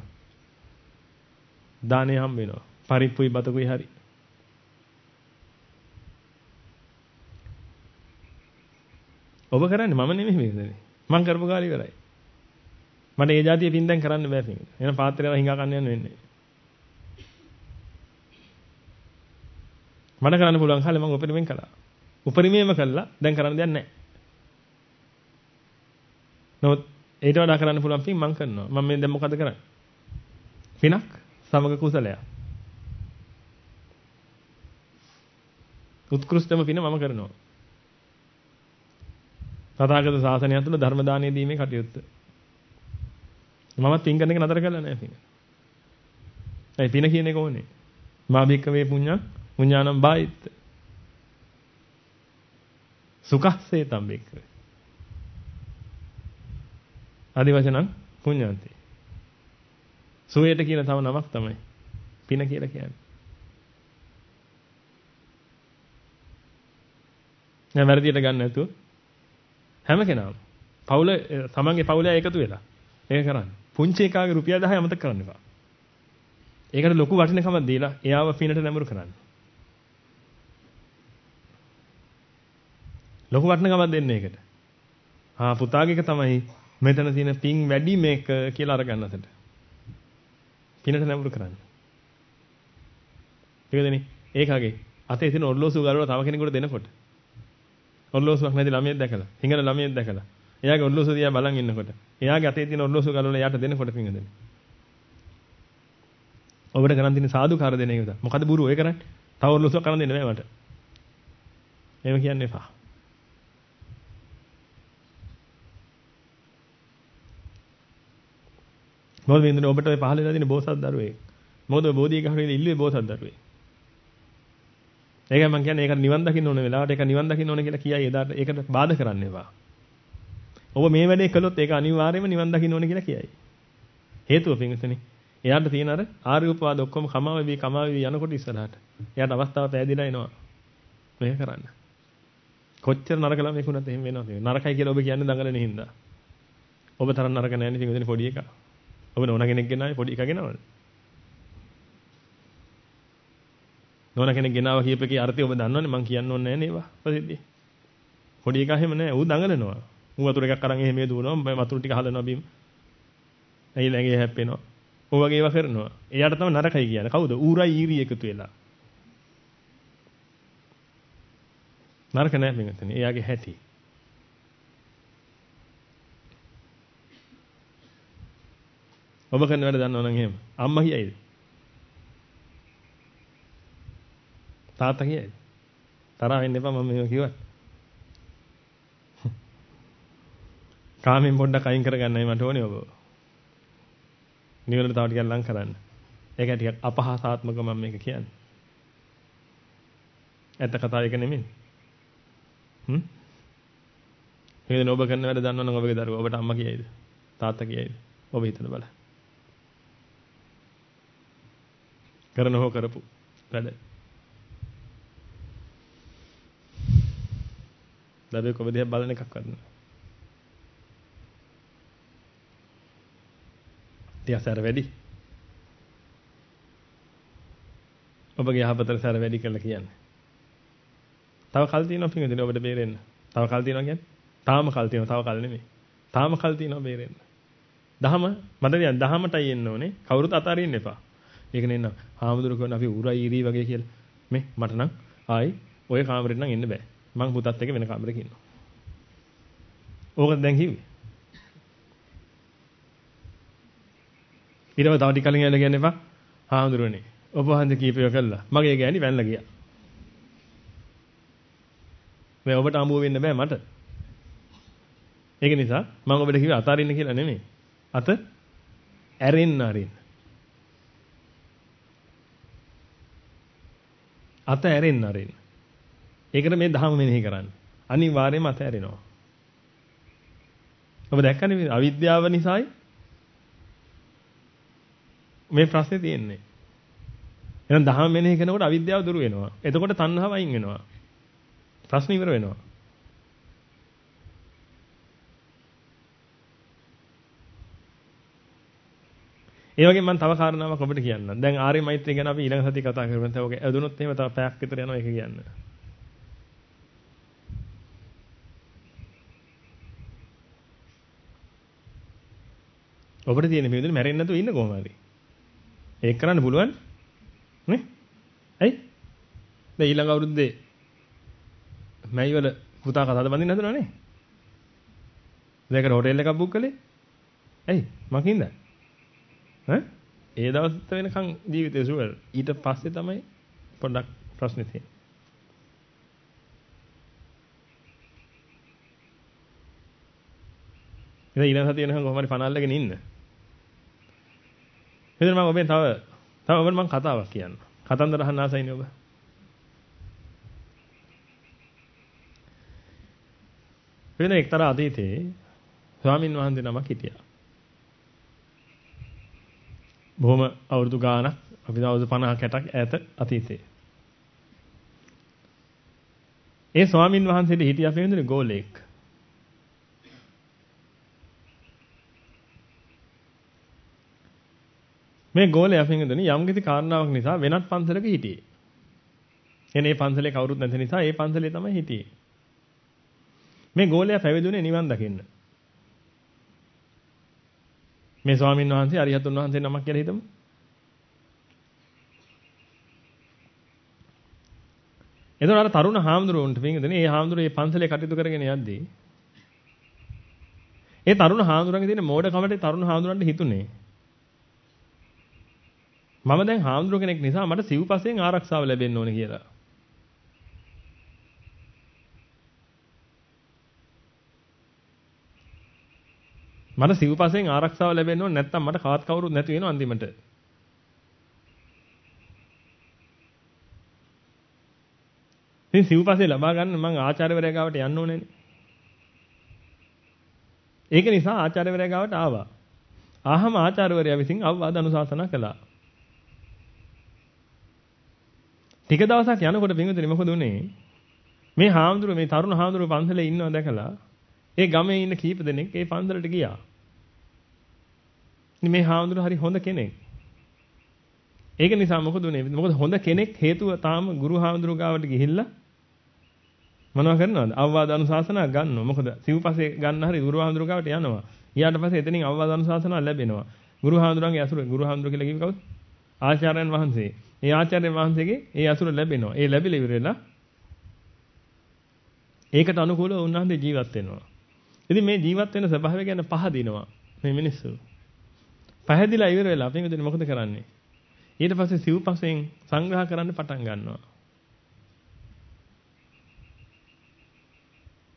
දානේ හම්බ වෙනවා. පරිප්පුයි බතකුයි හරි. ඔබ කරන්නේ මම නෙමෙයි මේකනේ. මං කරපු කාලේ ඉවරයි. මට ඒ જાතිය පින් දැන් කරන්න බෑ පින්. එන පාත්‍රයව හිඟා ගන්න යන්න වෙන්නේ. මට කරන්න පුළුවන් කාලේ මම උපරිමයෙන් කළා. උපරිමයෙන්ම කළා. දැන් කරන්න දෙයක් නැහැ. නමුත් ඊට වඩා කරන්න පුළුවන් පින් මං කරනවා. මම මේ දැන් මොකද කරන්නේ? පිනක් සමග කුසලයක්. උත්කෘෂ්ඨම පින මම කරනවා. තථාගත ශාසනය තුළ ධර්ම දානය දීමේ කටයුත්ත. මමත් පින් කරන එක නතර කරලා නැහැ පින. ඒ පින කියන එක ඕනේ. මා භික්කවේ පුඤ්ඤං පුඤ්ඤානම් බායිත්. සුඛස්සේ තම්බෙක්කවේ. ආදිවචනං පුඤ්ඤාන්ති. සුවයට කියන තව නමක් තමයි පින කියලා කියන්නේ. නෑ වැරදියට ගන්න නැතුව හැම කෙනාම පවුල තමන්ගේ පවුලේ එකතු වෙලා ඒක කරන්න. පුංචි එකාගේ රුපියල් 10 අමතක කරන්න එපා. ඒකට ලොකු වටිනකමක් දීලා එයාව පිනට නැඹුරු කරන්න. ලොකු වටිනකමක් දෙන්න ඒකට. පුතාගේ එක තමයි මෙතන තියෙන පින් වැඩි මේක කියලා අරගන්න අතට. පිනට නැඹුරු කරන්න. ඒකදෙනි ඒකගේ අතේ තියෙන ඔර්ලෝසුව ගලවලා තව කෙනෙකුට දෙනකොට ඔර්ලෝසුවක් නැති ළමයෙක් දැකලා හිඟන ළමයෙක් දැකලා එයාගේ ඔර්ලෝසුව දිහා බලන් ඉන්නකොට එයාගේ අතේ තියෙන ඔර්ලෝසුව ගලවලා එයාට දෙනකොට පින් දෙන්න. ඔබට කරන් තියෙන සාදුකාර දෙන එක විතර. මොකද බුරු ඔය කරන්නේ? තව ඔර්ලෝසුවක් කරන් දෙන්න බෑ මට. එහෙම කියන්න එපා. මොකද මේ ඉන්නේ ඔබට ඔය පහල වෙලා තියෙන බෝසත් දරුවෙක්. මොකද ඔය බෝධිය ගහගෙන ඉල්ලුවේ බෝසත් දරුවෙක්. ඒකයි මම කියන්නේ ඒකට නිවන් දකින්න ඕන වෙලාවට ඒක නිවන් දකින්න ඕන කියලා කියයි එදාට ඒකට බාධා කරන්න එපා. ඔබ මේ වැඩේ කළොත් ඒක අනිවාර්යයෙන්ම නිවන් දකින්න ඕන කියලා කියයි. හේතුව පින්විතනේ. එයාට තියෙන අර ආර්ය උපවාද ඔක්කොම කමාවි යනකොට ඉස්සරහට. එයාට අවස්ථාව පෑදිලා එනවා. මේක කරන්න. කොච්චර නරක ළමයෙකුණත් එහෙම වෙනවද? නරකයි කියලා ඔබ කියන්නේ දඟලන හින්දා. ඔබ තරම් නරක නැහැ නේ පින්විතනේ පොඩි එකා. ඔබ නෝන කෙනෙක් ගෙනාවේ පොඩි එකා ගෙනවද? නෝන කෙනෙක් ගෙනාවා කියපේකේ අර්ථය ඔබ දන්නවනේ මං කියන්න ඕනේ නැහැ නේවා ප්‍රසිද්ධියේ. පොඩි එකා එහෙම නැහැ. ඌ දඟලනවා. ඌ වතුර එකක් අරන් එහෙම දුවනවා වතුර ටික හදනවා බීම. ඇයි ළඟේ හැප්පෙනවා. ඔය වගේ ඒවා කරනවා. එයාට තමයි නරකයි කියන්නේ. කවුද? ඌරයි ඊරි එකතු වෙලා. නරක නැහැ මෙතන. එයාගේ හැටි. ඔබ කරන වැඩ දන්නව නම් එහෙම. අම්මා කියයිද? තාත්තා කියයිද? තරහ වෙන්න එපා මම මේව කිව්වා. කාමෙන් පොඩ්ඩක් අයින් කරගන්නයි මට ඕනේ ඔබ. නිවනට තව ටිකක් ලං කරන්න. ඒක ටිකක් අපහාසාත්මක මම මේක කියන්නේ. ඇත්ත කතාව එක නෙමෙයි. එහෙනම් ඔබ කරන වැඩ දන්නවනම් ඔබගේ දරුවා ඔබට අම්මා කියයිද? තාත්තා කියයිද? ඔබ හිතන බල. කරන හෝ කරපු වැඩ. දරුවෙක් ඔබ දිහා බලන එකක්වත් නෑ. ටිකක් සැර වැඩි. ඔබගේ යහපතට සැර වැඩි කියලා කියන්නේ. තව කල් තියෙනවා පිටින් ඔබට බේරෙන්න. තව කල් තියෙනවා කියන්නේ? තාම කල් තියෙනවා. තව කල් නෙමෙයි. තාම කල් තියෙනවා බේරෙන්න. දහම මට කියන්නේ දහමටයි එන්න ඕනේ. කවුරුත් අතාරින්න එපා. ඒක නෙන්න. හාමුදුරුවෝ කියන අපි උරයි ඉරි වගේ කියලා. මේ මට නම් ආයි ඔය කාමරෙට නම් එන්න බෑ. මං පුතත් එක්ක වෙන කාමරයක ඉන්නවා. ඕක දැන් කිව්වේ. ඊළඟ තව ටික කලින් ඇවිල්ලා කියන්න එපා. හාමුදුරුවනේ ඔබ වහන්සේ කීපය කළා. මගේ ගෑණි වැන්ලා ගියා. මේ ඔබට අඹුව වෙන්න බෑ මට. ඒක නිසා මම ඔබට කිව්වේ අතාරින්න කියලා නෙමෙයි. අත ඇරෙන්න අරින්න. අත ඇරෙන්න අරින්න. ඒකට මේ ධර්ම මෙනෙහි කරන්න. අනිවාර්යයෙන්ම අත ඇරෙනවා. ඔබ දැක්කනේ අවිද්‍යාව නිසායි මේ ප්‍රශ්නේ තියෙන්නේ. එහෙනම් ධර්ම මෙනෙහි කරනකොට අවිද්‍යාව දුරු වෙනවා. එතකොට තණ්හාව අයින් වෙනවා. ප්‍රශ්න ඉවර වෙනවා. ඒ වගේම මම තව කාරණාවක් ඔබට කියන්නම්. දැන් ආර්ය මෛත්‍රිය ගැන අපි ඊළඟ සතියේ කතා කරමු. නැත්නම් ඔක ඇදුනොත් එහෙම තව පැයක් විතර යනවා ඒක කියන්න. ඔබට තියෙන මේ විදිහට මැරෙන්නේ නැතුව ඉන්න කොහොම හරි. ඒක කරන්න පුළුවන් නේ? ඇයි? දැන් ඊළඟ අවුරුද්දේ මැයි වල පුතා කතාද බඳින්න හදනව නේ? දැන් හොටෙල් එකක් බුක් කළේ? ඇයි? මකින්ද? ඈ? ඒ දවස්වල වෙනකන් ජීවිතේ සුවර්. ඊට පස්සේ තමයි පොඩ්ඩක් ප්‍රශ්නේ තියෙන්නේ. ඉතින් ඊළඟ සතිය වෙනකන් කොහොම හරි පනල්ලගෙන ඉන්න. මෙතන මම ඔබෙන් තව ඔබට මම කතාවක් කියන්න. කතන්දර අහන්න ආසයිනේ ඔබ. වෙන එක්තරා අතීතයේ ස්වාමින් වහන්සේ නමක් හිටියා. බොහොම අවුරුදු ගාණක් අපි අවුරුදු 50 60ක් ඈත අතීතයේ. ඒ ස්වාමින් වහන්සේට හිටියා පිළිඳින ගෝලෙක්. මේ ගෝලයා පිළිඳින යම්කිසි කාරණාවක් නිසා වෙනත් පන්සලක හිටියේ. එනේ පන්සලේ කවුරුත් නැති නිසා ඒ පන්සලේ තමයි හිටියේ. මේ ගෝලයා පැවිදුනේ නිවන් දකින්න. මේ ස්වාමීන් වහන්සේ අරිහතුන් වහන්සේ නමක් කියලා හිතමු. එතකොට අර තරුණ හාමුදුරුවන්ට පිටින්දනේ ඒ හාමුදුරුවෝ මේ පන්සලේ කටයුතු කරගෙන යද්දී ඒ තරුණ හාමුදුරන්ගේ තියෙන මෝඩකමට තරුණ හාමුදුරන්ට හිතුනේ මම දැන් හාමුදුරුව කෙනෙක් නිසා මට සිව්පසෙන් ආරක්ෂාව ලැබෙන්න ඕනේ කියලා. මට සිව්පසෙන් ආරක්ෂාව ලැබෙන්න ඕනේ නැත්නම් මට කාත් කවුරුත් නැති වෙනවා අන්තිමට. ඉතින් සිව්පසේ ලබා ගන්න මම ආචාර්යවරයා ගාවට යන්න ඕනේනේ. ඒක නිසා ආචාර්යවරයා ගාවට ආවා. ආහම ආචාර්යවරයා විසින් අවවාද අනුශාසනා කළා. ටික දවසක් යනකොට පින්විතනි මොකද උනේ? මේ හාමුදුරුවෝ මේ තරුණ හාමුදුරුවෝ පන්සලේ ඉන්නව දැකලා ඒ ගමේ ඉන්න කීප දෙනෙක් ඒ පන්සලට ගියා. මේ හාමුදුරුවෝ හරි හොඳ කෙනෙක්. ඒක නිසා මොකද උනේ? මොකද හොඳ කෙනෙක් හේතුව තාම ගුරු හාමුදුරුවෝ ගාවට ගිහිල්ලා මොනව කරනවද? අවවාද අනුශාසනා ගන්නවා. මොකද සිව්පසේ ගන්න හරි ගුරු හාමුදුරුවෝ ගාවට යනවා. ඊට පස්සේ එතනින් අවවාද අනුශාසනා ලැබෙනවා. ගුරු හාමුදුරුවන්ගේ අසුර ගුරු හාමුදුරුවෝ කියලා කිව්ව කවුද? ආචාර්යයන් වහන්සේ. ඒ ආචාර්යයන් වහන්සේගේ ඒ අසුර ලැබෙනවා. ඒ ලැබිලා ඉවරලා ඒකට අනුකූලව උන්වහන්සේ ජීවත් වෙනවා. ඉතින් මේ ජීවත් වෙන ස්වභාවය ගැන පහදිනවා මේ මිනිස්සු. පහදිලා ඉවර වෙලා අපි මෙතන මොකද කරන්නේ? ඊට පස්සේ සිව්පසෙන් සංග්‍රහ කරන්න පටන් ගන්නවා.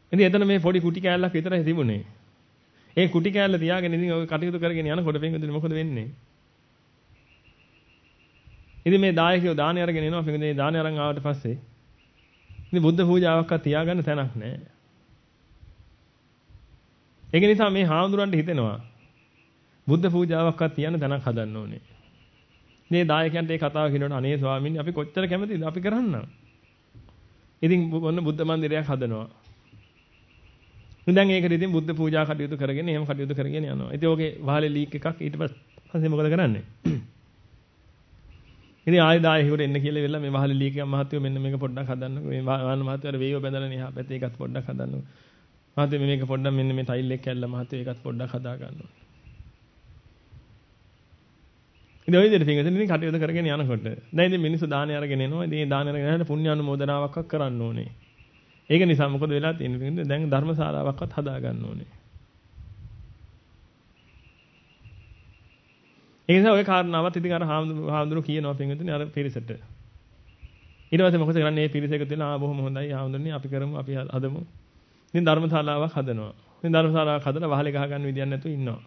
ඉතින් එතන මේ පොඩි කුටි කෑල්ලක් විතරයි තිබුණේ. ඒ කුටි කෑල්ල තියාගෙන ඉතින් ඔය කටයුතු කරගෙන යනකොට පින්වතුනි මොකද වෙන්නේ? ඉතින් මේ දායකයෝ දානේ අරගෙන එනවා පින්වතුනි දානේ අරන් ආවට පස්සේ ඉතින් බුද්ධ පූජාවක්වත් තියාගන්න තැනක් නැහැ. ඒක නිසා මේ හාමුදුරන්ට හිතෙනවා බුද්ධ පූජාවක්වත් තියන්න තැනක් හදන්න ඕනේ. මේ දායකයන්ට මේ කතාව කියනකොට අනේ ස්වාමීනි අපි කොච්චර කැමතිද අපි කරන්නම්. ඉතින් ඔන්න බුද්ධ මන්දිරයක් හදනවා. දැන් ඒකට ඉතින් බුද්ධ පූජා කටයුතු කරගෙන එහෙම කටයුතු කරගෙන යනවා. ඉතින් ඕකේ වහලේ ලීක් එකක් ඊට පස්සේ මොකද කරන්නේ? ඉතින් ආයෙ දායකයෙකුට එන්න කියලා ඉවරලා මේ වහලේ ලීක් එකක් මහත්තයෝ මෙන්න මේක පොඩ්ඩක් හදන්නකෝ. මේ වාහන මහත්තයෝ අර වේව බැඳලා නේ පැත්තේ ඒකත් පොඩ්ඩක් හදන්නකෝ. මහත්තයෝ මේක පොඩ්ඩක් මෙන්න මේ ටයිල් එක කැල්ල මහත්තයෝ ඒකත් පොඩ්ඩක් හදා ගන්න ඕනේ. ඉතින් ඔය විදිහට පිටින් ඉතින් කටයුතු කරගෙන යනකොට දැන් ඉතින් මිනිස්සු දානේ අරගෙන එනවා. ඉතින් මේ දානේ අරගෙන යනකොට පුණ්‍ය අනුමෝදනාවක් කරන්න ඕනේ. ඒක නිසා මොකද වෙලා තියෙන්නේ? දැන් ධර්මශාලාවක්වත් හදා ගන්න ඕනේ. ඒ නිසා ওই කාරණාවත් ඉතින් අර හාමුදුරුවෝ කියනවා පින්විතනේ අර පිරිසට. ඊට පස්සේ මොකද කරන්නේ? මේ පිරිස එකතු වෙලා බොහොම හොඳයි හාමුදුරනේ අපි කරමු අපි හදමු. ඉතින් ධර්මශාලාවක් හදනවා. ඉතින් ධර්මශාලාවක් හදලා වහලේ ගහ ගන්න විදියක් නැතුව ඉන්නවා.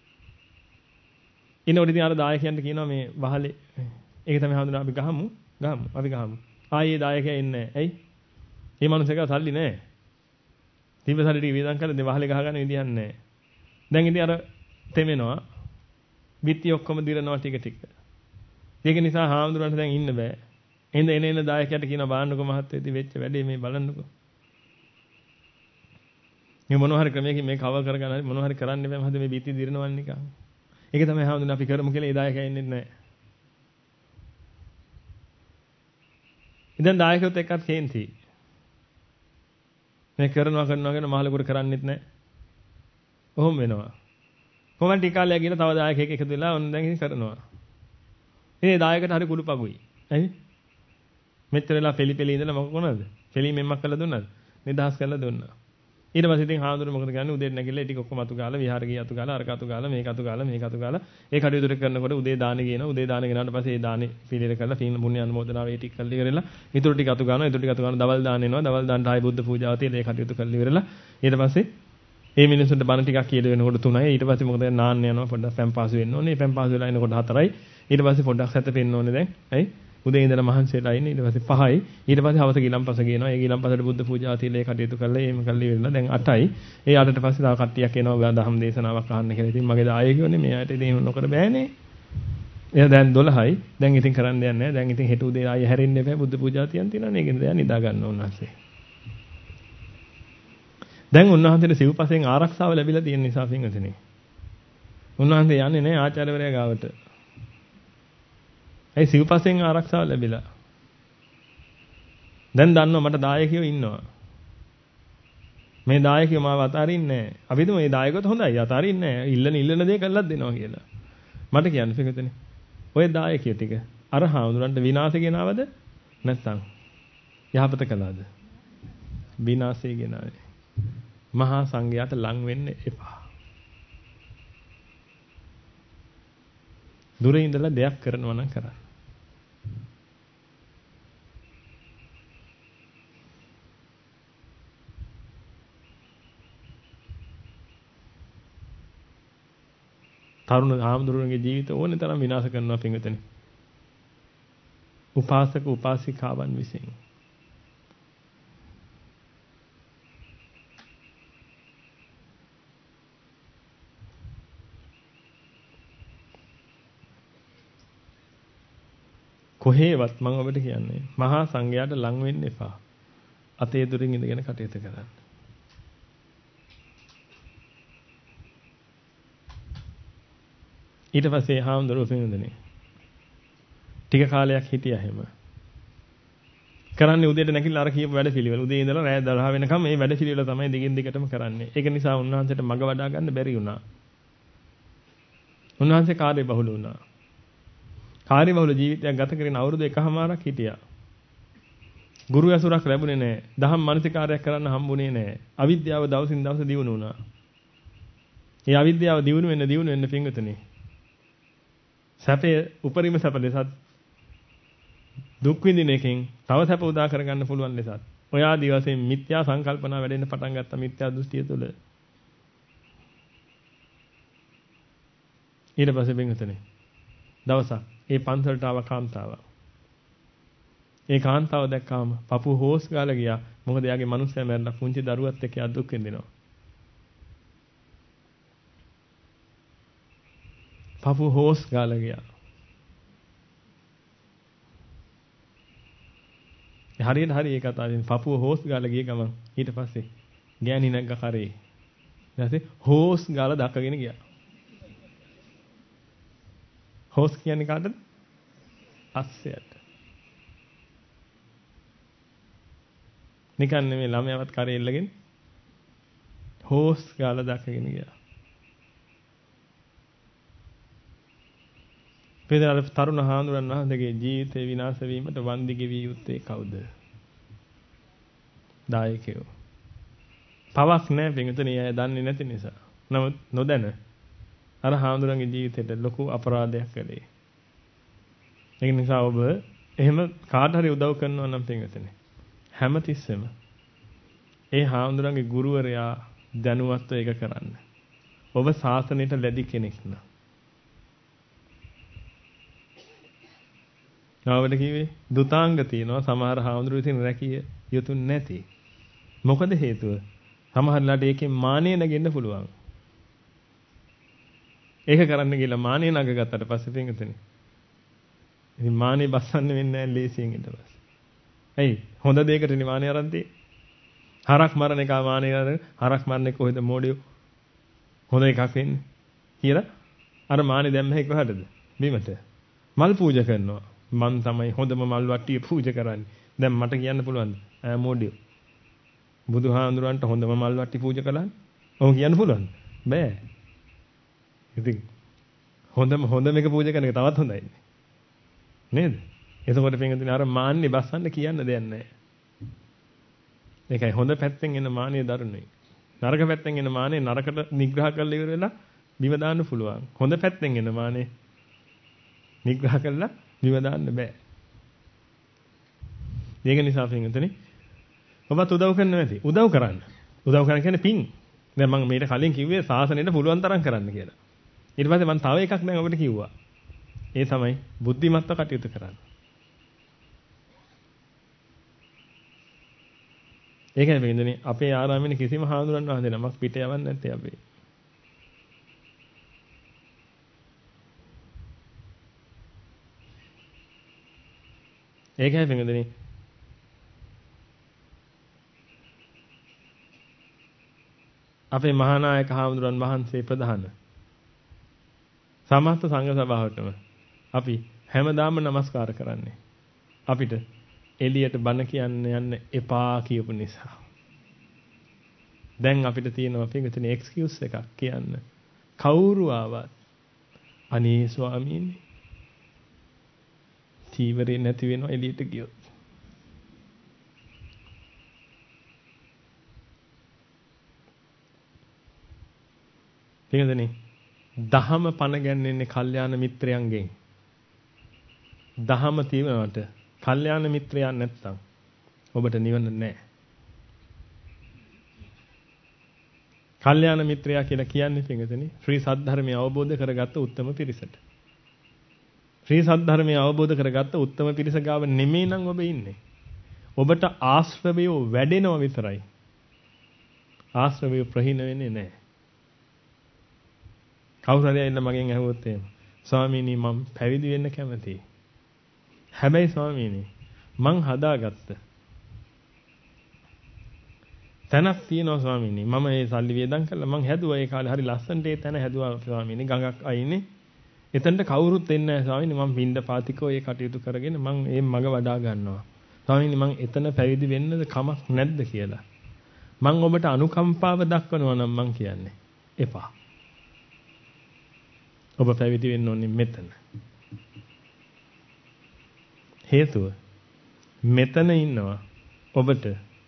ඉන්නකොට ඉතින් අර දායකයන්ට කියනවා මේ වහලේ ඒක තමයි හාමුදුරනේ අපි ගහමු. ආයේ දායකයා එන්නේ නැහැ. ඇයි? මේ මනුස්සයා සල්ලි නැහැ. තිබ්බ සල්ලි ටික වියදම් කරලා වහලේ ගහ ගන්න විදියක් නැහැ. දැන් ඉතින් අර තෙමෙනවා. බිත්ති ඔක්කොම දිරනවා ටික ටික. ඒක නිසා හාමුදුරන්ට දැන් ඉන්න බෑ. එන දායකයාට කියනවා බාන්නකෝ මහත්තයෝ ඉතින් වෙච්ච වැඩේ මේ බලන්නකෝ. මේ මොනවා හරි ක්‍රමයකින් මේ කවර් කරගන්න හරි මොනවා හරි කරන්න බෑ මහත්තයෝ මේ බිත්ති දිරනවන්නේ නිකන්. ඒක තමයි හාමුදුරනේ අපි කරමු කියලා ඒ දායකයා එන්නේ නැහැ. ඉතින් දායකයොත් එක්කත් කේන්ති. මේ කරනවා කියන මහලකුට කරන්නෙත් නැහැ. කොහොම වෙනවා? කොහොමද ටික කාලයක් ගිහලා තව දායකයෙක් එකතු වෙලා ඔන්න දැන් ඉතින් කරනවා. මේ දායකට හරි කුළු පගුයි. ඇයි? මෙච්චර වෙලා පෙලි ඉඳලා මොකද කොනද? පෙලි මෙම්මක් කරලා දුන්නාද? නිදහස් කරලා දුන්නා. ඊට පස්සේ ඉතින් හාමුදුරුවෝ මොකද කරන්නේ? උදේ නැගිටලා ටික ඔක්කොම අතු ගාලා විහාර ගිය අතු ගාලා අරක අතු ගාලා මේක අතු ගාලා ඒ කටයුතු කරනකොට උදේ දානෙ ගේනවා. උදේ දානෙ ගෙනාට පස්සේ ඒ දානෙ පිළියෙල කරලා පින් පුණ්‍ය අනුමෝදනාව ඒ ටික කරලා ඉවරලා ඊටු ටික අතු ගන්නවා. දවල් දාන එනවා. දවල් දාන්නට ආයි බුද්ධ පූජාව තියලා ඒ කටයුතු කරලා ඉවරලා ඊට පස්සේ මේ මිනිස්සුන්ට බණ ටිකක් කියලා වෙනකොට 3යි. ඊට පස්සේ මොකද නාන්න යනවා පොඩ්ඩක් පැම්පාසු වෙන්න ඕනේ. පැම්පාසු වෙලා එනකොට 4යි. ඊට පස්සේ පොඩ්ඩක් සැතපෙන්න ඕනේ දැන්. ඇයි? උදේ ඉඳලා මහන්සි වෙලා ඉන්නේ. ඊට පස්සේ 5යි. ඊට පස්සේ හවස ගිලම්පස ගේනවා. ඒ ගිලම්පසට බුද්ධ පූජාව තියලා ඒ කටයුතු කරලා එහෙම කරලා ඉවරලා දැන් 8යි. ඒ 8ට පස්සේ තව කට්ටියක් එනවා දහම් දේශනාවක් අහන්න කියලා. ඉතින් මගේ දායකයෝනේ මේ ආයත ඉතින් නොකර බෑනේ. එයා දැන් 12යි. දැන් ඉතින් කරන්න දෙයක් නැහැ. දැන් ඉතින් හෙට උදේ ආයෙ හැරෙන්න එපා. බුද්ධ පූජාව තියන් තියෙනවානේ. ඒකෙන් දැන් නිදා ගන්න ඕන නැස්සේ. දැන් උන්වහන්සේට සිව්පසෙන් ආරක්ෂාව ලැබිලා තියෙන නිසා පින්වතුනි. උන්වහන්සේ යන්නේ නැහැ ආචාර්යවරයා ගාවට. ඒ සිව්පසෙන් ආරක්ෂාව ලැබිලා. දැන් දන්නවා මට දායකයෝ ඉන්නවා. මේ දායකයෝ මාව අතාරින්නේ නැහැ. අපි හිතමු මේ දායකයෝත් හොඳයි අතාරින්නේ නැහැ. ඉල්ලන දේ කළත් දෙනවා කියලා. මට කියන්න පිටුතනේ. ඔය දායකයෝ ටික අර හාමුදුරන්ට විනාශය ගෙනවද නැත්නම් යහපත කළාද? විනාශය ගෙනාවේ. මහා සංඝයාට ලං වෙන්න එපා. දුරින් ඉඳලා දෙයක් කරනවා නම් කරන්න. තරුණ ආම්දුරුන්ගේ ජීවිත ඕනේ තරම් විනාශ කරනවා පින්විතනි. උපාසක උපාසිකාවන් විසින්. කොහේවත් මම ඔබට කියන්නේ මහා සංඝයාට ලං වෙන්න එපා. අතේ දුරින් ඉඳගෙන කටයුතු කරන්න. ඊට පස්සේ හාමුදුරුවෝ පින්වතුනි ටික කාලයක් හිටියා හැම. කරන්නේ උදේට නැගිටලා අර කියපු වැඩ පිළිවෙල. උදේ ඉඳලා රාත්‍රී 12 වෙනකම් මේ වැඩ පිළිවෙල තමයි දිගින් දිගටම කරන්නේ. ඒක නිසා උන්වහන්සේට මග වඩා ගන්න බැරි වුණා. උන්වහන්සේ කාර්ය බහුල වුණා. කාර්යබහුල ජීවිතයක් ගත කරගෙන අවුරුදු 1කමාරක් හිටියා. ගුරු ඇසුරක් ලැබුණේ නැහැ. දහම් මානසිකාරයක් කරන්න හම්බුනේ නැහැ. අවිද්‍යාව දවසින් දවස දියුණු වුණා. මේ අවිද්‍යාව දියුණු වෙන්න පින්වතුනි. සැපේ උපරිම සැප ලෙසත් දුක් විඳින එකෙන් තව සැප උදා කරගන්න පුළුවන් ලෙසත් ඔය ආදි වශයෙන් මිත්‍යා සංකල්පනා වැඩෙන්න පටන් ගත්ත මිත්‍යා දෘෂ්ටිය තුළ. ඊට පස්සේ බින්දුතනේ දවසක් ඒ පන්සලට ආව කාන්තාවක්. ඒ කාන්තාව දැක්කාම පපුව හොස් ගාලා ගියා. මොකද එයාගේ මනුස්සයා මැරලා පුංචි දරුවත් එක්ක එයා දුක් විඳිනවා. පපුව හොස් ගාලා ගියා. හරියට හරි ඒ කතාවෙන් පපුව හොස් ගාලා ගිය ගමන් ඊට පස්සේ ගෑණි නැග්ග කරේ. ඊට පස්සේ හොස් ගාලා දක්කගෙන ගියා. හොස් කියන්නේ කාටද? අස්සයට. නිකන් නෙමෙයි ළමයාවත් කරේ එල්ලගෙන හොස් ගාලා දක්කගෙන ගියා. පෙරාර තරුණ හාමුදුරන් වහන්සේගේ ජීවිතේ විනාශ වීමට වන්දි ගෙවිය යුත්තේ කවුද? දායකයෝ. පවක් නැහැ පිටුතුණිය අය දන්නේ නැති නිසා. නමුත් නොදැන අර හාමුදුරන්ගේ ජීවිතේට ලොකු අපරාධයක් කළේ. ඒ නිසා ඔබ එහෙම කාට හරි උදව් කරනවා නම් පිටුතුණිය හැමතිස්සෙම ඒ හාමුදුරන්ගේ ගුරුවරයා දැනුවත්ව ඒක කරන්න. ඔබ ශාසනයට ලැබි කෙනෙක් නා. ආවද කිව්වේ දුතාංග තියෙනවා සමහර හාමුදුරුවෝ ඉතින් රැකිය යුතු නැති. මොකද හේතුව? සමහරලාට ඒකේ මානෙ නැගෙන්න පුළුවන්. ඒක කරන්න ගිහලා මානෙ නගගත්තට පස්සේ පින්ගතනේ. ඉතින් මානෙ බස්සන්න වෙන්නේ නැහැ ලේසියෙන් ඊට පස්සේ. ඇයි? හොඳ දෙයකට නිමානෙ අරන් තියෙන්නේ. හරක් මරණ එක මානෙ අරන් හරක් මරණ එක කොහෙද මොඩියෝ? හොඳ එකක් වෙන්නේ. කියලා අර මානෙ දැම්ම එක කොහටද? බිමට. මල් පූජා කරනවා. මං තමයි හොඳම මල් වට්ටිය පූජා කරන්නේ. දැන් මට කියන්න පුළුවන්ද? මොඩියෝ. බුදුහාඳුරන්ට හොඳම මල් වට්ටි පූජා කළානේ. ඔව් කියන්න පුළුවන්ද? බෑ. ඉතින් හොඳම එක පූජා කරන එක තවත් හොඳයි. නේද? එතකොට පින්වතුනි අර මාන්නේ බස්සන්න කියන්න දෙයක් නැහැ. ඒකයි හොඳ පැත්තෙන් එන මානිය දරුණුයි. නරක පැත්තෙන් එන මානේ නරකට නිග්‍රහ කරලා ඉවර වෙලා බිම දාන්න පුළුවන්. හොඳ පැත්තෙන් එන මානේ නිග්‍රහ කරලා බිම දාන්න බෑ. ඒක නිසා පින්වතුනි ඔබත් උදව් කරන්න නැති. උදව් කරන්න. උදව් කරන්න කියන්නේ පින්. දැන් මම මේකට කලින් කිව්වේ සාසනෙට පුළුවන් තරම් කරන්න කියලා. ඊට පස්සේ මම තව එකක් දැන් ඔබට කිව්වා. ඒ තමයි බුද්ධිමත්ව කටයුතු කරන්න. ඒකයි වෙන්නේ අපේ ආරාමයේ කිසිම හාමුදුරන් වහන්සේ නමක් පිට යවන්නේ නැත්තේ අපේ. ඒකයි වෙන්නේ අපේ මහානායක හාමුදුරන් වහන්සේ ප්‍රධාන සමස්ත සංඝ සභාවටම අපි හැමදාම নমස්කාර කරන්නේ. අපිට එළියට බණ කියන්න යන්න එපා කියපු නිසා. දැන් අපිට තියෙනවා පිටුතුනි එක්ස්කියුස් එකක් කියන්න. කවුරු ආවත් අනේ ස්වාමීනි චීවරේ නැති වෙනවා එළියට ගියොත්. පිටුතුනි දහම පණ ගැන්වෙන්නේ කල්යාණ මිත්‍රයන්ගෙන්. දහම තියෙනවට කල්යාණ මිත්‍රයන් නැත්තම් ඔබට නිවන නැහැ. කල්යාණ මිත්‍රයා කියලා කියන්නේ පිටුතුනි ශ්‍රී සද්ධර්මය අවබෝධ කරගත්ත උත්තම පිරිසට. ශ්‍රී සද්ධර්මය අවබෝධ කරගත්ත උත්තම පිරිස ගාව නෙමෙයි නම් ඔබ ඉන්නේ. ඔබට ආශ්‍රවය වැඩෙනවා විතරයි. ආශ්‍රවය ප්‍රහීන වෙන්නේ නැහැ. කවුරු හරි ඇවිල්ලා මගෙන් අහුවොත් එහෙම ස්වාමීනි මම පැවිදි වෙන්න කැමතියි. හැබැයි ස්වාමීනි මං හදාගත්ත තැනක් තියෙනවා ස්වාමීනි. මම ඒ සල්ලි වියදම් කරලා මං හැදුවා ඒ කාලේ හරි ලස්සනට ඒ තැන හැදුවා ස්වාමීනි. ගඟක් අයිනේ. එතනට කවුරුත් එන්නේ නැහැ ස්වාමීනි. මං පින්ඩ පාතිකෝ ඒ කටයුතු කරගෙන මං ඒ මග වඩා ගන්නවා. ස්වාමීනි මං එතන පැවිදි වෙන්නද කමක් නැද්ද කියලා. මං ඔබට අනුකම්පාව දක්වනවා නම් මං කියන්නේ එපා. ඔබ පැවිදි වෙන්න ඕනේ මෙතන. හේතුව මෙතන ඉන්නවා ඔබට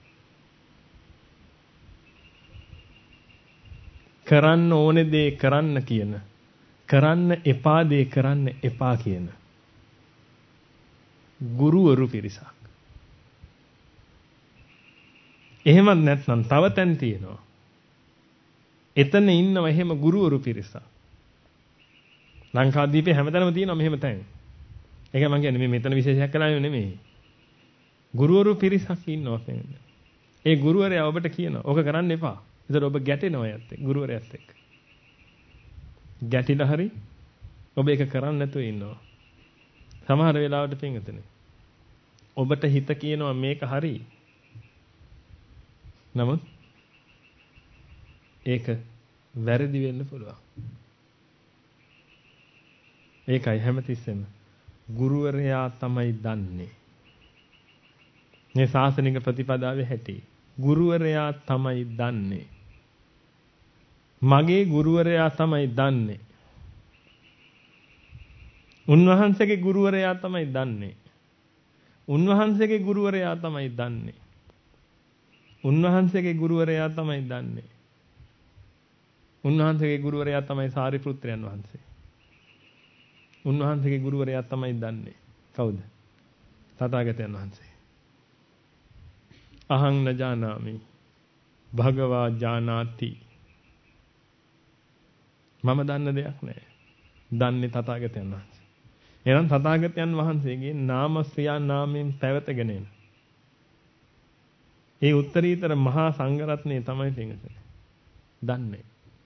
කරන්න ඕනේ දේ කරන්න කියන කරන්න එපා දේ කරන්න එපා කියන ගුරුවරු පිරිසක්. එහෙමත් නැත්නම් තව තැන් තියෙනවා. එතන ඉන්නව එහෙම ගුරුවරු පිරිසක්. ලංකාදීපේ හැමතැනම තියෙනවා මෙහෙම තැන්. ඒක මම කියන්නේ මේ මෙතන විශේෂයක් කරලා නෙමෙයි. ගුරුවරු පිරිසක් ඉන්නවා කියන්නේ. ඒ ගුරුවරයා ඔබට කියනවා ඕක කරන්න එපා. ඒතර ඔබ ගැටෙනවා යත් ගුරුවරයාත් එක්ක. ගැටිලා හරි ඔබ ඒක කරන්නේ නැතුව ඉන්නවා. සමහර වෙලාවට පින්විතනේ. ඔබට හිත කියනවා මේක හරි. නමුත් ඒක වැරදි වෙන්න පුළුවන්. ඒකයි හැමතිස්සෙම ගුරුවරයා තමයි දන්නේ. මේ ශාසනික ප්‍රතිපදාවේ හැටි. ගුරුවරයා තමයි දන්නේ. මගේ ගුරුවරයා තමයි දන්නේ. උන්වහන්සේගේ ගුරුවරයා තමයි දන්නේ. උන්වහන්සේගේ ගුරුවරයා තමයි දන්නේ. උන්වහන්සේගේ ගුරුවරයා තමයි දන්නේ. උන්වහන්සේගේ ගුරුවරයා තමයි සාරිපුත්‍රයන් වහන්සේ. උන්වහන්සේගේ ගුරුවරයා තමයි දන්නේ. කවුද? තථාගතයන් වහන්සේ. අහං නජානාමි භගවා ජානාති. මම දන්න දෙයක් නෑ. දන්නේ තථාගතයන් වහන්සේ. එහෙනම් තථාගතයන් වහන්සේගේ නාම ශ්‍රියා නාමයෙන් පැවතගෙන එන. ඒ උත්තරීතර මහා සංඝරත්නය තමයි පින්වතුනි. දන්නේ.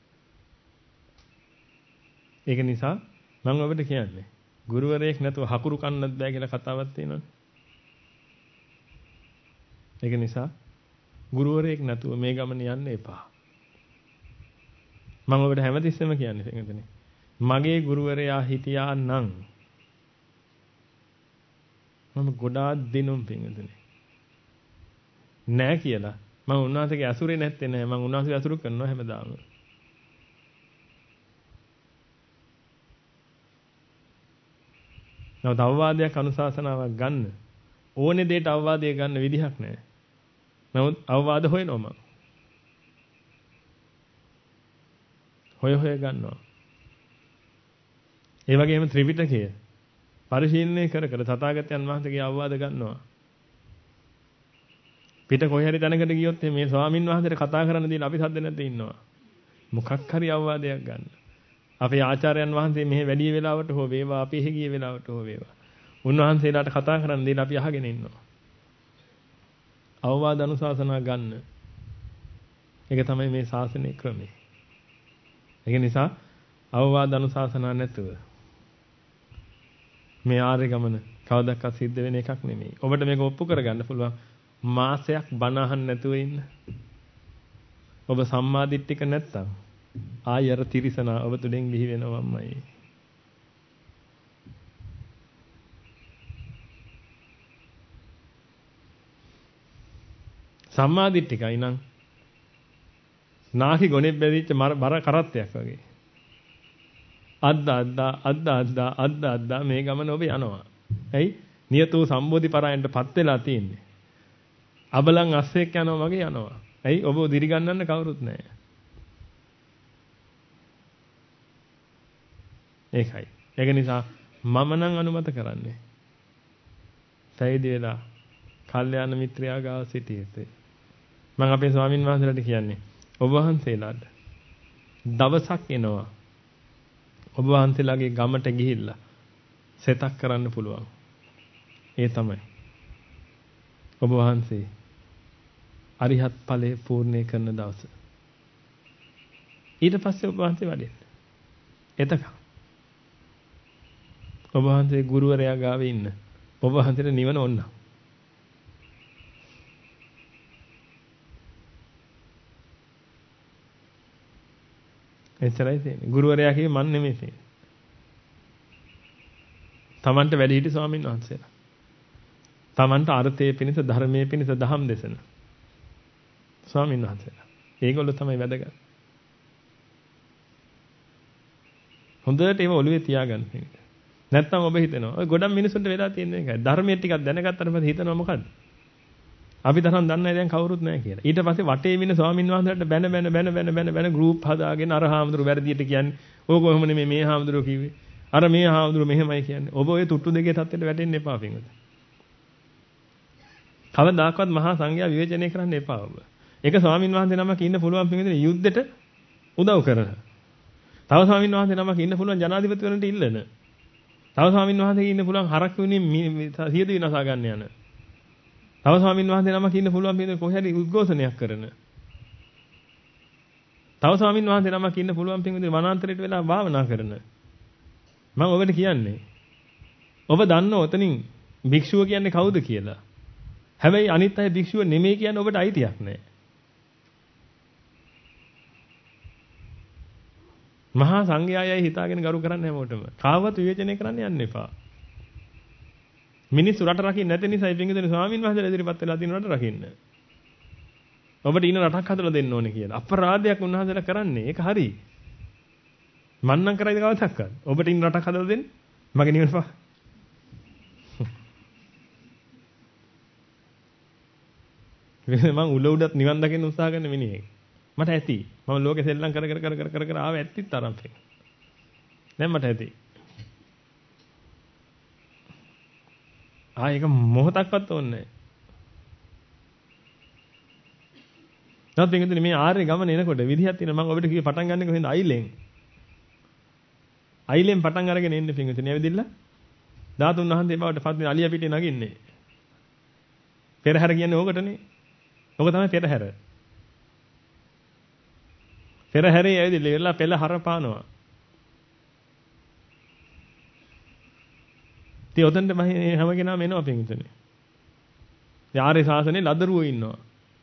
ඒක නිසා මම ඔබට කියන්නේ ගුරුවරයෙක් නැතුව හකුරු කන්නත් බෑ කියලා කතාවක් තියෙනවනේ. ඒක නිසා ගුරුවරයෙක් නැතුව මේ ගමන යන්න එපා. මම ඔබට හැමතිස්සෙම කියන්නේ පින්වතුනි. මගේ ගුරුවරයා හිටියා නම් මම ගොඩාක් දිනුම් පින්වතුනි. නෑ කියලා මම උන්වහන්සේගේ අසුරේ නැත්තේ නෑ. මම උන්වහන්සේගේ අසුරු කරනවා හැමදාම. නමුත් අවවාදයක් අනුශාසනාවක් ගන්න ඕනේ දෙයට අවවාදය ගන්න විදිහක් නැහැ. නමුත් අවවාද හොයනවා මම. හොය ගන්නවා. ඒ වගේම ත්‍රිපිටකය පරිශීලනය කර තථාගතයන් වහන්සේගේ අවවාද ගන්නවා. පිට කොහේ හරි තැනකට ගියොත් මේ ස්වාමින් වහන්සේට කතා කරන්න දීලා අපි සද්ද නැද්ද ඉන්නවා. මොකක් හරි අවවාදයක් ගන්න. අපේ ආචාර්යයන් වහන්සේ මෙහි වැඩි වෙලාවට හෝ වේවා අපි එහෙ ගිය වෙලාවට හෝ වේවා. උන්වහන්සේලාට කතා කරන්න දීලා අපි අහගෙන ඉන්නවා. අවවාද අනුශාසනා ගන්න. ඒක තමයි මේ ශාසනයේ ක්‍රමය. ඒක නිසා අවවාද අනුශාසනා නැතුව මේ ආර්ය ගමන කවදාවත් සිද්ධ වෙන එකක් නෙමෙයි. ඔබට මේක ඔප්පු කරගන්න පුළුවන් මාසයක් බණ අහන්න නැතුව ඉන්න. ඔබ සම්මාදිට්ඨික නැත්තම් ආයර තිරිසනා ඔබ තුලින් බිහි වෙනවමයි. සම්මාදිට්ඨිකයි නම් නාකි ගොනේ බැදිච්ච බර කරත්තයක් වගේ. අද්දා මේ ගමන ඔබ යනවා. ඇයි? නියතෝ සම්බෝධි පරායන්ටපත් වෙලා තියෙන්නේ. අබලන් අස්සෙක් යනවා වගේ යනවා. ඇයි? ඔබ දිරි ගන්නන්න කවුරුත් නැහැ. ඒකයි. ඒක නිසා මම නම් අනුමත කරන්නේ. පැවිදි වෙලා කල්යාණ මිත්‍රයා ගාව සිටියේ. මම අපේ ස්වාමින් වහන්සේලාට කියන්නේ ඔබ වහන්සේලාට දවසක් එනවා. ඔබ වහන්සේලාගේ ගමට ගිහිල්ලා සෙතක් කරන්න පුළුවන්. ඒ තමයි. ඔබ වහන්සේ අරිහත් ඵලයේ පූර්ණේ කරන දවස. ඊට පස්සේ ඔබ වහන්සේ වඩින්න. එතක ඔබ වහන්සේ ගුරුවරයා ගාවේ ඉන්න. ඔබ වහන්සේට නිවන ඕන. එච්චරයි තියෙන්නේ. ගුරුවරයා කියේ මන් නෙමෙයි තියෙන්නේ. තමන්ට වැඩි හිටි ස්වාමීන් වහන්සේලා. තමන්ට අර්ථයේ පිණිස ධර්මයේ පිණිස දහම් දේශන. ස්වාමීන් වහන්සේලා. ඒගොල්ලෝ තමයි වැදගත්. හොඳට ඒව ඔළුවේ තියාගන්න. නැත්තම් ඔබ හිතනවා ඔය ගොඩක් මිනිස්සුන්ට වෙලා තියෙන එකයි. ධර්මයේ ටිකක් දැනගත්තට පස්සේ හිතනවා මොකද්ද? අපි තරම් දන්නේ දැන් කවුරුත් නැහැ කියලා. ඊට පස්සේ වටේ ඉන්න ස්වාමීන් වහන්සේලාට බැන ගෲප් හදාගෙන අර හාමුදුරු වැරදියට කියන්නේ. ඕක කොහොම නෙමෙයි මේ හාමුදුරු කිව්වේ. අර මේ හාමුදුරු මෙහෙමයි කියන්නේ. ඔබ ඔය තුට්ටු දෙකේ තත්ත්වයට වැටෙන්න එපා පින්වත. කවදාකවත් මහා සංඝයා විවේචනය කරන්න එපා ඔබ. එක ස්වාමින් වහන්සේ නමක් ඉන්න පුළුවන් පිටින් යුද්ධෙට උදව් කරන. තව ස්වාමින් වහන්සේ නමක් ඉන්න පුළුවන් ජනාධිපතිවරණට ඉල්ලන. තව ස්වාමින් වහන්සේ ඉන්න පුළුවන් හරක් වුණේ සියද විනාශ ගන්න යන. තව ස්වාමින් වහන්සේ නමක් ඉන්න පුළුවන් පිටින් කොහේ හරි උද්ඝෝෂණයක් කරන. තව ස්වාමින් වහන්සේ නමක් ඉන්න පුළුවන් පිටින් වනාන්තරයට වෙලා භාවනා කරන. මම ඔබට කියන්නේ ඔබ දන්නව ඔතනින් භික්ෂුව කියන්නේ කවුද කියලා. හැබැයි අනිත් අය භික්ෂුව නෙමෙයි කියන්නේ ඔබට අයිතියක් නැහැ. මහා සංඝයායයි හිතාගෙන ගරු කරන්න හැමෝටම. කාවවත් විවේචනය කරන්න යන්න එපා. මිනිස්සු රට රකින්න නැති නිසායි පින්විතනේ ස්වාමින් වහන්සේලා ඉදිරිපත් වෙලා තියෙන රට රකින්න. ඔබට ඉන්න රටක් හදලා දෙන්න ඕනේ කියලා. අපරාධයක් උන්වහන්සේලා කරන්නේ. ඒක හරි. මන්නම් කරයිද කවදාවත්? ඔබට ඉන්න රටක් හදලා දෙන්න. මගේ නිවන පහ. මම උල උඩත් නිවන් දකින්න උත්සාහ කරන මිනිහෙක්. මට ඇති. මම ලෝකෙ සෙල්ලම් කර ආව ඇත්තිත් තරම්පේ. දැන් මට ඇති. ඒක මොහොතක්වත් ඕනේ නැහැ. නැත්නම් පිටින් මේ ආර්ය ගමන එනකොට විදිහක් තියෙනවා. මම ඔබට කිව්වේ පටන් ගන්න කොහෙන්ද? අයිලෙන්. අයිලෙන් පටන් අරගෙන එන්න පිටින් ඇවිදින්න. ධාතුන් වහන්සේ බවට පත් වෙන අලියා පිටේ නගින්නේ. පෙරහැර කියන්නේ ඕකටනේ. ඕක තමයි පෙරහැර. පෙරහැරේ ඇවිදලා ඉවරලා පෙළ හරපානවා. ඉතින් ඔතනට මම හැම කෙනාම එනවා පිටින්. ආර්ය ශාසනයේ ලදරුවෝ ඉන්නවා.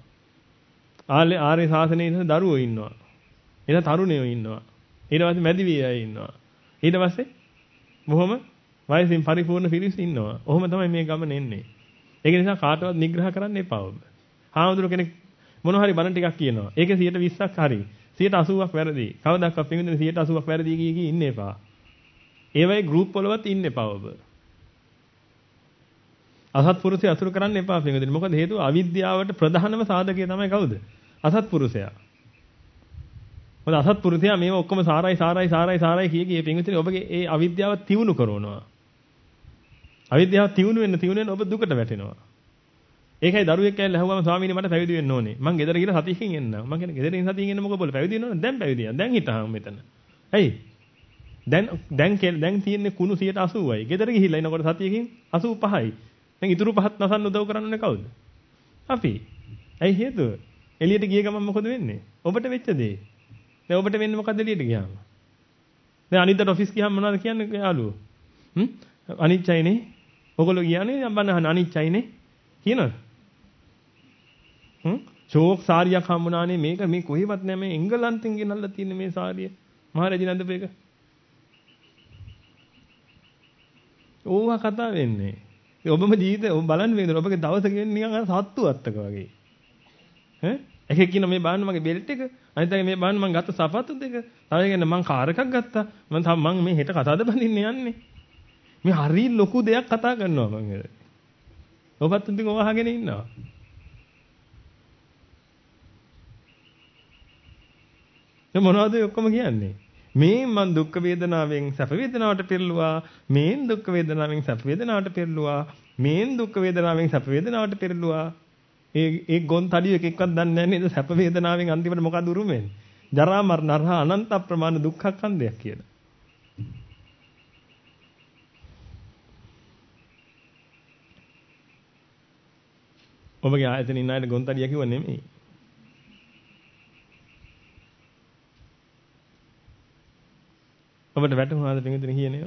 ආර්ය ශාසනයේ ඉන්න දරුවෝ ඉන්නවා. එන තරුණයෝ ඉන්නවා. ඊට පස්සේ මැදිවි අය ඉන්නවා. ඊට පස්සේ බොහොම වයසින් පරිපූර්ණ පිරිස ඉන්නවා. ඔහොම තමයි මේ ගමන එන්නේ. ඒක නිසා කාටවත් නිග්‍රහ කරන්න එපා ඔබ. හාමුදුර කෙනෙක් මොන හරි බණ ටිකක් කියනවා. ඒකේ 120ක් හරි. 80ක් වැරදි. කවදාවත් පින්විතනේ 80ක් වැරදි කී ඉන්න එපා. ඒ වගේ ගෲප් වලවත් ඉන්න එපා ඔබ. අසත්පුරුෂය අසුර කරන්න එපා පින්විතනේ. මොකද හේතුව අවිද්‍යාවට ප්‍රධානම සාධකය තමයි කවුද? අසත්පුරුෂයා. මොකද අසත්පුරුෂයා මේව ඔක්කොම සාරයි කිය පින්විතනේ ඔබගේ ඒ අවිද්‍යාව තියුණු කරනවා. අවිද්‍යාව තියුණු වෙන්න ඔබ දුකට වැටෙනවා. ඒකයි දරුවෙක් ඇවිල්ලා ඇහුවම ස්වාමීනි මට පැවිදි වෙන්න ඕනේ. මං ගෙදර ගිහලා සතියකින් එන්න. මං කියන්නේ ගෙදරින් සතියකින් එන්න මොකද බෝල පැවිදි වෙන්න ඕනේ. දැන් පැවිදි වෙනවා. දැන් හිටහම් මෙතන. ඇයි? දැන් තියෙන්නේ කුණු 80යි. ගෙදර ගිහිල්ලා එනකොට සතියකින් 85යි. දැන් ඉතුරු පහත් නසන්න උදව් කරන්නේ කවුද? අපි. ඇයි හේතුව? එළියට ගිය ගමන් මොකද වෙන්නේ? ඔබට වෙච්ච දේ. දැන් ඔබට වෙන්නේ මොකද්ද එළියට ගියාම? දැන් අනිද්දාට ඔෆිස් ගියාම මොනවද කියන්නේ යාළුවෝ? අනිච්චයිනේ. ඔයගොල්ලෝ කියන්නේ බන්න අනිච්චයිනේ. කියනවද? ෂෝක් සාරියක් හම්බුණානේ මේක මේ කොහෙවත් නෑ මේ එංගලන්තෙන් ගෙනල්ලා තියෙන මේ සාරිය. මහරජා නන්දපේක. ඕවා කතා වෙන්නේ. ඔබම ජීවිතේ ඔබ බලන්න වේද ඔබගේ දවස කියන්නේ නිකන් අර සත්තු අත්තක වගේ. එකෙක් කියන මේ බලන්න මගේ බෙල්ට් එක අනිත් එක මේ බලන්න මං ගත්ත සපත්තු දෙක තව එකෙන් මං කාර් එකක් ගත්තා මං මේ හෙට කතාද බඳින්න යන්නේ මේ හරි ලොකු දෙයක් කතා කරනවා මං ඒක ඔබත් ඉතින් ඔය අහගෙන ඉන්නවා මේ මොනවද ඔක්කොම කියන්නේ මේ මං දුක් වේදනාවෙන් සැප වේදනාවට පෙරළුවා මේන් දුක් වේදනාවෙන් සැප වේදනාවට පෙරළුවා මේන් දුක් වේදනාවෙන් සැප වේදනාවට පෙරළුවා ඒ ගොන් තඩිය එකෙක්වත් දන්නේ නැහැ නේද සැප වේදනාවෙන් අන්තිමට මොකද උරුම වෙන්නේ ජරා මරණ අරහ අනන්ත අප්‍රමාණ දුක්ඛ කන්දයක් කියලා. ඔබගේ ආයතන ඉන්න අයට ගොන් තඩිය කිව්ව නෙමෙයි. ඔබට වැටුණාද පින්විතනේ කියන්නේ?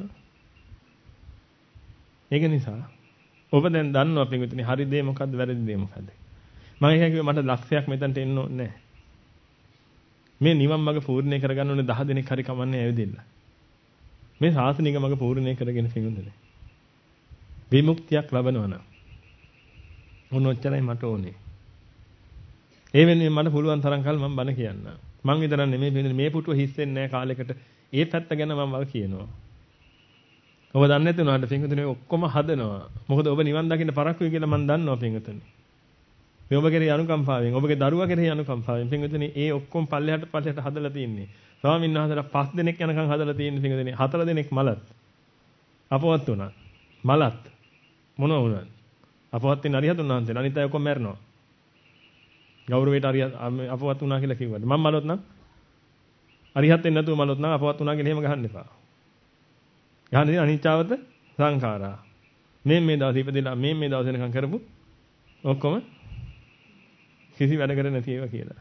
ඒක නිසා ඔබ දැන් දන්නවා පින්විතනේ හරි දේ මොකද්ද වැරදි දේ මොකද්ද? මම ඒක කිව්වේ මට ලක්ෂයක් මෙතනට එන්න ඕනේ නැහැ. මේ නිවන් මඟ පූර්ණේ කරගන්න ඕනේ 10 දිනක් හරි කමන්නේ ඇවිදින්න. මේ සාසනික මඟ පූර්ණේ කරගෙන පින්විතනේ. විමුක්තියක් ලබනවා නම් මොනොච්චරයි මට ඕනේ. ඒ වෙනුවෙන් මට පුළුවන් තරම් කල් මම බණ කියන්න. මං විතර නෙමෙයි මේ පුටුව හිස් වෙන්නේ නැහැ කාලයකට. ඒ පැත්ත ගැන මම වල් කියනවා. ඔබ දන්නේ නැති උනාට පින්විතනේ ඔක්කොම හදනවා. මොකද ඔබ නිවන් දකින්න පරක්කුයි කියලා මම දන්නවා පින්විතනේ. මේ ඔබ කෙරෙහි අනුකම්පාවෙන් ඔබගේ දරුවා කෙරෙහි අනුකම්පාවෙන් පින්විතනේ ඒ ඔක්කොම පල්ලෙහාට හදලා තින්නේ. ස්වාමීන් වහන්සේලා 5 දෙනෙක් යනකම් හදලා තින්නේ පින්විතනේ 4 දෙනෙක් මලත්. අපවත් උනා. මලත් මොනවා වුණත් අපවත් වෙන අරිහතුන් වහන්සේලා අනිත් අය ඔක්කොම මැරෙනවා. ගෞරවයට අපවත් වුණා කියලා කිව්වට මම මලොත් නම් අරිහත් වෙන්නේ නැතුව මලොත් නම් අපවත් වුණා කියලා එහෙම ගහන්න එපා. ගහන්නේ අනිච්චවත සංඛාරා. මේ දවස් ඉපදෙලා මේ දවස් වෙනකම් කරපු ඔක්කොම කිසි වැඩ කර නැති ඒවා කියලා.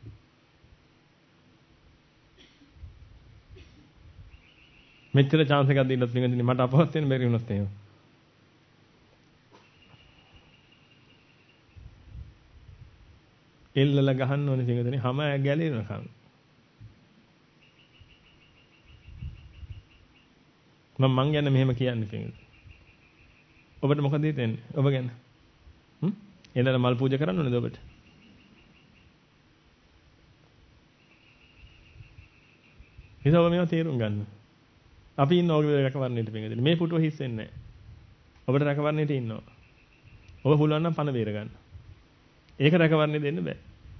මෙච්චර chance එකක් දීලත් පිටින් මට අපවත් වෙන්න බැරි වුණොත් එහෙම. එල්ලලා ගහන්න ඕනේ පිටින් හැම ගැලෙනකම්. මං ගැන මෙහෙම කියන්නේ පිටින්. ඔබට මොකද හිතෙන්නේ? ඔබ ගැන? එළල මල් පූජා කරන්න ඕනේද ඔබට? ඒක ඔබ මේවා තේරුම් ගන්න. අපි ඉන්න ඕගේ රැකවරණයට පිටින්. මේ පුටුව හිස් වෙන්නේ නැහැ. ඔබට රැකවරණයට ඉන්නවා. ඔබ පුළුවන් නම් පණ බේර ගන්න. ඒක රැකවරණේ දෙන්න බෑ.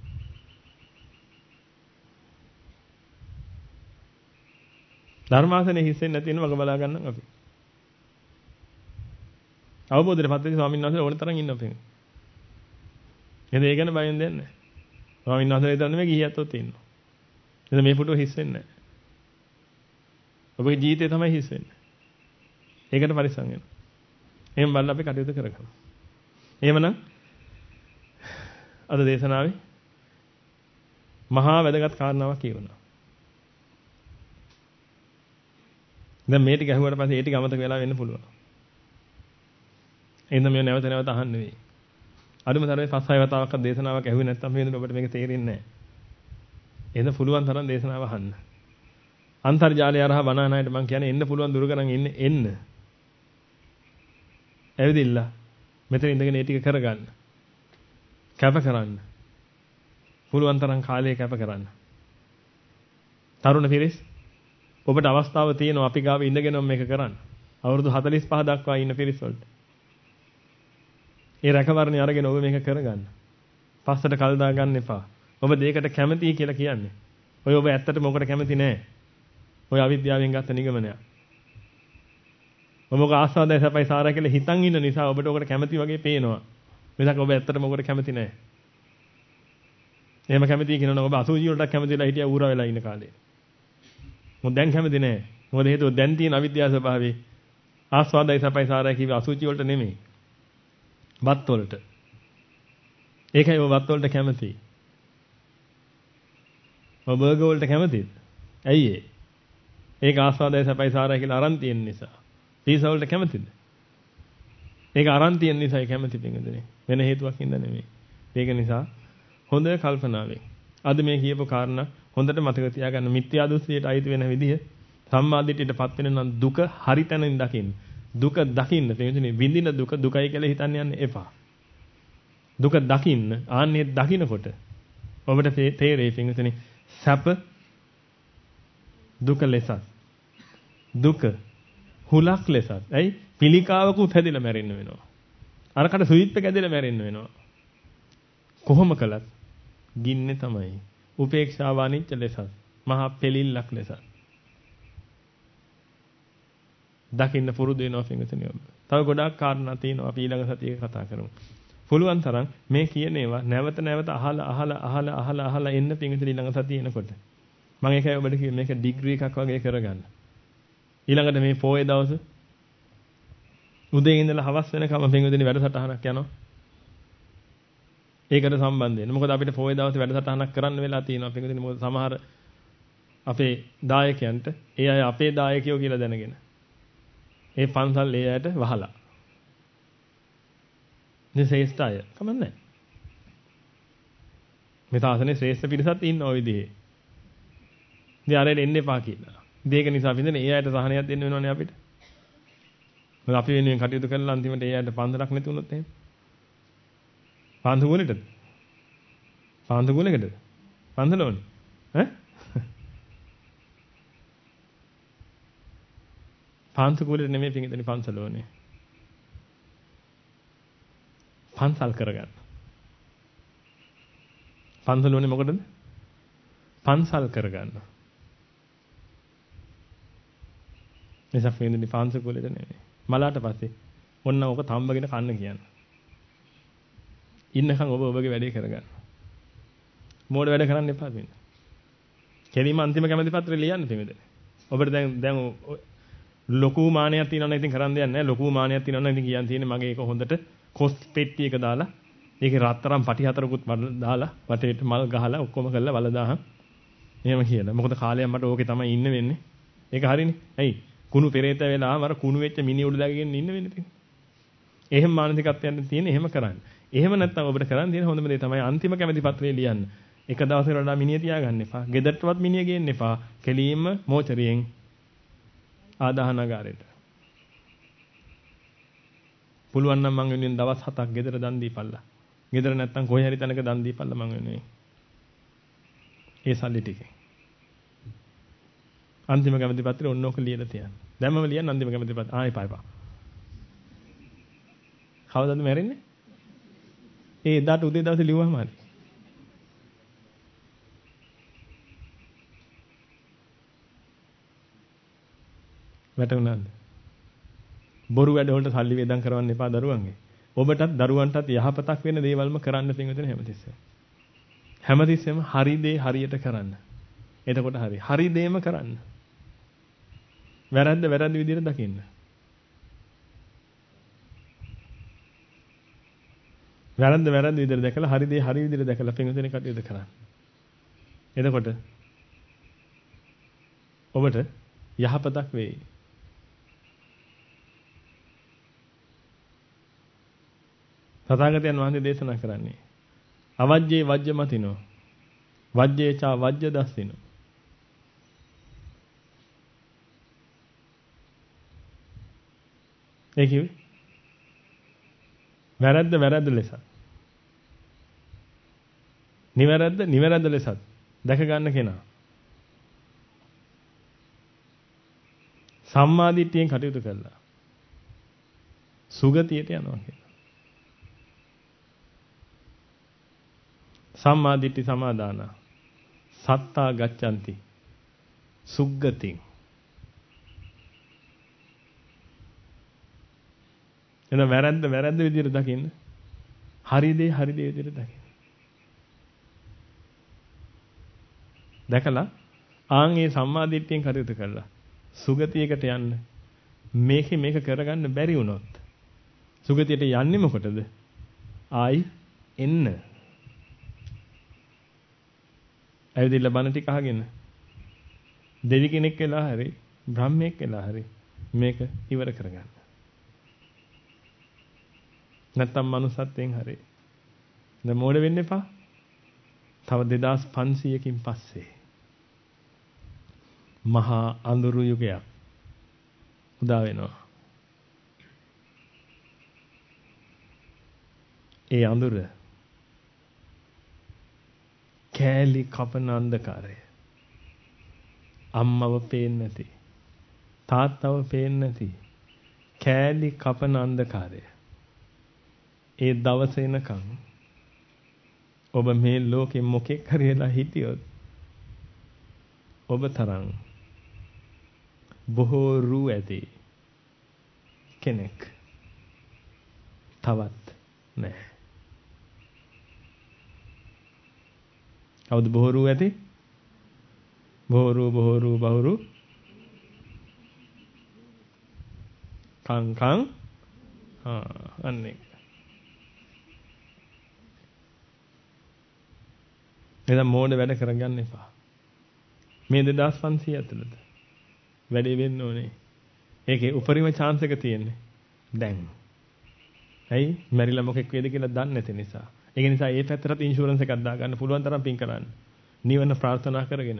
ධර්මාසනේ හිස් වෙන්නේ නැති වෙන වග බලා ගන්නම් අපි. අවබෝධයට පත් වෙච්ච ස්වාමීන් වහන්සේලා ඕන තරම් ඉන්නවා පිටින්. එහෙනම් ඒ ගැන බයෙන් දෙන්නේ නැහැ. ස්වාමීන් වහන්සේලා හිතන්නේ මේ ගිහියත්වත් ඉන්නවා. එහෙනම් මේ පුටුව හිස් වෙන්නේ නැහැ. ඔබගේ ජීවිතේ තමයි හිස් වෙන්නේ. ඒකට පරිස්සම් වෙන්න. එහෙම බලලා අපි කටයුතු කරගමු. එහෙමනම් අද දේශනාවේ මහා වැදගත් කාරණාවක් කියවනවා. දැන් මේ ටික අහුවට පස්සේ ඒ ටික අමතක වෙලා වෙන්න පුළුවන්. එහෙනම් මේ නැවත නැවත අහන්න වෙයි. අදුම තරමේ 5-6 වතාවක් දේශනාවක් ඇහුවේ නැත්නම් මේ වෙනකොට ඔබට මේක තේරෙන්නේ නැහැ. එහෙනම් පුළුවන් තරම් දේශනාව අහන්න. අන්තර්ජාලය හරහා බණ අහනයිට මම කියන්නේ එන්න පුළුවන් දුර කරන් එන්න. ඇවිදින්න. මෙතන ඉඳගෙන ඒ ටික කරගන්න. කැප කරන්න. පුළුවන් තරම් කාලය කැප කරන්න. තරුණ පිරිස් ඔබට අවස්ථාව තියෙනවා අපි ගාව ඉඳගෙන මේක කරන්න. අවුරුදු 45 දක්වා ඉන්න පිරිස් වලට. ඒ රැකවරණය අරගෙන ඔබ මේක කරගන්න. පස්සට කල් දා ගන්න එපා. ඔබ දෙයකට කැමතියි කියලා කියන්නේ. ඔය ඔබ ඇත්තටම මොකට කැමති නෑ. ඔය අවිද්‍යාවෙන් ගත්ත නිගමනයක්. ඔබක ආස්වාදය සපයි සාරා කියලා හිතන් ඉන්න නිසා ඔබට ඔකට කැමති වගේ පේනවා. මිසක් ඔබ ඇත්තටම ඔකට කැමති නෑ. එහෙම කැමතියි කියනවනම් ඔබ අසුචි වලට කැමතිලා හිටියා ඌරා වෙලා ඉන්න කාලේ. මොකද දැන් කැමති නෑ. මොකද හේතුව දැන් තියෙන අවිද්‍යාව ස්වභාවයේ ආස්වාදය සපයි සාරා කියව අසුචි වලට නෙමෙයි. බත් වලට. ඒකයි ඔබ බත් වලට කැමති. ඔබ බර්ගර් වලට කැමතිද? ඇයි ඒ? ඒක ආස්වාදය සපයි සාරා කියලා අරන් තියෙන නිසා. පීසා වලට කැමතිද? ඒක අරන් තියෙන නිසායි කැමති පිටින්දනේ. වෙන හේතුවක් හින්දා නෙමෙයි. ඒක නිසා හොඳ කල්පනාවෙන් අද මේ කියපු කාරණා හොඳට මතක තියාගන්න. මිත්‍යා දෘෂ්ටියට අයිති වෙන විදිහ සම්මාදිටයටපත් වෙන නම් දුක හරි තැනින් දකින්න. දුක දකින්න තේරෙන්නේ විඳින දුක දුකයි කියලා හිතන්න යන්න එපා. දුක දකින්න ආන්නේ දකින්නකොට ඔබට තේරෙයි පිටින්දනේ සැප දුක ලෙසත් දුක හුලක් ලෙසත්. ඇයි? පිළිකාවකුත් හැදිලා මැරෙන්න වෙනවා. අරකට සුවිත් එක ඇදලා මැරෙන්න වෙනවා. කොහොම කළත් ගින්නේ තමයි. උපේක්ෂාව අනිච්ච ලෙසත්. මහා පෙලිල්ලක් ලෙසත්. දකින්න පුරුදු වෙනවා පින්විතනේ ඔබ. තව ගොඩාක් කාරණා තියෙනවා අපි ඊළඟ සතියේ කතා කරමු. පුළුවන් තරම් මේ කියන ඒවා නැවත නැවත අහලා එන්න පින්විතනේ ඊළඟ සතියේ එනකොට. මම ඒකයි ඔබට කිව්වේ මේක ඩිග්‍රී එකක් වගේ කරගන්න. ඊළඟට මේ පොයේ දවසේ උදේ ඉඳලා හවස වෙනකම් පින්විතනේ වැඩසටහනක් යනවා. ඒකට සම්බන්ධ වෙන්න. මොකද අපිට පොයේ දවසේ වැඩසටහනක් කරන්න වෙලා තියෙනවා පින්විතනේ. මොකද සමහර අපේ දායකයන්ට ඒ අය අපේ දායකයෝ කියලා දැනගෙන ඒ පන්සල් ඒ අයට වහලා. මේ ශ්‍රේෂ්ඨ අය කමන්නේ. මේ තාසනේ ශ්‍රේෂ්ඨ පිරිසක් ඉන්න ওই විදිහේ. ඉතින් ආරෙල එන්න එපා කියලා. ඉතින් ඒක නිසා පින්දනේ ඒ අයට සහනයක් දෙන්න වෙනවනේ අපිට. මොකද අපි වෙනුවෙන් කටයුතු කරලා අන්තිමට ඒ අයට පන්සලක් නැති වුණොත් එහෙම. පාන්දු ගුණෙටද? පාන්දු ගුණෙකටද? පන්සල ඕනේ. ඈ? පාන්සු කුලෙට නෙමෙයි පිටින් පන්සල ඕනේ. පන්සල් කරගන්න. පන්සල ඕනේ මොකටද? පන්සල් කරගන්න. නිසා පිටින් පාන්සු කුලෙට නෙමෙයි. මලාට පස්සේ ඔන්න ඕක තම්බගෙන කන්න කියන්නේ. ඉන්නකම් ඔබ ඔබගේ වැඩේ කරගන්න. මෝඩ වැඩ කරන්න එපා වෙන. කෙලින්ම අන්තිම කැමැති පත්‍රය ලියන්න පිටුද. ඔබට දැන් ලොකු මානයක් තියෙනවා ඉතින් කරන්න දෙයක් නැහැ. ලොකු මානයක් තියෙනවා ඉතින් කියන්න තියෙන්නේ මගේ ඒක හොඳට කොස් පෙට්ටි එක දාලා ඒකේ රත්තරන් පටි හතරකුත් දාලා වටේට මල් ගහලා ඔක්කොම කරලා වල දාහම්. එහෙම කියලා. මොකද කාලයක් මට ඕකේ තමයි ඉන්න වෙන්නේ. ඒක හරිනේ. ඇයි? කුණු පෙරේත වෙලාම අර කුණු වෙච්ච මිනි උඩ දාගෙන ඉන්න වෙන්නේ ඉතින්. එහෙම මානසිකත්වයක් තියෙන එහෙම කරන්න. එහෙම නැත්නම් ඔබට කරන්න තියෙන හොඳම දේ තමයි අන්තිම කැමැති පත්‍රය ලියන්න. එක දවසකට වඩා මිනිහ තියාගන්න එපා. ගෙදරටවත් මිනිහ ගේන්න එපා. කෙලින්ම මෝචරියෙන් ආදාහනගාරයට. පුළුවන් නම් මං වෙනුවෙන් දවස් 7ක් ගෙදර දන් දීපල්ලා. ගෙදර නැත්තම් කොහේ හරි තැනක දන් දීපල්ලා මං වෙනුවෙන්. ඒ සල්ලි ටිකේ. අන්තිම කැමැති පත්‍රය ඔන්න ඔක ලියලා තියන්න. දැන්මම ලියන්න අන්තිම කැමැති පත්‍රය. එපා එපා. කවදාද මැරෙන්නේ? ඒ එදාට උදේ දවසේ ලිව්වම හරි. වැටුණාද? බොරු වැඩ වලට සල්ලි වේදම් කරවන්න එපා දරුවන්ගේ. ඔබටත් දරුවන්ටත් යහපතක් වෙන දේවල්ම කරන්න පින්විතනේ හැමතිස්සෙම. හැමතිස්සෙම හරි දේ හරියට කරන්න. එතකොට හරි. හරි දේම කරන්න. වැරද්ද වැරද්ද විදිහට දකින්න. වැරද්ද වැරද්ද විදිහට දැකලා හරි දේ හරි විදිහට දැකලා පින්විතනේ කටයුතු කරන්න. එතකොට ඔබට යහපතක් වෙයි. තථාගතයන් වහන්සේ දේශනා කරන්නේ අවජ්ජේ වජ්ජ මතිනෝ වජ්ජේ චා වජ්ජ දස්සිනෝ. ඒ කිව්වේ වැරද්ද වැරද්ද ලෙස නිවැරද්ද ලෙස දැක ගන්න කෙනා සම්මාදිට්ඨියෙන් කටයුතු කළා සුගතියට යනවා කියලා. සම්මාදිට්ඨි සමාදාන සත්තා ගච්ඡanti සුග්ගතින්. එන වැරද්ද විදිහට දකින්න. හරි දේ විදිහට දකින්න. දැකලා ආන්ගේ සම්මාදිට්ඨියෙන් කටයුතු කළා. සුගතියකට යන්න. මේක කරගන්න බැරි වුණොත් සුගතියට යන්නේ මොකටද? ආයි එන්න. ඇවිදilla බණ ටික අහගෙන දෙවි කෙනෙක් වෙලා හරි බ්‍රහ්මෙක් වෙලා හරි මේක ඉවර කරගන්න. නැත්තම් මනුස්සත්වයෙන් හරි. දැන් මෝඩ වෙන්න එපා. තව 2500කින් පස්සේ මහා අඳුරු යුගයක් උදා වෙනවා. ඒ අඳුර කෑලි කපන අන්ධකාරය. අම්මව පේන්නේ නැති. තාත්තව පේන්නේ නැති. කෑලි කපන අන්ධකාරය. ඒ දවස එනකන් ඔබ මේ ලෝකෙ මොකෙක් හරියලා හිටියොත් ඔබ තරම් බොහෝ රූ ඇති කෙනෙක් තවත් නැහැ. කවුද බොහෝ රූ ඇති? බොහෝ කං අන්නේ. එදා මෝඩ වැඩ කරගන්න එපා. මේ 2500 ඇතුළත වැඩේ වෙන්න ඕනේ. ඒකේ උපරිම chance එක තියෙන්නේ දැන්. ඇයි? මැරිලා මොකෙක් වේද කියලා දන්නේ නැති නිසා. ඒක නිසා ඒ පැත්තට ඉන්ෂුරන්ස් එකක් දාගන්න පුළුවන් තරම් පින් කරන්න. නිවන ප්‍රාර්ථනා කරගෙන.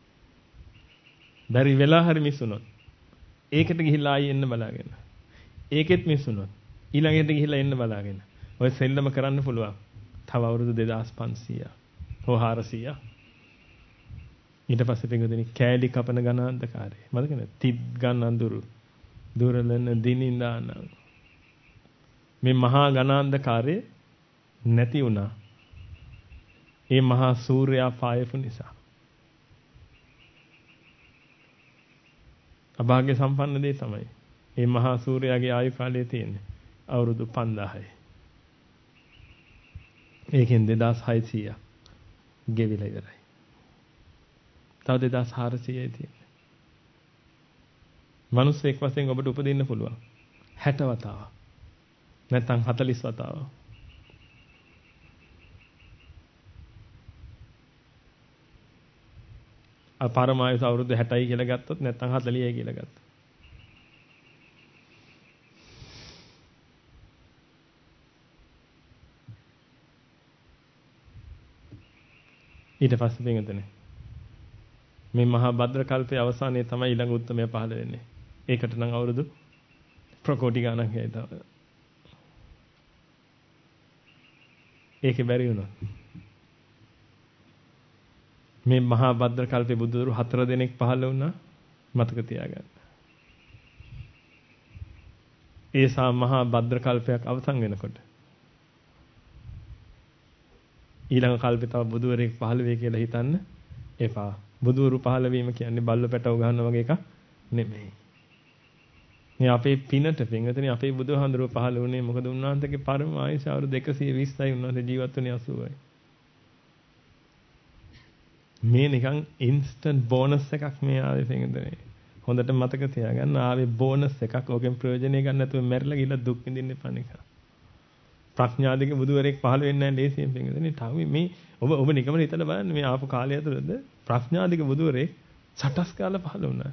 බැරි වෙලා හරි මිස් වුණොත් ඒකට ගිහිල්ලා ආයෙ එන්න බලාගෙන. ඒකෙත් මිස් වුණොත් ඊළඟට ගිහිල්ලා එන්න බලාගෙන. ඔය සෙල්ලම කරන්න පුළුවන්. තව අවුරුදු 2500ක්. හෝ 400ක්. ඊට පස්සේ පින්වදින කෑලි කපන ඝන අන්ධකාරය. මතකද? තිත් ගන්න අඳුරු. දුරලන දිනින්දාන. මේ මහා ඝන අන්ධකාරය නැති වුණා. ඒ මහා සූර්යයා පායපු නිසා. අභාග්‍ය සම්පන්න දේ තමයි. මේ මහා සූර්යයාගේ ආයු කාලය තියෙන්නේ අවුරුදු 5000යි. ඒකෙන් 2600ක් ගෙවිලා ඉවරයි. තව 2400යි තියෙන්නේ. මිනිස්සෙක් වශයෙන් ඔබට උපදින්න පුළුවන් 60 වතාවක්. නැත්නම් 40 වතාවක්. පරමායුෂ අවුරුදු 60යි කියලා ගත්තොත් නැත්නම් 40යි කියලා ගත්තොත්. ඊට පස්සේ පින්වතුනි මේ මහා භද්‍ර කල්පයේ අවසානයේ තමයි ඊළඟ උත්තරමය පහළ වෙන්නේ. ඒකට නම් අවුරුදු ප්‍රකෝටි ගණන් යයි තව. ඒකේ බැරි වුණා. මේ මහා භද්‍ර කල්පේ බුදුදහම 4 දෙනෙක් පහළ වුණා මතක තියාගන්න. ඒසා මහා භද්‍ර කල්පයක් අවසන් වෙනකොට ඊළඟ කල්පේ තව බුදුවරයෙක් පහළ වෙයි කියලා හිතන්න එපා. බුදුවරු පහළ වීම කියන්නේ බල්ල පැටව ගන්නවා වගේ එකක් නෙමෙයි. මේ අපේ පිනට පින්වතුනි අපේ බුදුහාඳුරුව පහළ වුණේ මොකද උන්වහන්සේගේ පරම ආයුෂ අවුරුදු 120යි උන්වහන්සේ ජීවත් වුණේ 80යි. මේ නිකන් ඉන්ස්ටන්ට් බෝනස් එකක් මේ ආවේ පින්වතුනි. හොඳට මතක තියාගන්න ආවේ බෝනස් එකක්. ඕකෙන් ප්‍රයෝජනය ගන්න නැතුව මැරිලා ගිහලා දුක් විඳින්න එපා නිකන්. ප්‍රඥාදික බුදුවරයෙක් පහළ වෙන්නේ නැහැ ලේසියෙන් පින්වතුනි. තාම මේ ඔබ නිකම්ම හිතලා බලන්න මේ ආපු කාලය ඇතුළත ප්‍රඥාදික බුදුවරයෙක් සටස් කාලා පහළ වුණා.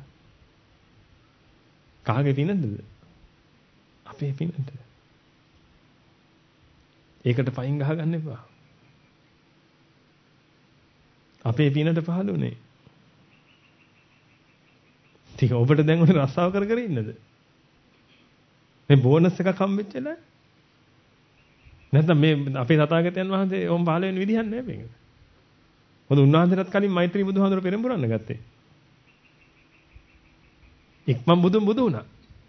කාගේ පිනද? අපේ පිනද? ඒකට පයින් ගහගන්න එපා. අපේ පිනට පහළ වුණේ. ටික ඔබට දැන් උනේ රස්සාව කර කර ඉන්නද? මේ බෝනස් එකක් හම්බෙච්ච නැහැ. නැත්නම් මේ අපේ තථාගතයන් වහන්සේ ඔම් පහළ වෙන විදිහක් නෑ මේක. මොකද උන්වහන්සේටත් කලින් මෛත්‍රී බුදුහාඳුර පෙරඹරන්න ගත්තේ. ඉක්මන් බුදු වුණා.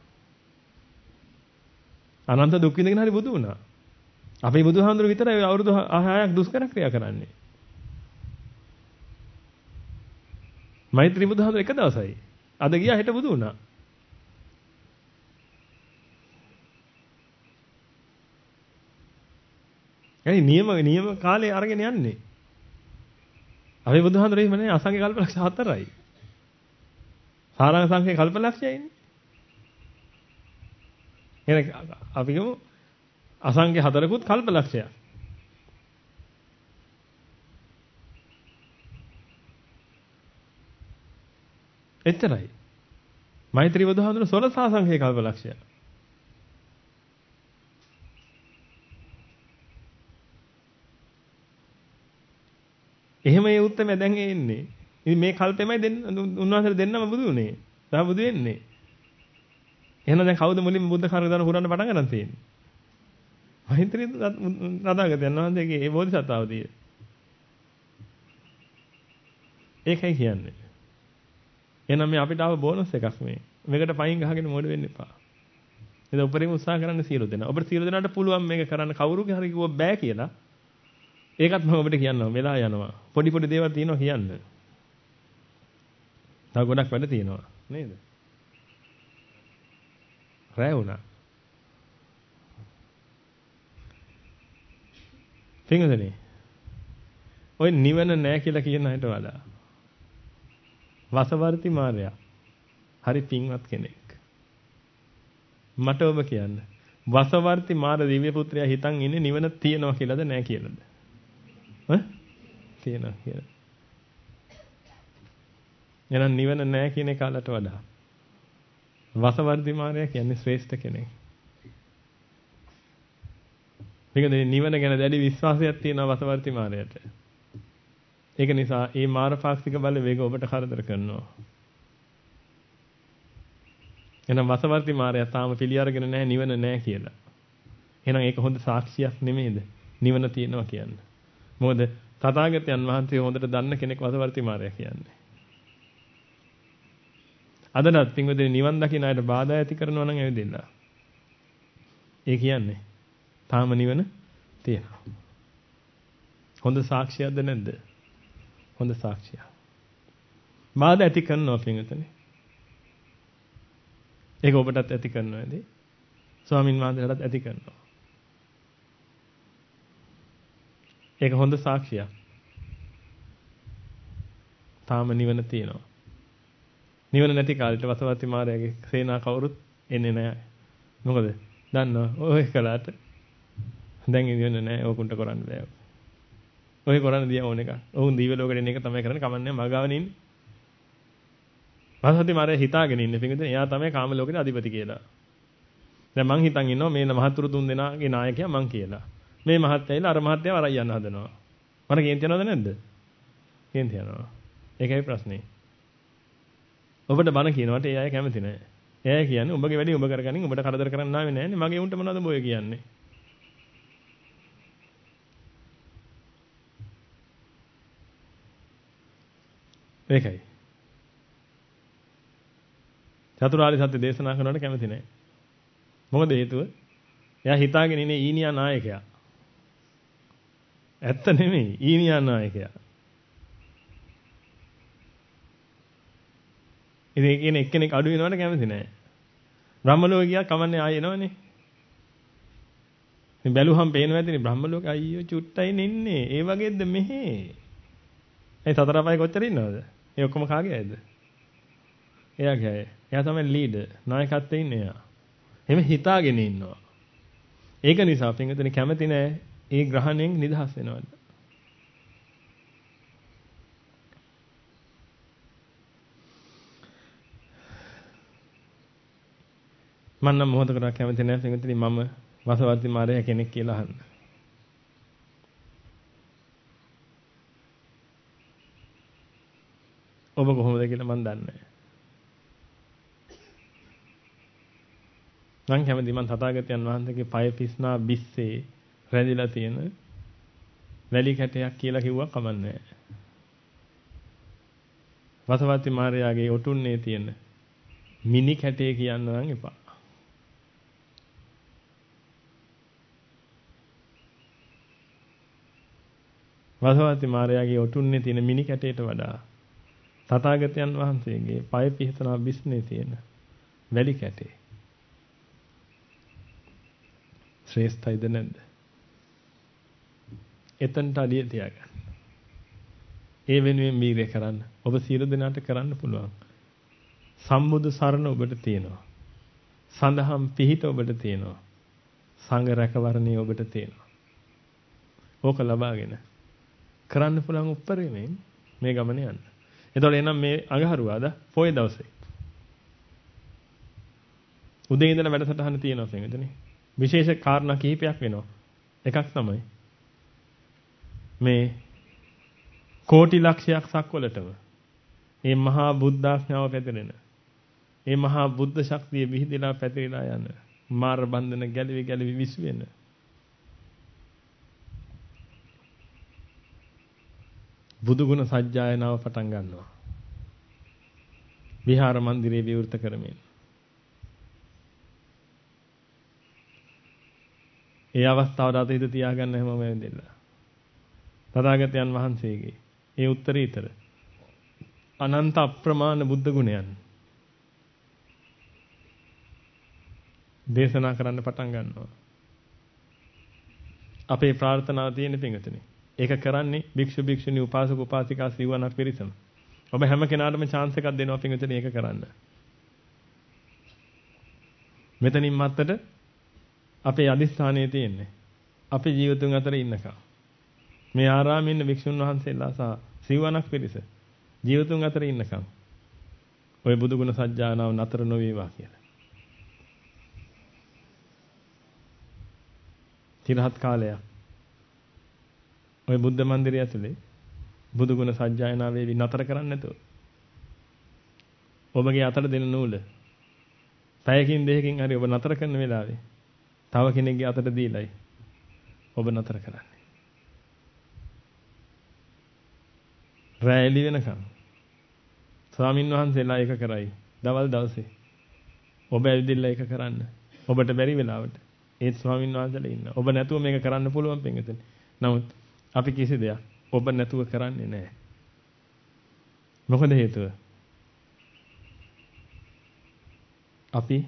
අනන්ත දුක් විඳගෙන හරි බුදු වුණා. අපේ බුදුහාඳුර විතරයි අවුරුදු 6ක් දුෂ්කර ක්‍රියා කරන්නේ. මෛත්‍රී බුදුහාඳුර එක දවසයි. අද ගියා හෙට බුදු වුණා. يعني නියම කාලේ අරගෙන යන්නේ. අපේ බුදුහාඳුර එහෙම නෑ අසංඛ්‍ය කල්පලක්ෂ 4යි. සාරාංශ සංඛ්‍යා කල්පලක්ෂයයිනේ. එහෙනම් අපි ගමු අසංඛ්‍ය 4කුත් කල්පලක්ෂයක්. එච්චරයි. මෛත්‍රී බුදුහාඳුන 16 සංඛ්‍යා කල්පලක්ෂය. එහෙම ඒ උත්තරම දැන් එන්නේ. ඉතින් මේ කල්පෙමයි උන්වහන්සේලා දෙන්නම බුදු උනේ. තව බුදු වෙන්නේ. එහෙනම් දැන් කවුද මුලින්ම බුද්ධ කාර්යදාන හුරන්න පටන් ගන්න තියෙන්නේ? මෛත්‍රී තථාගතයන් වහන්සේගේ ඒ බෝධිසත්ව අවධිය. ඒකයි කියන්නේ. එහෙනම් මේ අපිට ආව බෝනස් එකක් මේ. මේකට පයින් ගහගෙන මොඩ වෙන්න එපා. ඉතින් උපරිම උත්සාහ කරන්න සියලු දෙනා. ඔබට සියලු දෙනාට පුළුවන් මේක කරන්න. කවුරුගේ හරි කිව්ව බෑ කියලා. ඒකත් මම ඔබට කියන්නම්. වෙලා යනවා. පොඩි පොඩි දේවල් තියෙනවා කියන්න. තව ගොඩක් වැඩ තියෙනවා. නේද? රැ වුණා. පින්වදනේ. ඔය නිවන නෑ කියලා කියන අයට වඩා වසවර්ති මාර්යා හරි පින්වත් කෙනෙක්. මට ඔබ කියන්න. වසවර්ති මාර දිව්‍ය පුත්‍රයා හිතන් ඉන්නේ නිවන තියනවා කියලාද නෑ කියලාද? තියනවා කියලා. එහෙනම් නිවන නෑ කියන කාලට වඩා වසවර්ති මාර්යා කියන්නේ ශ්‍රේෂ්ඨ කෙනෙක්. මේකද නිවන ගැන දැඩි විශ්වාසයක් තියෙනවා වසවර්ති මාර්යාට. ඒක නිසා මේ මාරපාක්ෂික බලවේග ඔබට කරදර කරනවා. එහෙනම් වසවර්ති මාර්යා තාම පිළි අරගෙන නැහැ නිවන නැහැ කියලා. එහෙනම් ඒක හොඳ සාක්ෂියක් නෙමෙයිද? නිවන තියෙනවා කියන්නේ. මොකද තථාගතයන් වහන්සේ හොඳට දන්න කෙනෙක් වසවර්ති මාර්යා කියන්නේ. අදටත් පින්වදින නිවන් දකින්න අයට බාධා ඇති කරනවා නම් ඇවිදින්න. ඒ කියන්නේ තාම නිවන තියෙනවා. හොඳ සාක්ෂියක්ද නැද්ද? හොඳ සාක්ෂියක්. බාධා ඇති කරනවා පින්වතුනි. ඒක ඔබටත් ඇති කරනවා නේද? ස්වාමින් වහන්සේලාටත් ඇති කරනවා. ඒක හොඳ සාක්ෂියක්. තාම නිවන තියෙනවා. නිවන නැති කාලෙට වසවති මාරයාගේ සේනා කවුරුත් එන්නේ නැහැ. මොකද? දන්නවා ඔය කලාට දැන් නිවන නැහැ. ඕකුන්ට කරන්න බෑ. ඔය කරන්න දියා ඕන එක. ඔවුන් දීව ලෝකෙට එන එක තමයි කරන්නේ. කමන්නේ මගාවනේ ඉන්නේ. වසවති මාරයා හිතාගෙන ඉන්නේ පිටින් එයා තමයි කාම ලෝකෙට අධිපති කියලා. දැන් මං හිතන් ඉන්නවා මේ මහතුරු තුන් දෙනාගේ නායකයා මං කියලා. මේ මහත්තයයිලා අර මහත්තයව අරයි යන්න හදනවා. මට කේන්ති යනවද නැද්ද? කේන්ති යනවා. ඒකයි ප්‍රශ්නේ. ඔබට බන කියනවට ඒ අය කැමති නැහැ. ඒ අය කියන්නේ උඹගේ වැඩේ උඹ කරගනින් උඹට කරදර කරන්න ආවේ නැහැනේ. මගේ උන්ට මොනවද ඔය කියන්නේ? ඒකයි. චතුරාර්ය සත්‍ය දේශනා කරනවට කැමති නැහැ. මොකද හේතුව? එයා හිතාගෙන ඉන්නේ ඊනියා නායකයා. ඇත්ත නෙමෙයි ඊනියා නායකයා. ඉතින් ඒ කියන්නේ එක්කෙනෙක් අඩු වෙනවට කැමති නැහැ. බ්‍රහ්මලෝක ගියා කමන්නේ ආයෙ එනවනේ. ඉතින් බැලුවහම පේනවා ඇතිනේ බ්‍රහ්මලෝක අයියෝ චුට්ටයි නෙන්නේ. ඒ වගේද මෙහෙ. ඒ සතර අපායේ කොච්චර ඉන්නවද? ඒ ඔක්කොම කාගේ අයද? එයාගේ අය. එයා තමයි ලීඩර්. නායකත්වයේ ඉන්නේ එයා. එහෙම හිතාගෙන ඉන්නවා. ඒක නිසා පින්විතනේ කැමති නෑ ඒ ග්‍රහණයෙන් නිදහස් වෙනවට. මම නම් මොහොතකට කැමති නෑ පින්විතනේ මම වසවර්ති මාරයා කෙනෙක් කියලා අහන්න. ඔබ කොහොමද කියලා මම දන්නේ නෑ. මං කැමති මං තථාගතයන් වහන්සේගේ පය පිස්නා බිස්සේ රැඳිලා තියෙන වැලි කැටයක් කියලා කිව්වා කමන්නේ. වසවර්ති මාරයාගේ ඔටුන්නේ තියෙන මිනි කැටේ කියන්න නම් එපා. වසවර්ති මාරයාගේ ඔටුන්නේ තියෙන මිනි කැටේට වඩා තථාගතයන් වහන්සේගේ පය පිහිටනා බිස්නේ තියෙන වැලි කැටේ ශ්‍රේෂ්ඨයිද නැද්ද? එතනට අඩිය තියාගන්න. ඒ වෙනුවෙන් මීරේ කරන්න. ඔබ සියලු දෙනාට කරන්න පුළුවන්. සම්බුදු සරණ ඔබට තියෙනවා. සඳහම් පිහිට ඔබට තියෙනවා. සංඝ රැකවරණේ ඔබට තියෙනවා. ඕක ලබාගෙන කරන්න පුළුවන් උපරිමයෙන් මේ ගමන යන්න. එතකොට එනම් මේ අඟහරුවාද පොය දවසේ. උදේ ඉඳලා වැඩසටහන තියෙනවා පින්විතනේ. විශේෂ කාරණා කිහිපයක් වෙනවා. එකක් තමයි මේ කෝටි ලක්ෂයක් සක්වලටම මේ මහා බුද්ධාඥාව පැතිරෙන මේ මහා බුද්ධ ශක්තිය විහිදලා පැතිරලා යන මාර බන්ධන ගැලවි ගැලවි විසු වෙන බුදු ගුණ සජ්ජායනාව පටන් ගන්නවා. විහාර මන්දිරේ විවෘත කරමින් ඒ අවස්ථාවට අත හිත තියාගන්න හැමෝම වෙදෙලා. තථාගතයන් වහන්සේගේ ඒ උත්තරීතර අනන්ත අප්‍රමාණ බුද්ධ ගුණයන් දේශනා කරන්න පටන් ගන්නවා. අපේ ප්‍රාර්ථනාව තියෙන පිංගුතුනි. ඒක කරන්නේ භික්ෂු භික්ෂුණී උපාසක උපාසිකා සිවණක් පිරිසම. ඔබ හැම කෙනාටම chance එකක් දෙනවා පිංගුතුනි ඒක කරන්න. මෙතනින් මත්තට අපේ අදිස්ථානයේ තියෙන්නේ අපේ ජීවිතුන් අතර ඉන්නකම් මේ ආරාමේ ඉන්න වික්ෂුන් වහන්සේලා සහ සිවණක් පිරිස ජීවිතුන් අතර ඉන්නකම් ඔය බුදු ගුණ සජ්ජානාව නතර නොවේවා කියලා. තිරහත් කාලයක් ඔය බුද්ධ මන්දිරය ඇතුලේ බුදු ගුණ සජ්ජායනා වේවි නතර කරන්නේ නැතුව ඔබගේ අතට දෙන නූල පැයකින් දෙකකින් හරි ඔබ නතර කරන වෙලාවේ තව කෙනෙක්ගේ අතට දීලයි ඔබ නතර කරන්නේ. රැලි වෙනකම් ස්වාමින් වහන්සේලා ඒක කරයි. දවල් දවසේ ඔබ ඇවිදilla ඒක කරන්න. ඔබට බැරි වෙලාවට ඒත් ස්වාමින් වහන්සේලා ඉන්න. ඔබ නැතුව මේක කරන්න පුළුවන් පින්විතනේ. නමුත් අපි කිසි දෙයක් ඔබ නැතුව කරන්නේ නැහැ. මොකද හේතුව? අපි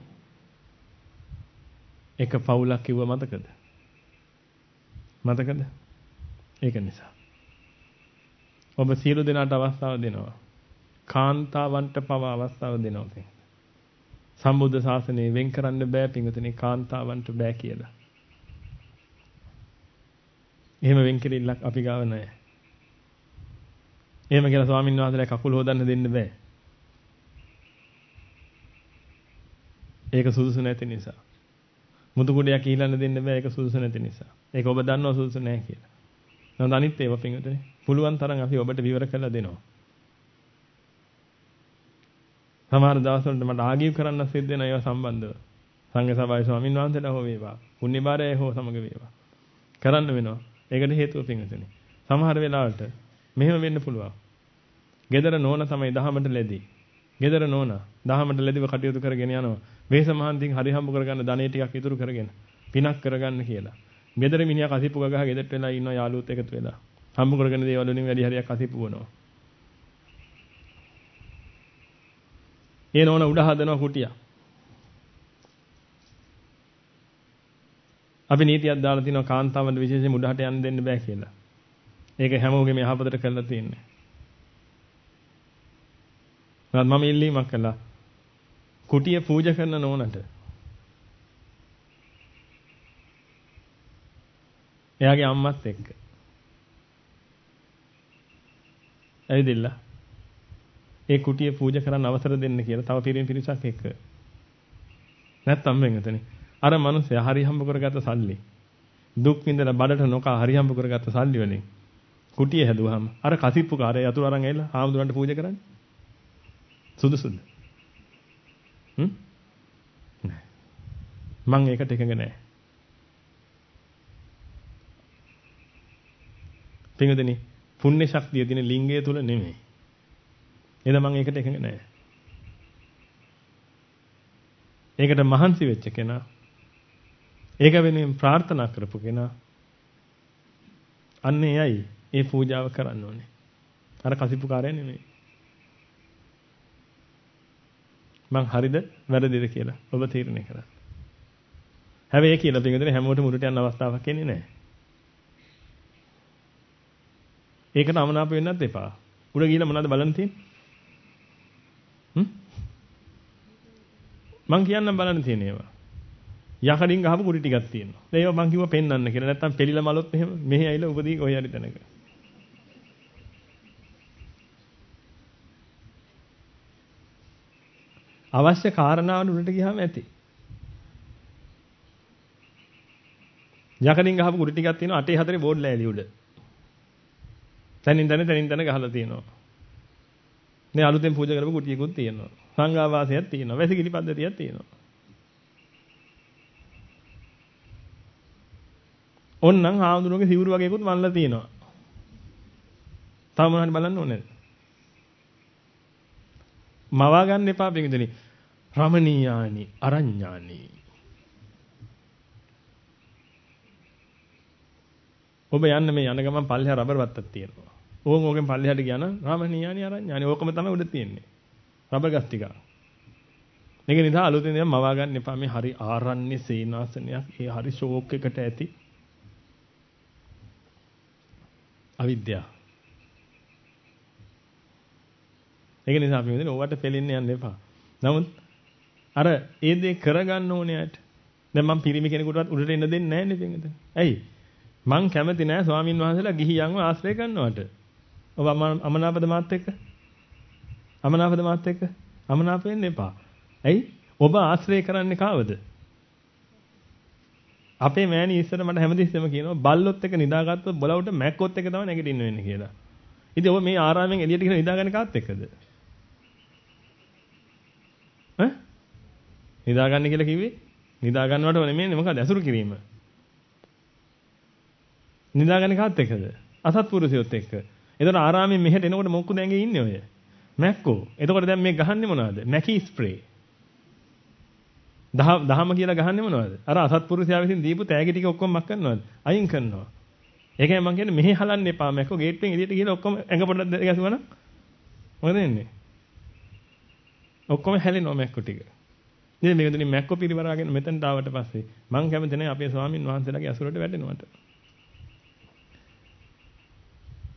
එක පවුලක් කිව්ව මතකද? මතකද? ඒක නිසා. ඔබ සියලු දෙනාට අවස්ථාව දෙනවා. කාන්තාවන්ට පවා අවස්ථාව දෙනවා. සම්බුද්ධ ශාසනය වෙන් කරන්න බෑ පින්වතුනි කාන්තාවන්ට බෑ කියලා. එහෙම වෙන් කෙරෙල්ලක් අපි ගාව නැහැ. එහෙම කියලා ස්වාමීන් වහන්සේලා කකුල හොදන්න දෙන්න බෑ. ඒක සුදුසු නැති නිසා. මුතු කුඩයක් ඊලන්න දෙන්න බෑ ඒක සුදුසු නැති නිසා. ඒක ඔබ දන්නවා සුදුසු නැහැ කියලා. නමුත් අනිත් ඒවා පින්වතුනි පුළුවන් තරම් අපි ඔබට විවර කරලා දෙනවා. සමහර දවස්වලට මට ආගීව් කරන්න සිද්ධ වෙන ඒවා සම්බන්ධව. සංඝ සභාවේ ස්වාමීන් වහන්සේලා හෝ වේවා, පුණ්‍ය බාරය හෝ සමග වේවා. කරන්න වෙනවා. ඒකට හේතුව පින්වතුනි. සමහර වෙලාවට මෙහෙම වෙන්න පුළුවන්. gedara නෝන තමයි දහමට ලැබී. gedara නෝන දහමට ලැබිව කටයුතු කරගෙන යනවා. වේස මහන්තින් හරි හම්බ කරගන්න ධනෙ ටිකක් ඉතුරු කරගෙන පිනක් කරගන්න කියලා. gedara මිනිහා කසිප්පු ගගහ ගෙදරට වෙලා ඉන්නවා යාළුවොත් එකතු වෙලා. හම්බ කරගෙන දේවල් වලින් වැඩි හරියක් කසිප්පු වුණා. ඒ නෝන උඩ හදනවා කුටියක්. අපි නීතියක් දාලා තිනවා කාන්තාවන්ට විශේෂයෙන් උඩහට යන්න දෙන්න බෑ කියලා. ඒක හැමෝගෙම යහපතට කරලා තියෙන්නේ. මම ඉල්ලීමක් කළා. කුටිය පූජා කරන නෝනට. එයාගේ අම්මත් එක්ක. ඇවිදින්න. ඒ කුටිය පූජා කරන්න අවසර දෙන්න කියලා තව පිරිසක් එක්ක. නැත්තම් වෙනතනේ. අර මිනිස්සයා හරි හම්බ කරගත්ත සල්ලි දුක් විඳලා බඩට නොකා හරි හම්බ කරගත්ත සල්ලි වලින් කුටිය හැදුවාම අර කසිප්පු කාරය යතුරු අරන් ඇවිල්ලා හාමුදුරන්ට පූජා කරන්නේ සුදුසුද? නෑ. මම ඒකට එකඟ නෑ. පින්වතුනි පුණ්‍ය ශක්තිය දින ලිංගය තුල නෙමෙයි. එහෙනම් මම ඒකට එකඟ නෑ. ඒකට මහන්සි වෙච්ච කෙනා ඒක වෙනුවෙන් ප්‍රාර්ථනා කරපු කෙනා අන්න එයයි ඒ පූජාව කරන්න ඕනේ. අර කසිප්පු කාර්යය නෙමෙයි. මං හරිද වැරදිද කියලා ඔබ තීරණය කරන්න. හැබැයි ඒ කියලා පිටින් හැමෝටම උඩට යන්න අවස්ථාවක් එන්නේ නැහැ. ඒකට අමනාප වෙන්නත් එපා. උඩ ගිහලා මොනවද බලන්න තියෙන්නේ? මං කියන්නම් බලන්න තියෙන ඒවා. යකඩින් ගහපු කුටි ටිකක් තියෙනවා. දැන් ඒවා මං කිව්වා පෙන්වන්න කියලා. නැත්තම් පෙලිලා මලොත් එහෙම මෙහි ඇවිල්ලා උපදී ඔය හරි තැනක. අවශ්‍ය කාරණාවල උඩට ගියාම ඇති. යකඩින් ගහපු කුටි ටිකක් තියෙනවා 8 4 බෝඩ් ලෑලි උඩ. තනින් තන ගහලා තියෙනවා. මේ අලුතෙන් පූජා කරපු කුටියකුත් තියෙනවා. සංඝාවාසයක් තියෙනවා. වැසිකිලි පද්ධතියක් තියෙනවා. ඕන්නම් ආඳුරුගේ සිවුරු වගේකුත් වල්ලා තියෙනවා. තව මොනවද බලන්න ඕනේද? මවා ගන්න එපා පිටින්. රමණීයානි අරඤ්ඤානි. ඔබ යන්න මේ යන ගමන් පල්ලෙහා රබර් වත්තක් තියෙනවා. ඕකෙන් පල්ලෙහාට ගියා නම් රමණීයානි අරඤ්ඤානි ඕකම තමයි උඩ තියෙන්නේ. රබර් ගස් ටික. මේක නිසා අලුතෙන් දැන් මවා ගන්න එපා. මේ හරි ආරණ්‍ය සේනාසනයක්. ඒ හරි ෂෝක් එකට ඇති. අවිද්‍යාව. ඒක නිසා අපි මෙතන ඕවට පෙලෙන්න යන්න එපා. නමුත් අර ඒ දේ කරගන්න ඕනේ යට. දැන් මම පිරිමි කෙනෙකුටවත් උඩට එන්න දෙන්නේ නැහැ නේ පිටින්. ඇයි? මං කැමති නෑ ස්වාමින් වහන්සේලා ගිහියන්ව ආශ්‍රය කරනවට. ඔබ අමනාපද මාත් එක්ක? අමනාපද මාත් එක්ක? අමනාප වෙන්න එපා. ඇයි? ඔබ ආශ්‍රය කරන්නේ කාවද? අපේ මෑණි ඉස්සර මට හැමදෙස්සෙම කියනවා බල්ලොත් එක නිදාගත්තොත් බොලවට මැක්කොත් එක තමයි නැගිටින්න වෙන්නේ කියලා. ඉතින් ඔබ මේ ආරාමෙන් එළියට ගිහින් නිදාගන්නේ කාත් එක්කද? ඈ? නිදාගන්න කියලා කිව්වේ? නිදා ගන්නවට නෙමෙයි මොකද ඇසුරු කිරීම. නිදාගන්නේ කාත් එක්කද? අසත්පුරුෂයොත් එක්ක. එතකොට ආරාමෙන් මෙහෙට එනකොට මොක්කු දැංගේ ඉන්නේ ඔය. මැක්කෝ. එතකොට දැන් මේ ගහන්නේ මොනවද? මැකි ස්ප්‍රේ. දහම කියලා ගහන්නේ මොනවද? අර අසත්පුරුෂයා විසින් දීපු තෑගි ටික ඔක්කොම මක් කරනවද? අයින් කරනවා. ඒකයි මම කියන්නේ මෙහෙ හලන්න එපා. මැක්කෝ ගේට්ටුවෙන් එළියට ගිහලා ඔක්කොම ඇඟ පොඩ්ඩක් ගැසුවා නම් මොකද වෙන්නේ? ඔක්කොම හැලෙනවා මැක්කෝ ටික. ඉතින් මේක දුන්නේ මැක්කෝ පිරිවරාගෙන මෙතනට ආවට පස්සේ මම කැමති නැහැ අපේ ස්වාමින් වහන්සේලාගේ අසුරට වැටෙනවට. මම කැමති නැහැ මේ මැක්කෝ පිරිවරාගෙන මෙතනට ආවට පස්සේ මම කැමති නැහැ අපේ ස්වාමින් වහන්සේලාගේ අසුරට වැටෙනවට. මම කැමති නැහැ මේ මැක්කෝ පිරිවරාගෙන මෙතනට ආවට පස්සේ මම කැමති නැහැ අපේ ස්වාමින් වහන්සේලාගේ අසුරට වැටෙනවට.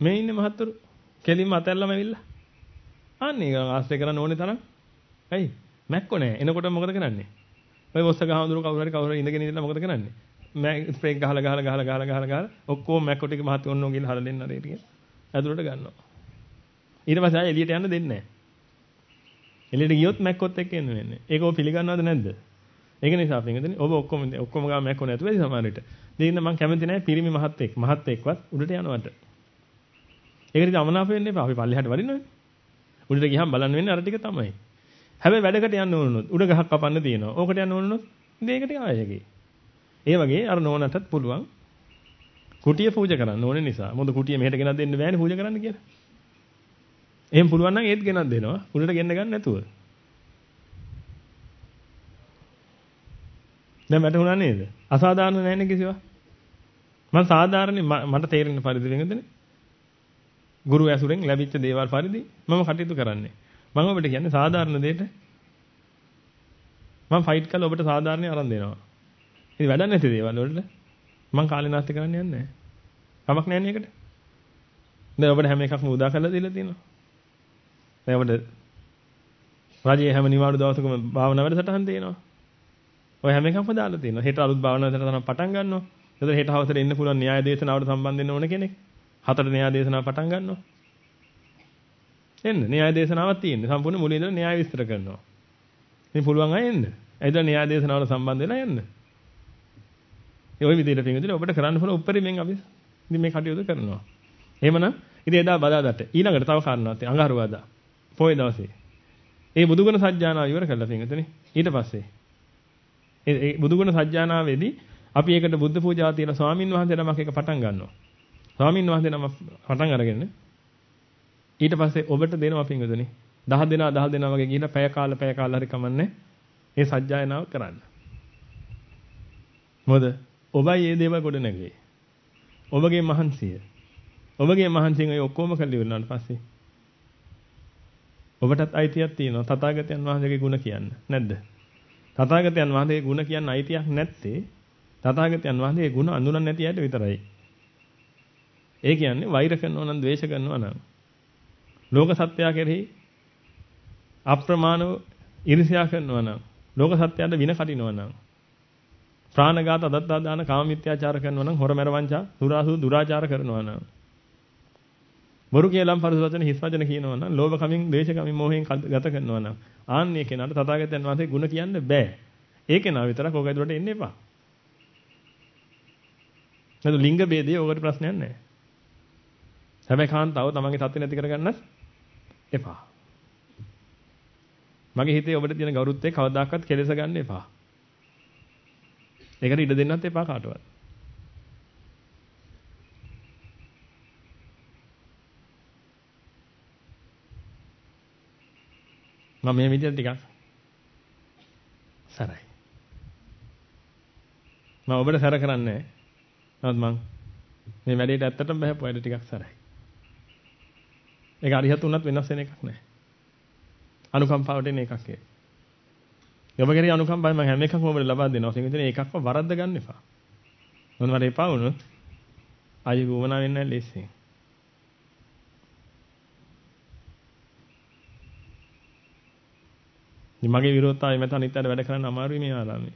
මේ ඉන්නේ මහත්තුරු කෙලින්ම අතැල්ලම ඇවිල්ලා. අනේ ආශ්‍රය කරන්න ඕනේ තරම්. ඇයි? මැක්කෝ නෑ. එනකොට මොකද කරන්නේ? ඔය ඔස්ස ගහඳුරු කවුරු හරි ඉඳගෙන ඉඳලා මොකද කරන්නේ? මෑ ස්ප්‍රේ ගහලා ඔක්කොම මැක්කෝ ටික මහත් ඔන්නෝ ගිහලා හරලා දෙන්න හරි ටික. ඇතුළට ගන්නවා. ඊට පස්සේ ආයෙ එළියට යන්න දෙන්නේ නෑ. එළියට ගියොත් මැක්කොත් එක්ක එන්න වෙන්නේ. ඒක ඔබ පිළිගන්නවද නැද්ද? ඒක නිසා පින්වතුනි ඔබ ඔක්කොම ගාව මැක්කෝ නැතුව ඇති සමහර විට. දෙන්න මම කැමති නෑ පිරිමි මහත් එක්වත් උඩට යනවට. ඒක නිසා අමනාප වෙන්න එපා. අපි පල්ලෙහාට වරින්නවනේ. උඩට ගියහම බලන්න වෙන්නේ අර ටික තමයි. හැබැයි වැඩකට යන්න ඕනොත් උඩ ගහක් කපන්න තියෙනවා. ඕකට යන්න ඕනොත් මේකට ආයෙගේ. ඒ වගේ අර නෝනටත් පුළුවන් කුටිය පූජා කරන්න ඕනේ නිසා. මොකද කුටිය මෙහෙට ගෙනත් දෙන්න බෑනේ පූජා කරන්න කියලා. එහෙම පුළුවන් නම් ඒත් ගෙනත් දෙනවා. උඩට ගෙන්න ගන්න නැතුව. දැන් වැටුණා නේද? අසාධාරණ නැහැ නේ කිසිවා. මම සාධාරණේ මට තේරෙන පරිදි වෙනදනේ. ගුරු ඇසුරෙන් ලැබිච්ච දේවල් පරිදි මම කටයුතු කරන්නේ. මම ඔබට කියන්නේ සාධාරණ දෙයට මම ෆයිට් කරලා ඔබට සාධාරණේ අරන් දෙනවා. ඉතින් වැඩක් නැති දේවල් වලට මම කාලේ නාස්ති කරන්න යන්නේ නැහැ. කමක් නැහැ නේ ඒකට. දැන් ඔබට හැම එකක්ම උදා කරලා දීලා තියෙනවා. දැන් ඔබට රජයේ හැම නිවාඩු දවසකම භාවනා වැඩසටහන් තියෙනවා. ඔය හැම එකක්ම දාලා තියෙනවා. හෙට අලුත් භාවනා වැඩසටහනක් පටන් ගන්නවා. එතකොට හෙට හවසට එන්න පුළුවන් න්‍යාය දේශනාවට සම්බන්ධ වෙන්න ඕන කෙනෙක්. 4ට න්‍යාය දේශනාව පටන් ගන්නවා. එන්න න්‍යාය දේශනාවක් තියෙන්නේ. සම්පූර්ණ මුලින් ඉඳලා න්‍යාය විස්තර කරනවා. ඉතින් පුළුවන් අය එන්න. එයිද න්‍යාය දේශනාවල සම්බන්ධ වෙලා යන්න. ඒ ওই විදිහට පින්විතනේ ඔබට කරන්න පුළුවන් උපරිමයෙන් අපි ඉතින් මේ කටයුතු කරනවා. එහෙමනම් ඉතින් එදා බදාදට ඊළඟට තව කාරණාවක් තියෙනවා. අඟහරුවාදා පොයේ දවසේ. ඒ බුදුගුණ සජ්ජානාව ඉවර කළා පින්විතනේ. ඊට පස්සේ ඒ බුදුගුණ සජ්ජානාවේදී අපි ඒකට බුද්ධ පූජාව තියලා ස්වාමින් වහන්සේ නමක් එක පටන් ගන්නවා. ස්වාමින් වහන්සේ නම පටන් අරගෙන ඊට පස්සේ ඔබට දෙනවා පින්විතනේ 10 දෙනා වගේ ගිහිල්ලා පැය කාලා හරි කමන්නේ මේ සජ්ජායනාව කරන්න. මොකද ඔබයි මේ දේවල් ගොඩ නැගුවේ. ඔබගේ මහන්සියෙන් ඔය ඔක්කොම කළ ඉවරනාට පස්සේ ඔබටත් අයිතියක් තියෙනවා තථාගතයන් වහන්සේගේ ගුණ කියන්න. නැද්ද? තථාගතයන් වහන්සේගේ ගුණ කියන්න අයිතියක් නැත්තේ තථාගතයන් වහන්සේගේ ගුණ අඳුරන්නේ නැති අයට විතරයි. ඒ කියන්නේ වෛර කරනවා නම් ද්වේෂ කරනවා නම් ලෝක සත්‍යය කෙරෙහි අප්‍රමාණව ඊර්ෂ්‍යා කරනවා නම් ලෝක සත්‍යයට වින කටිනවා නම් ප්‍රාණඝාත අදත්තා දාන කාම මිත්‍යාචාර කරනවා නම් හොරමැර වංචා දුරාචාර කරනවා නම් බොරු කියලාම් පරුස වචන හිස් වචන කියනවා නම් ලෝභ කමින් ද්වේෂ කමින් මෝහයෙන් ගත කරනවා නම් ආන්නේ කෙනාට තථාගතයන් වහන්සේ ගුණ කියන්න බෑ. ඒ කෙනා විතරක් ඔක ඇතුළට එන්න එපා. නේද ලිංග ભેදේ ඔකට ප්‍රශ්නයක් නැහැ. හැබැයි කාන්තාව තමන්ගේ තත්ත්වය නැති කරගන්නත් එපා. මගේ හිතේ ඔබට තියෙන ගෞරවත්වය කවදාකවත් කෙලෙස ගන්න එපා. ඒකට ඉඩ දෙන්නත් එපා කාටවත්. මම මේ විදිහට ටිකක් සරයි. මම ඔබට සැර කරන්නේ නැහැ. නමුත් මම මේ වැඩේට ඇත්තටම බහැපු වැඩ ටිකක් සරයි. ඒක අරිහත් උනත් වෙනස් වෙන එකක් නෑ. අනුකම්පාවට එන එකක් ඒක. ඔබ කෙරේ අනුකම්පාවෙන් මම හැම එකක්ම ඔබට ලබා දෙනවා. ඒක විදිහට ඒකක්ව වරද්ද ගන්න එපා. මොනවාට එපා වුණොත් ආයෙ වුණා වෙන්නේ නැහැ ලේසියෙන්. මගේ විරෝධතාවය මත අනිත් අයට වැඩ කරන්න අමාරුයි මේ ආරාමේ.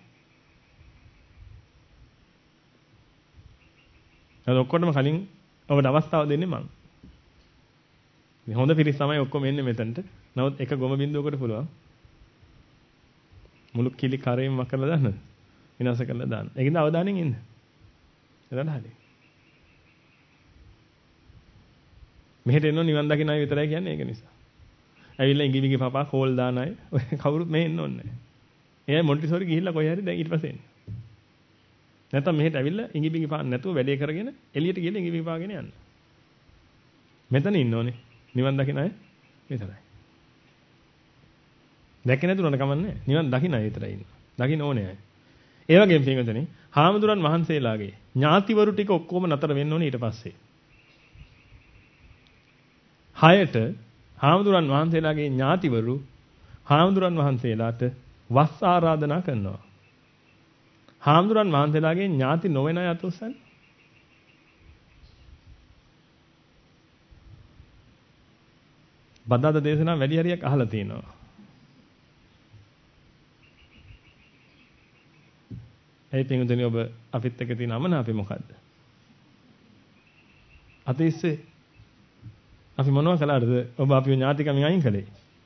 ඒක ඔක්කොටම කලින් ඔබට අවස්ථාව දෙන්නේ මම. මේ හොඳ පිරිස් තමයි ඔක්කොම එන්නේ මෙතනට. නමුත් එක ගොම බින්දුවකට පුළුවන්. මුළු කිලි කරේම මක් කරලා දාන්නද? විනාශ කරලා දාන්න. ඒකින්ද අවධානයෙන් ඉන්න. එතන හරි. මෙහෙට එන්න නිවන් දකින්න අය විතරයි කියන්නේ ඒක නිසා. ඇවිල්ලා ඉඟිවිඟි පපා කෝල් දාන අය කවුරුත් මෙහෙ එන්න ඕනේ නැහැ. එයා මොන්ටිසෝරි ගිහිල්ලා කොහේ හරි දැන් ඊට පස්සේ එන්න. නැත්නම් මෙහෙට ඇවිල්ලා ඉඟිවිඟි පාන්න නැතුව වැඩේ කරගෙන එළියට ගිහලා ඉඟිවිඟි පාගෙන යන්න. මෙතන ඉන්න ඕනේ. නිවන් දකින්න අය විතරයි. දැක්කේ නැතුනට කමන්නේ. නිවන් දකින්න අය විතරයි ඉන්න. දකින්න ඕනේ අය. ඒ වගේම පින්වතුනි, හාමුදුරන් වහන්සේලාගේ ඥාතිවරු ටික ඔක්කොම නතර වෙන්න ඕනේ ඊට පස්සේ. 6ට හාමුදුරන් වහන්සේලාගේ ඥාතිවරු හාමුදුරන් වහන්සේලාට වස් ආරාධනා කරනවා. හාමුදුරන් වහන්සේලාගේ ඥාති නොවන අය අත උස්සන්නේ. බදාදා දේශනා වැඩි හරියක් අහලා තියෙනවා. ඒ පින්වතුනි ඔබ අපිත් එක්ක තියෙන අමනාපේ මොකද්ද? අතීස්සේ අපි මොනවා කළාද? ඔබ අපිව ඥාතිකමින් අයින් කළේ.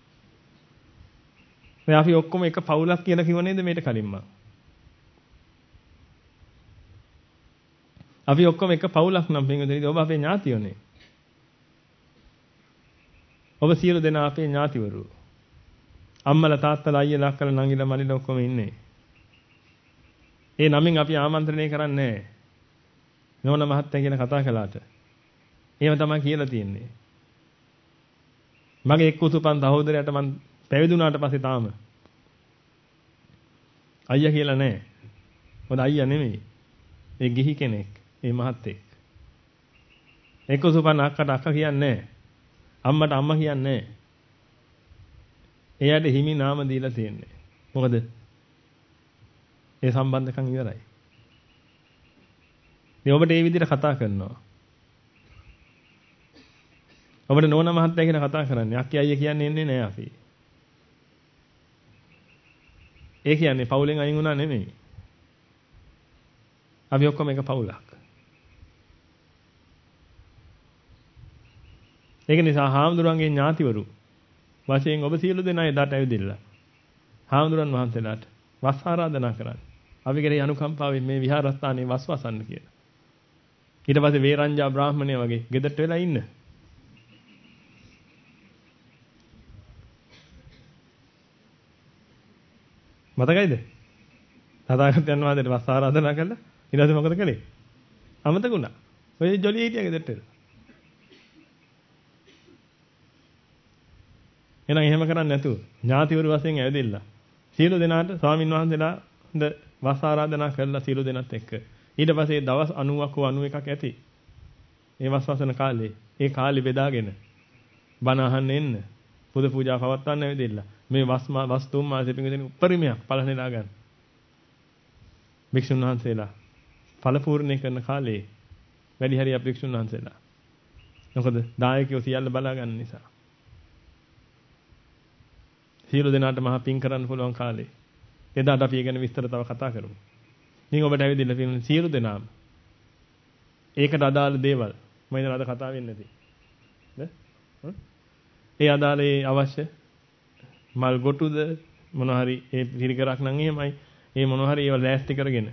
මේ අපි ඔක්කොම එක පවුලක් කියලා කිව්ව නේද මේට කලින් මම? අපි ඔක්කොම එක පවුලක් නම් පින්වතුනි ඔබ අපේ ඥාතියෝනේ. ඔබ සියලු දෙනා අපේ ඥාතිවරු. අම්මලා තාත්තලා අයියලා අක්කලා නංගිලා මල්ලිලා ඔක්කොම ඉන්නේ. ඒ නමින් අපි ආමන්ත්‍රණය කරන්නේ නැහැ. නෝන මහත්තයා කියලා කතා කළාට. එහෙම තමයි කියලා තියෙන්නේ. මගේ එක් උතුපන් සහෝදරයාට මං පැවිදුණාට පස්සේ තාම අයියා කියලා නැහැ. මොකද අයියා නෙමෙයි. ඒ ගිහි කෙනෙක්. ඒ මහත්තයෙක්. එක් උතුපන් අක්කට අක්කා කියන්නේ නැහැ. අම්මට අම්මා කියන්නේ නැහැ. එයාට හිමි නාම දීලා තියෙන්නේ. මොකද ඒ සම්බන්ධකම් ඉවරයි. මේ ඔබට මේ විදිහට කතා කරනවා. ඔබට නෝන මහත්තයා කියන කතා කරන්නේ. අක්කේ අයියා කියන්නේ එන්නේ නැහැ අපි. ඒ කියන්නේ පවුලෙන් අයින් වුණා නෙමෙයි. අපි ඔක්කොම එක පවුලක්. ඒක නිසා හාමුදුරන්ගේ ඥාතිවරු වශයෙන් ඔබ සියලු දෙනා එදාට ඇවිදilla. හාමුදුරන් වහන්සේලාට වස් ආරාධනා කරන්නේ. අපි කෙරෙහි අනුකම්පාවෙන් මේ විහාරස්ථානයේ වස්වසන්න කියලා. ඊට පස්සේ වේරංජා බ්‍රාහ්මණය වගේ ගෙදරට වෙලා ඉන්න. මතකයිද? තථාගතයන් වහන්සේට වස් ආරාධනා කළා. ඊට පස්සේ මොකද කළේ? අමතක වුණා. ඔය ජොලිය හිටියා ගෙදරට වෙලා. එහෙනම් එහෙම කරන්නේ නැතුව ඥාතිවරු වශයෙන් ඇවිදilla. සියලු දෙනාට ස්වාමින් වහන්සේලා ද වස් ආරාධනා කළා සියලු දෙනාත් එක්ක. ඊට පස්සේ දවස් 90ක් හෝ 91ක් ඇති. මේ වස්වසන කාලේ ඒ කාලේ බෙදාගෙන බණ අහන්න එන්න. පුද පූජා පවත්වන්න ඇවිදilla. මේ වස්තුම් මාසෙ පිඟුදෙන උපරිමයක් පළනෙලා ගන්න. භික්ෂුන් වහන්සේලා ඵලපූර්ණේ කරන කාලේ වැඩි හරියක් භික්ෂුන් වහන්සේලා. මොකද දායකයෝ සියල්ල බලා ගන්න නිසා. සියලු දෙනාට මහා පින් කරන්න පුළුවන් කාලේ. එදාට අපි ගැන විස්තර තව කතා කරමු. ඉතින් ඔබට ඇවිදilla තියෙන සියලු දෙනාම ඒකට අදාළ දේවල් මම ඉතින් අද කතා වෙන්නේ නැති. ඒ අදාළේ අවශ්‍ය මල් ගොටුද මොන හරි ඒ පිරිකරක් නම් එහෙමයි. ඒ මොන හරි ඒවා ලෑස්ති කරගෙන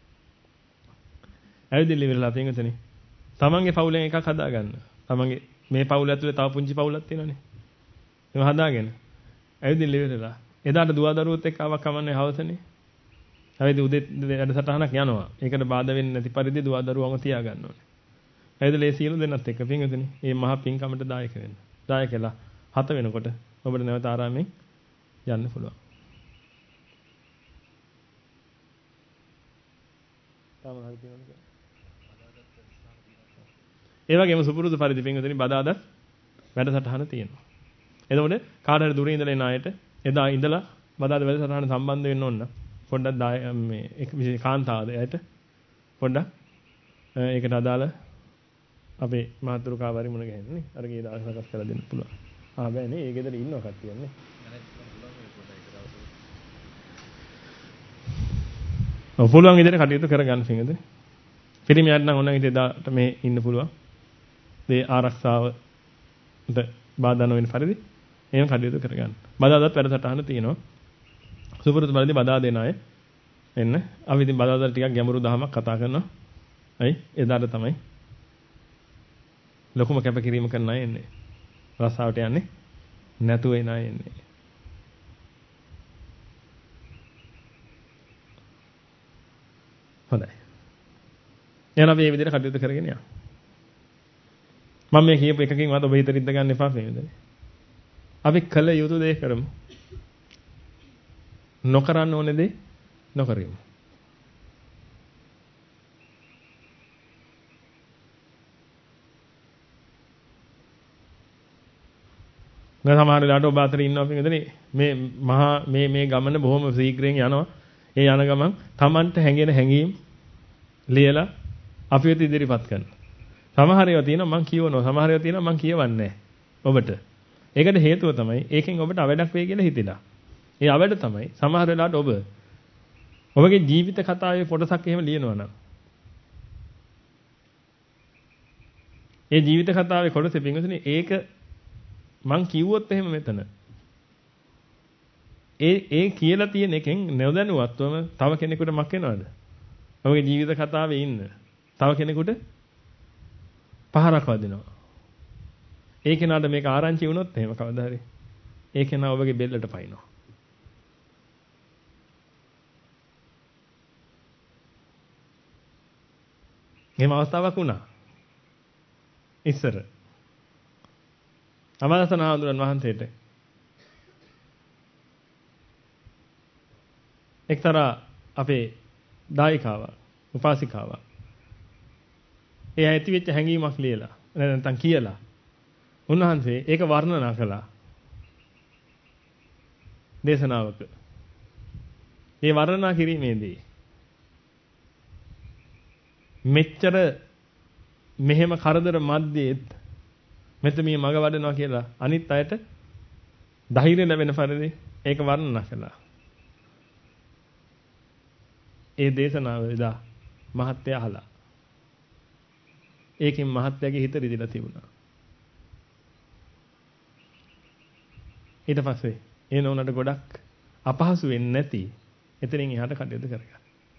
ඇවිදilla ඉවරලා පින්වතුනි. තමන්ගේ පවුලෙන් එකක් හදාගන්න. තමන්ගේ මේ පවුල ඇතුලේ තව පුංචි පවුලක් තියෙනනේ. ඒවා හදාගෙන ඇවිදilla ඉවරලා එදාට දුවදරුවොත් එක්ක ආවක් කමන්නේ හවසනේ. ඇවිත් උදේ වැඩසටහනක් යනවා. ඒකට බාධා වෙන්නේ නැති පරිදි දුවදරුවන්ව තියාගන්න ඕනේ. ඇවිදලා ඒ සියලු දෙනාත් එක්ක පින්වතුනි මේ මහා පින්කමට දායක වෙන්න. දායකලා 7 වෙනකොට ඔබට නැවත ආරාමයෙන් යන්න පුළුවන්. තාම හරි තියෙනවද? ඒ වගේම සුපුරුදු පරිදි පින්වතුනි බදාදා වැඩසටහන තියෙනවා. එතකොට කාට හරි දුරින් ඉඳලා එන අයට එදා ඉඳලා බදාදා වැඩසටහන සම්බන්ධ වෙන්න ඕන. පොඩ්ඩක් මේ එක විශේෂ කාන්තාවද ඇයට පොඩ්ඩක් ඒකට අදාළ අපේ මාතෘකාව හරි මුණ ගැහෙන්නේ. අර ගේ දාස සකස් කරලා දෙන්න පුළුවන්. බෑනේ. ඒ ගෙදර ඉන්නවා කට්ටියන්නේ. ඔව් පුළුවන් විදිහට කටයුතු කරගන්න පිංගද. පිරිමියාට නම් ඕනනම් ඉතින් එදාට මේ ඉන්න පුළුවන්. මේ ආරක්ෂාවට බාධා නොවන පරිදි එහෙම කටයුතු කරගන්න. බදාදාත් වැඩසටහන තියෙනවා. සුපුරුදු පරිදි බදා දෙන අය එන්න. අපි ඉතින් බදාදාට ටිකක් ගැඹුරු දහමක් කතා කරනවා. අයි එදාට තමයි ලොකුම කැපකිරීම කරන අය එන්නේ. රස්සාවට යන්නේ නැතුව එන අය එන්නේ. හොඳයි. එහෙනම් අපි මේ විදිහට කටයුතු කරගෙන යමු. මම මේ කියපු එකකින්වත් ඔබ හිත රිද්ද ගන්න එපා නේද? අපි කළ යුතු දේ කරමු. නොකරන්න ඕනේ දේ නොකරමු. දැන් සමහර වෙලාවට ඔබ අතර ඉන්නවා පිටුදේ මේ මහා මේ ගමන බොහොම ශීඝ්‍රයෙන් යනවා. ඒ යන ගමන් Tamanට හැංගෙන හැංගීම් ලියලා අපි වෙත ඉදිරිපත් කරනවා. සමහර ඒවා තියෙනවා මම කියවනවා. සමහර ඒවා තියෙනවා මම කියවන්නේ නැහැ. ඔබට. ඒකට හේතුව තමයි ඒකෙන් ඔබට අවඩක් වෙයි කියලා හිතිලා. ඒ අවඩ තමයි සමහර වෙලාවට ඔබගේ ජීවිත කතාවේ කොටසක් එහෙම ලියනවා නම් ඒ ජීවිත කතාවේ කොටසේ පින්වතුනි ඒක මං කිව්වොත් එහෙම මෙතන ඒ කියලා තියෙන එකෙන් නොදැනුවත්වම තව කෙනෙකුට මක් වෙනවද? ඔබගේ ජීවිත කතාවේ ඉන්න තව කෙනෙකුට පහරක් වදිනවා. ඒ කෙනාට මේක ආරංචි වුණොත් එහෙම කවදා හරි ඒ කෙනා ඔබගේ බෙල්ලට පයින්නවා. එහෙම අවස්ථාවක් වුණා. ඉස්සර අමරසන හඳුනන වහන්සේට එක්තරා අපේ දායකාවක් උපාසිකාවක් ඒ ඇති වෙච්ච හැඟීමක් ලියලා නැත්නම් කියලා උන්වහන්සේ ඒක වර්ණනා කළා දේශනාවක. ඒ වර්ණනා කිරීමේදී මෙච්චර මෙහෙම කරදර මැද්දේත් මෙතන මේ මග වඩනවා කියලා අනිත් අයට ධෛර්ය ලැබෙන පරිදි ඒක වර්ණනා කළා. ඒ දේශනාව එදා මහත්තයා අහලා. ඒකෙන් මහත්තයාගේ හිත රිදිලා තිබුණා. ඊට පස්සේ ඒ නෝනට ගොඩක් අපහසු වෙන්නේ නැති එතනින් එහාට කටයුතු කරගන්න.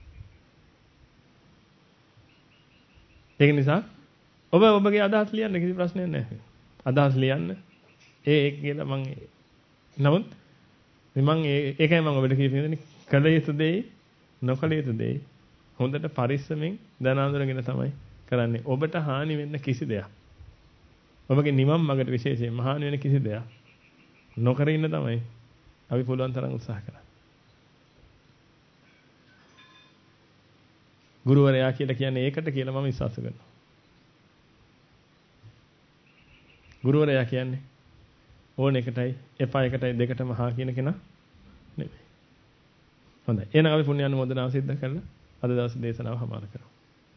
ඒක නිසා ඔබගේ අදහස් ලියන්න කිසි ප්‍රශ්නයක් නැහැ. අදහස් ලියන්න ඒ කියලා මම නමුත් මම ඒකයි මම ඔබට කියන්නේ කළ යුතු දෙයි නොකළ යුතු දෙයි හොඳට පරිස්සමෙන් දැන අඳුරගෙන තමයි කරන්නේ. ඔබට හානි වෙන්න කිසි දෙයක් ඔබගේ නිවන් මාර්ගට විශේෂයෙන් හානි වෙන කිසි දෙයක් නොකර ඉන්න තමයි අපි පුළුවන් තරම් උත්සාහ කරන්නේ. ගුරුවරයා කියලා කියන්නේ ඒකට කියලා මම විශ්වාස කරනවා. ගුරුවරයා කියන්නේ ඕන එකටයි එපා එකටයි දෙකටම හා කියන කෙනා නෙමෙයි. හොඳයි. එහෙනම් අපි පුණ්‍ය අනුමෝදනාව සිද්ධ කරලා අද දවසේ දේශනාව හමාර කරමු.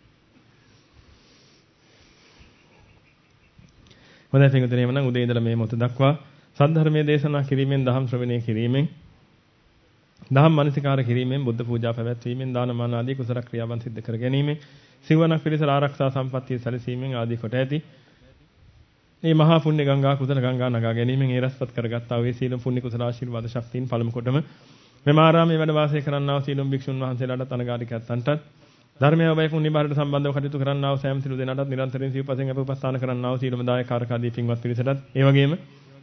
හොඳයි පිටුදෙනේ එවනම් උදේ ඉඳලා මේ මොහොත දක්වා සද්ධර්මයේ දේශනා කිරීමෙන් දහම් ශ්‍රවණය කිරීමෙන් දහම් මනසිකාර කිරීමෙන් බුද්ධ පූජා පැවැත්වීමෙන් දානමාන ආදී කුසල ක්‍රියාවන් සිද්ධ කර ගැනීමෙන් සිවණක් පිරිස ආරක්ෂා සම්පත්තිය සැලසීමෙන් ආදී කොට ඇති මේ මහා පුණ්‍ය ගංගා කුසල ගංගා නගා ගැනීමෙන් ඒ රසපත් කරගත්තා වූ සීල පුණ්‍ය කුසල ආශිර්වාද ශක්තියින් පළමු කොටම මෙම ආරාමයේ වැඩ වාසය කරන්නා වූ සීලම් භික්ෂුන් වහන්සේලාට අනගාരികයන්ටත් ධර්මයේ ඔබයි පුණ්‍ය බාරට සම්බන්ධව කටයුතු කරන්නා වූ සෑම සිළු දෙනාටත් නිරන්තරයෙන් සිව්පසෙන් අප උපස්ථාන කරන්නා වූ සීලම දායකාරකාදී පින්වත් පිරිසටත් ඒ වගේම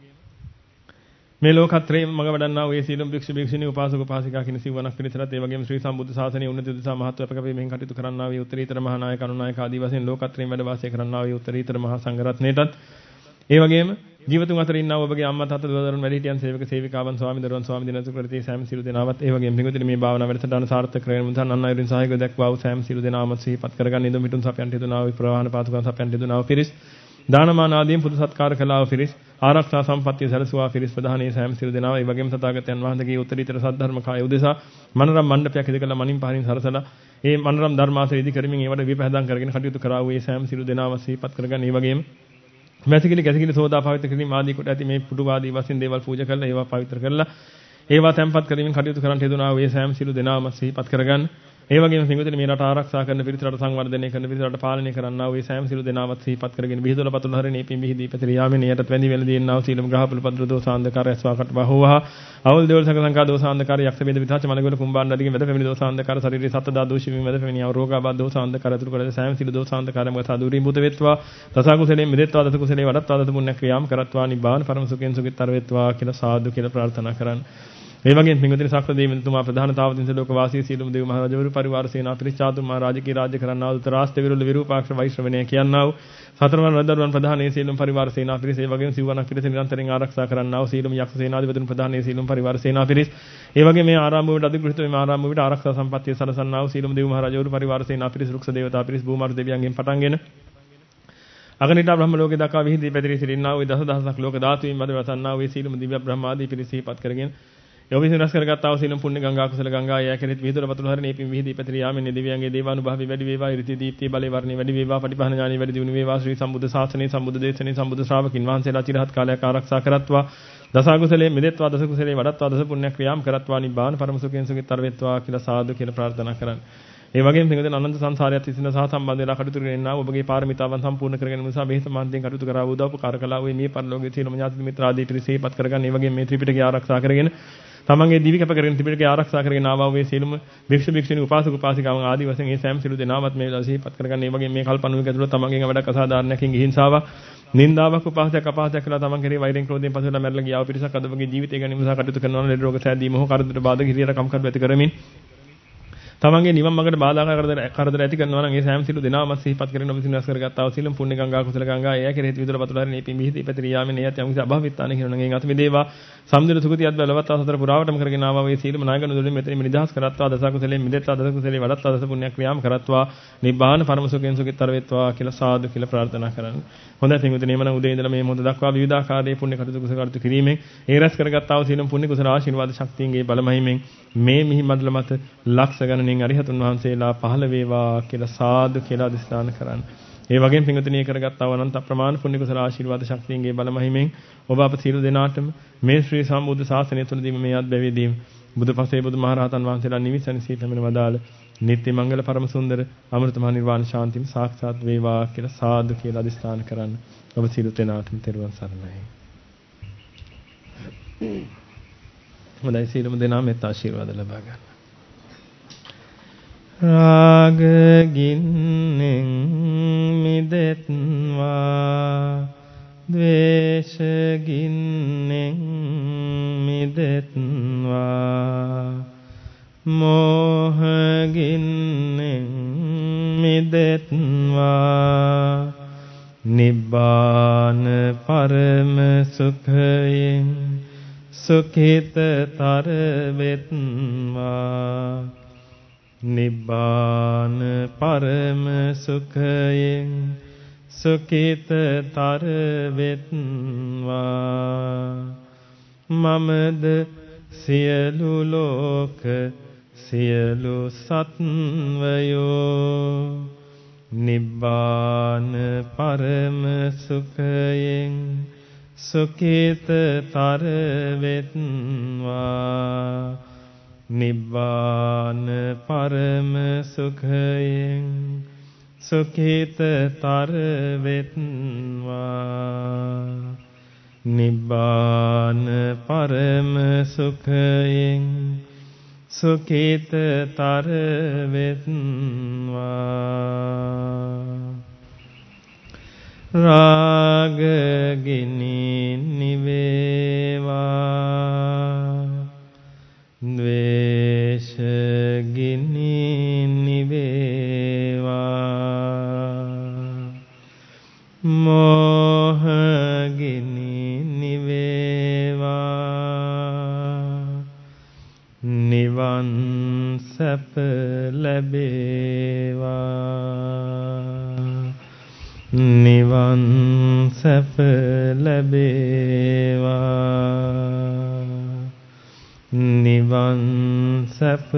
මේ ලෝකත්‍රයේ මඟ වඩන්නා වූ සීලම් භික්ෂු භික්ෂුණී උපාසක උපාසිකා කින සිවණක් පිරිසටත් ඒ වගේම ශ්‍රී සම්බුද්ධ ශාසනයේ උන්නත උදෙසා මහත්ව අපකපීමෙන් කටයුතු කරන්නා වූ උත්තරීතර මහා නායක අනුනායක ආදී වශයෙන් ලෝකත්‍රයෙන් වැඩ වාසය කරන්නා වූ උත්තරීතර මහා සංඝරත්නයටත් ඒ වගේම ජීවතුන් අතර ඉන්නා ඔබගේ අම්මා තාත්තා දුවදරුවන් වැඩිහිටියන් සේවක සේවිකාවන් ස්වාමි දරුවන් ස්වාමි දිනසු ප්‍රති සෑම සිළු දෙනාවත් ඒ වගේම පිඟුතුනි මේ භාවනා වැඩසටහන සාර්ථක කරගෙන මුදන් අන් අයුරින් සහයෝගය දක්වා වූ සෑම සිළු දෙනාම සිහිපත් කරගන්න ඉදු මිටුන් සපයන්ට යදුනා වූ ප්‍රවාහන පාතුකම් සපයන්ට යදුනා වූ පිරිස් දානමාන ආදීන් පුදු සත්කාර කළා වූ පිරිස් ආරක්ෂා සම්පත්තිය සැලසුවා පිරිස් ප්‍රධානී සෑම සිළු දෙනාව ඒ වගේම තථාගතයන් වහන්සේගේ උත්තරීතර සද්ධර්ම කාය උදෙසා මනරම් මණ්ඩපයක් ඉදකලා මනින් පහරින් සරසලා ඒ මනරම් ධර්මාසන ඉදි කරමින් ඒවට විපහදම් කරගෙන කටයුතු කරා වූ සෑම සිළු දෙනාව සිහිපත් කරගන්න ඒ වගේම මැසිකිලි කැසිකිලි සෝදා පවිත්‍ර කිරීම ආදී කොට ඇති මේ පුඩු ආදී වශයෙන් දේවල් පූජා කරලා ඒවා පවිත්‍ර කරලා ඒවා තැන්පත් කරමින් කටයුතු කරන්න හේතුනා වූ සෑම සිළු දෙනාම සිහිපත් කරගන්න. ඒ වගේම පිඟුතුනි මේ රට ආරක්ෂා කරන පිරිස රට සංවර්ධනය කරන පිරිස රට පාලනය කරන්නා වූ සෑම සිළු දෙනාමත් සිහිපත් කරගෙන බිහිදොල පතුල හරිනේ පින් බිහිදී පැතිර යාමේ නියටත් වැඳි වෙල දින්නා වූ සීලම ග්‍රහපුල පද්‍ර දෝසාන්ධකාරය ස්වාකට බහුවහ අවල් දේවල් සංකා දෝසාන්ධකාරය යක්ෂ බේද විතාච මනගල කුම්බාණ්ඩ ආදී වෙද පැමිණි දෝසාන්ධකාර ශරීරයේ සත්දා දෝෂි විම වෙද පැමිණි රෝගාබාධ දෝසාන්ධකාර අතුරු කර සෑම සිළු දෝසාන්ධකාරයම සාදුරීන් භූත වෙත්වා දසකුසලයෙන් මෙදෙත්වා දස කුසලේ වඩත්වා දස පුණ්‍ය ක්‍රියාම් කරත්වා නිබ්බාන පරම සුඛෙන් සුඛිතර වෙත්වා කියලා සාදු කියලා ප්‍රාර්ථනා කරන්න. ඒ වගේම පින්වතුනි සක්‍ර දේවතුමා ප්‍රධාන තාවතින්ස ලෝක වාසී සීලම දේව මහරජවරු පරිවාර සේනා පිරිස චාතුර්මා රාජකීය රාජ්‍ය කරන්නා වූ ත්‍රාස්ත විරුද්ධ විරූපාක්ෂ වෛශ්‍රවණය කියන්නා වූ සතරවන් රජදරුවන් ප්‍රධානයේ සීලම පරිවාර සේනා පිරිස ඒ වගේම සිවණක් පිරිස නිරන්තරයෙන් ආරක්ෂා කරන්නා වූ සීලම යක්ෂ සේනාධිපතිතුන් ප්‍රධානයේ සීලම පරිවාර සේනා පිරිස ඒ වගේම මේ ආරාම භූමියට අධිග්‍රහිත මේ ආරාම භූමියට ආරක්ෂා සම්පත්තිය සලසන්නා වූ සීලම දේව මහරජවරු පරිවාර සේනා පිරිස රුක්ෂ දේවතා පිරිස භූමාරු දෙවියන්ගෙන් පටන්ගෙන අගනිට බ්‍රහ්ම ලෝකේ දක්වා විහිදී පැතිරී සිටින්නා වූ දසදහසක් ලෝක ධාතුයින් මැද වසන්නා වූ සීලම දිව්‍ය බ්‍රහ්මාදී පිරිස සිහිපත් කරගෙන ඒ විසින් රැස් කරගත්තා වූ සීලම් පුණ්‍ය ගංගා කුසල ගංගා යා කෙරෙහි විහිදුර පතුල හරිනේ පින් විහිදී පැතිර යාමෙන් දෙවියන්ගේ දේවානුභාවී වැඩි වේවා ඍති දීප්තිය බලේ වර්ණේ වැඩි වේවා පටිපහන ඥානෙ වැඩි දියුණු වේවා ශ්‍රී සම්බුද්ධ ශාසනයේ සම්බුද්ධ දේශනේ සම්බුද්ධ ශ්‍රාවකින් වහන්සේලා චිරහත් කාලයක් ආරක්ෂා කරත්වා දස කුසලයේ මෙදෙත්වා දස කුසලයේ වඩත්වා දස පුණ්‍ය ක්‍රියාම් කරත්වා නිබ්බාන පරම සුඛයෙන් සුඛිතර වෙත්වා කියලා සාදු කියලා ප්‍රාර්ථනා කරන්න. ඒ වගේම පින්වදින අනන්ත සංසාරයත් විසින සහ සම්බන්ධ වෙලා කටයුතු කරගෙන ආව ඔබගේ පාරමිතාවන් සම්පූර්ණ කරගෙන නිසා බෙහෙත මහන්සියෙන් කටයුතු කරා වූ උදව්පකාර කළා වූ මේ පරිලෝකයේ සීලම ඥාති මිත්‍ර ආදී පිරිසේපත් කරගන්න. ඒ වගේම මේ ත්‍රිපිටකය ආරක්ෂා කරගෙන තමන්ගේ දිවි කැප කරගෙන ත්‍රිපිටකය ආරක්ෂා කරගෙන ආවා වූ සීලම භික්ෂු භික්ෂුණී උපාසක උපාසිකාවන් ආදී වශයෙන් මේ සෑම සිළු දෙනාමත් මේ දවසේපත් කරගන්න. ඒ වගේම මේ කල්පණුවක ඇතුළත තමන්ගෙන් වැඩක් අසාධාරණයකින් හිංසාවක් නින්දාවක් උපහාසයක් අපහාසයක් කළා තමන් කෙරේ වෛරෙන් ක්‍රෝධයෙන් පසුවලා මැරලා ගියාව පිරිසක් අද වගේ ජීවිතය ගැන නිසා කටයුතු කරනවා නම් ලෙඩ රෝග සෑදීම හෝ කරදර බාධක හිරියට කම්කරු ඇති කරමින් තමන්ගේ නිවන් මාර්ගයට බාධා කරදර ඇති කරනවා නම් ඒ සෑම සිළු දෙනාම සිහිපත් කරගෙන ඔබ සිනස් කරගත්තා වූ සීලම් පුණ්‍ය ගංගා කුසල ගංගා එය කෙරෙහි විදුර පතුලාරේ මේ පින් විහිදී පැතිර යාමෙන් එයත් යම් කිසි අභාවිතාන කියන නම් එන් අත මෙදේවා සම්දිර සුගතියත් බලවත් සතර පුරාවටම කරගෙන ආවා වේ සීලම නායකන දුලින් මෙතනින් නිදහස් කරත්වා දස කුසලයෙන් මිදෙත්වා දස කුසලයෙන් වඩත්වා දස පුණ්‍ය ක්‍රියාම් කරත්වා නිබ්බාන පරම සුඛයෙන් සුඛිතර වෙත්වා කියලා සාදු කියලා ප්‍රාර්ථනා කරන්න. හොඳයි පින්විතනේ මම උදේ ඉඳලා මේ මොහොත දක්වා විවිධාකාරයේ පුණ්‍ය කටයුතු කුසල කටයුතු කිරීමෙන් ඒ රැස් කරගත්තා වූ සීලම් පුණ්‍ය කුසල ආශිර්වාද ශක්තියන්ගේ බලමහිමෙන් මේ මිහි මඩල මත ලක්ෂ ගණනින් අරිහතුන් වහන්සේලා පහළ වේවා කියලා සාදු කියලා අදිස්ථාන කරන්න. ඒ වගේම පින්විතනේ කරගත්තා වූ අනන්ත ප්‍රමාණ පුණ්‍ය කුසල ආශිර්වාද ශක්තියන්ගේ බලමහිමෙන් ඔබ අප සියලු දෙනාටම මේ ශ්‍රී සම්බුද්ධ ශාසනය තුළදීම මේ අත්බැවිදීම බුදුපසේ බුදුමහරහතන් වහන්සේලා නිවිසන සීතමන වදාළ නිත්‍ය මංගල පරම සුන්දර අමෘත මහ නිර්වාණ ශාන්තිම සාක්ෂාත් වේවා කියලා සාදු කියලා අදිස්ථාන කරන්න. ඔබ සියලු දෙනාටම තෙරුවන් සරණයි. හොඳයි සියලුම දෙනා මෙත් ආශිර්වාද ලබා ගන්න. රාග ගින්නෙන් මිදෙත්වා ද්වේෂ ගින්නෙන් මිදෙත්වා මෝහ ගින්නෙන් මිදෙත්වා නිබ්බාන පරම සුඛයෙන් සුඛිතතර වෙත්වා නිබ්බාන පරම සුඛයෙන් සුඛිතතර වෙත්වා මමද සියලු ලෝක සියලු සත්වයෝ නිබ්බාන පරම සුඛයෙන් සුඛිතතර වෙත්වා නිබ්බාන පරම සුඛයෙන් සුඛිතතර වෙත්වා නිබ්බාන පරම සුඛයෙන් සුඛිතතර වෙත්වා රාග ගිනි නිවේවා ද්වේෂ ගිනි නිවේවා මෝහ ගිනි නිවේවා නිවන් සැප ලැබේවා නිවන් සැප ලැබේවා නිවන් සැප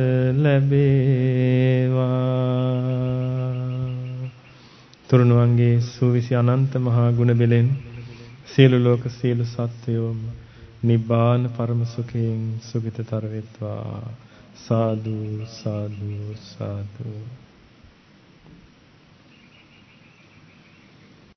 ලැබේවා තුරුණුවන්ගේ සූවිසි අනන්ත මහා ගුණ බෙලෙන් සියලු ලෝක සියලු සත්වයෝම නිබ්බාන පරම සුඛයෙන් සුඛිතතර වෙත්වා සාදු සාදු සාදු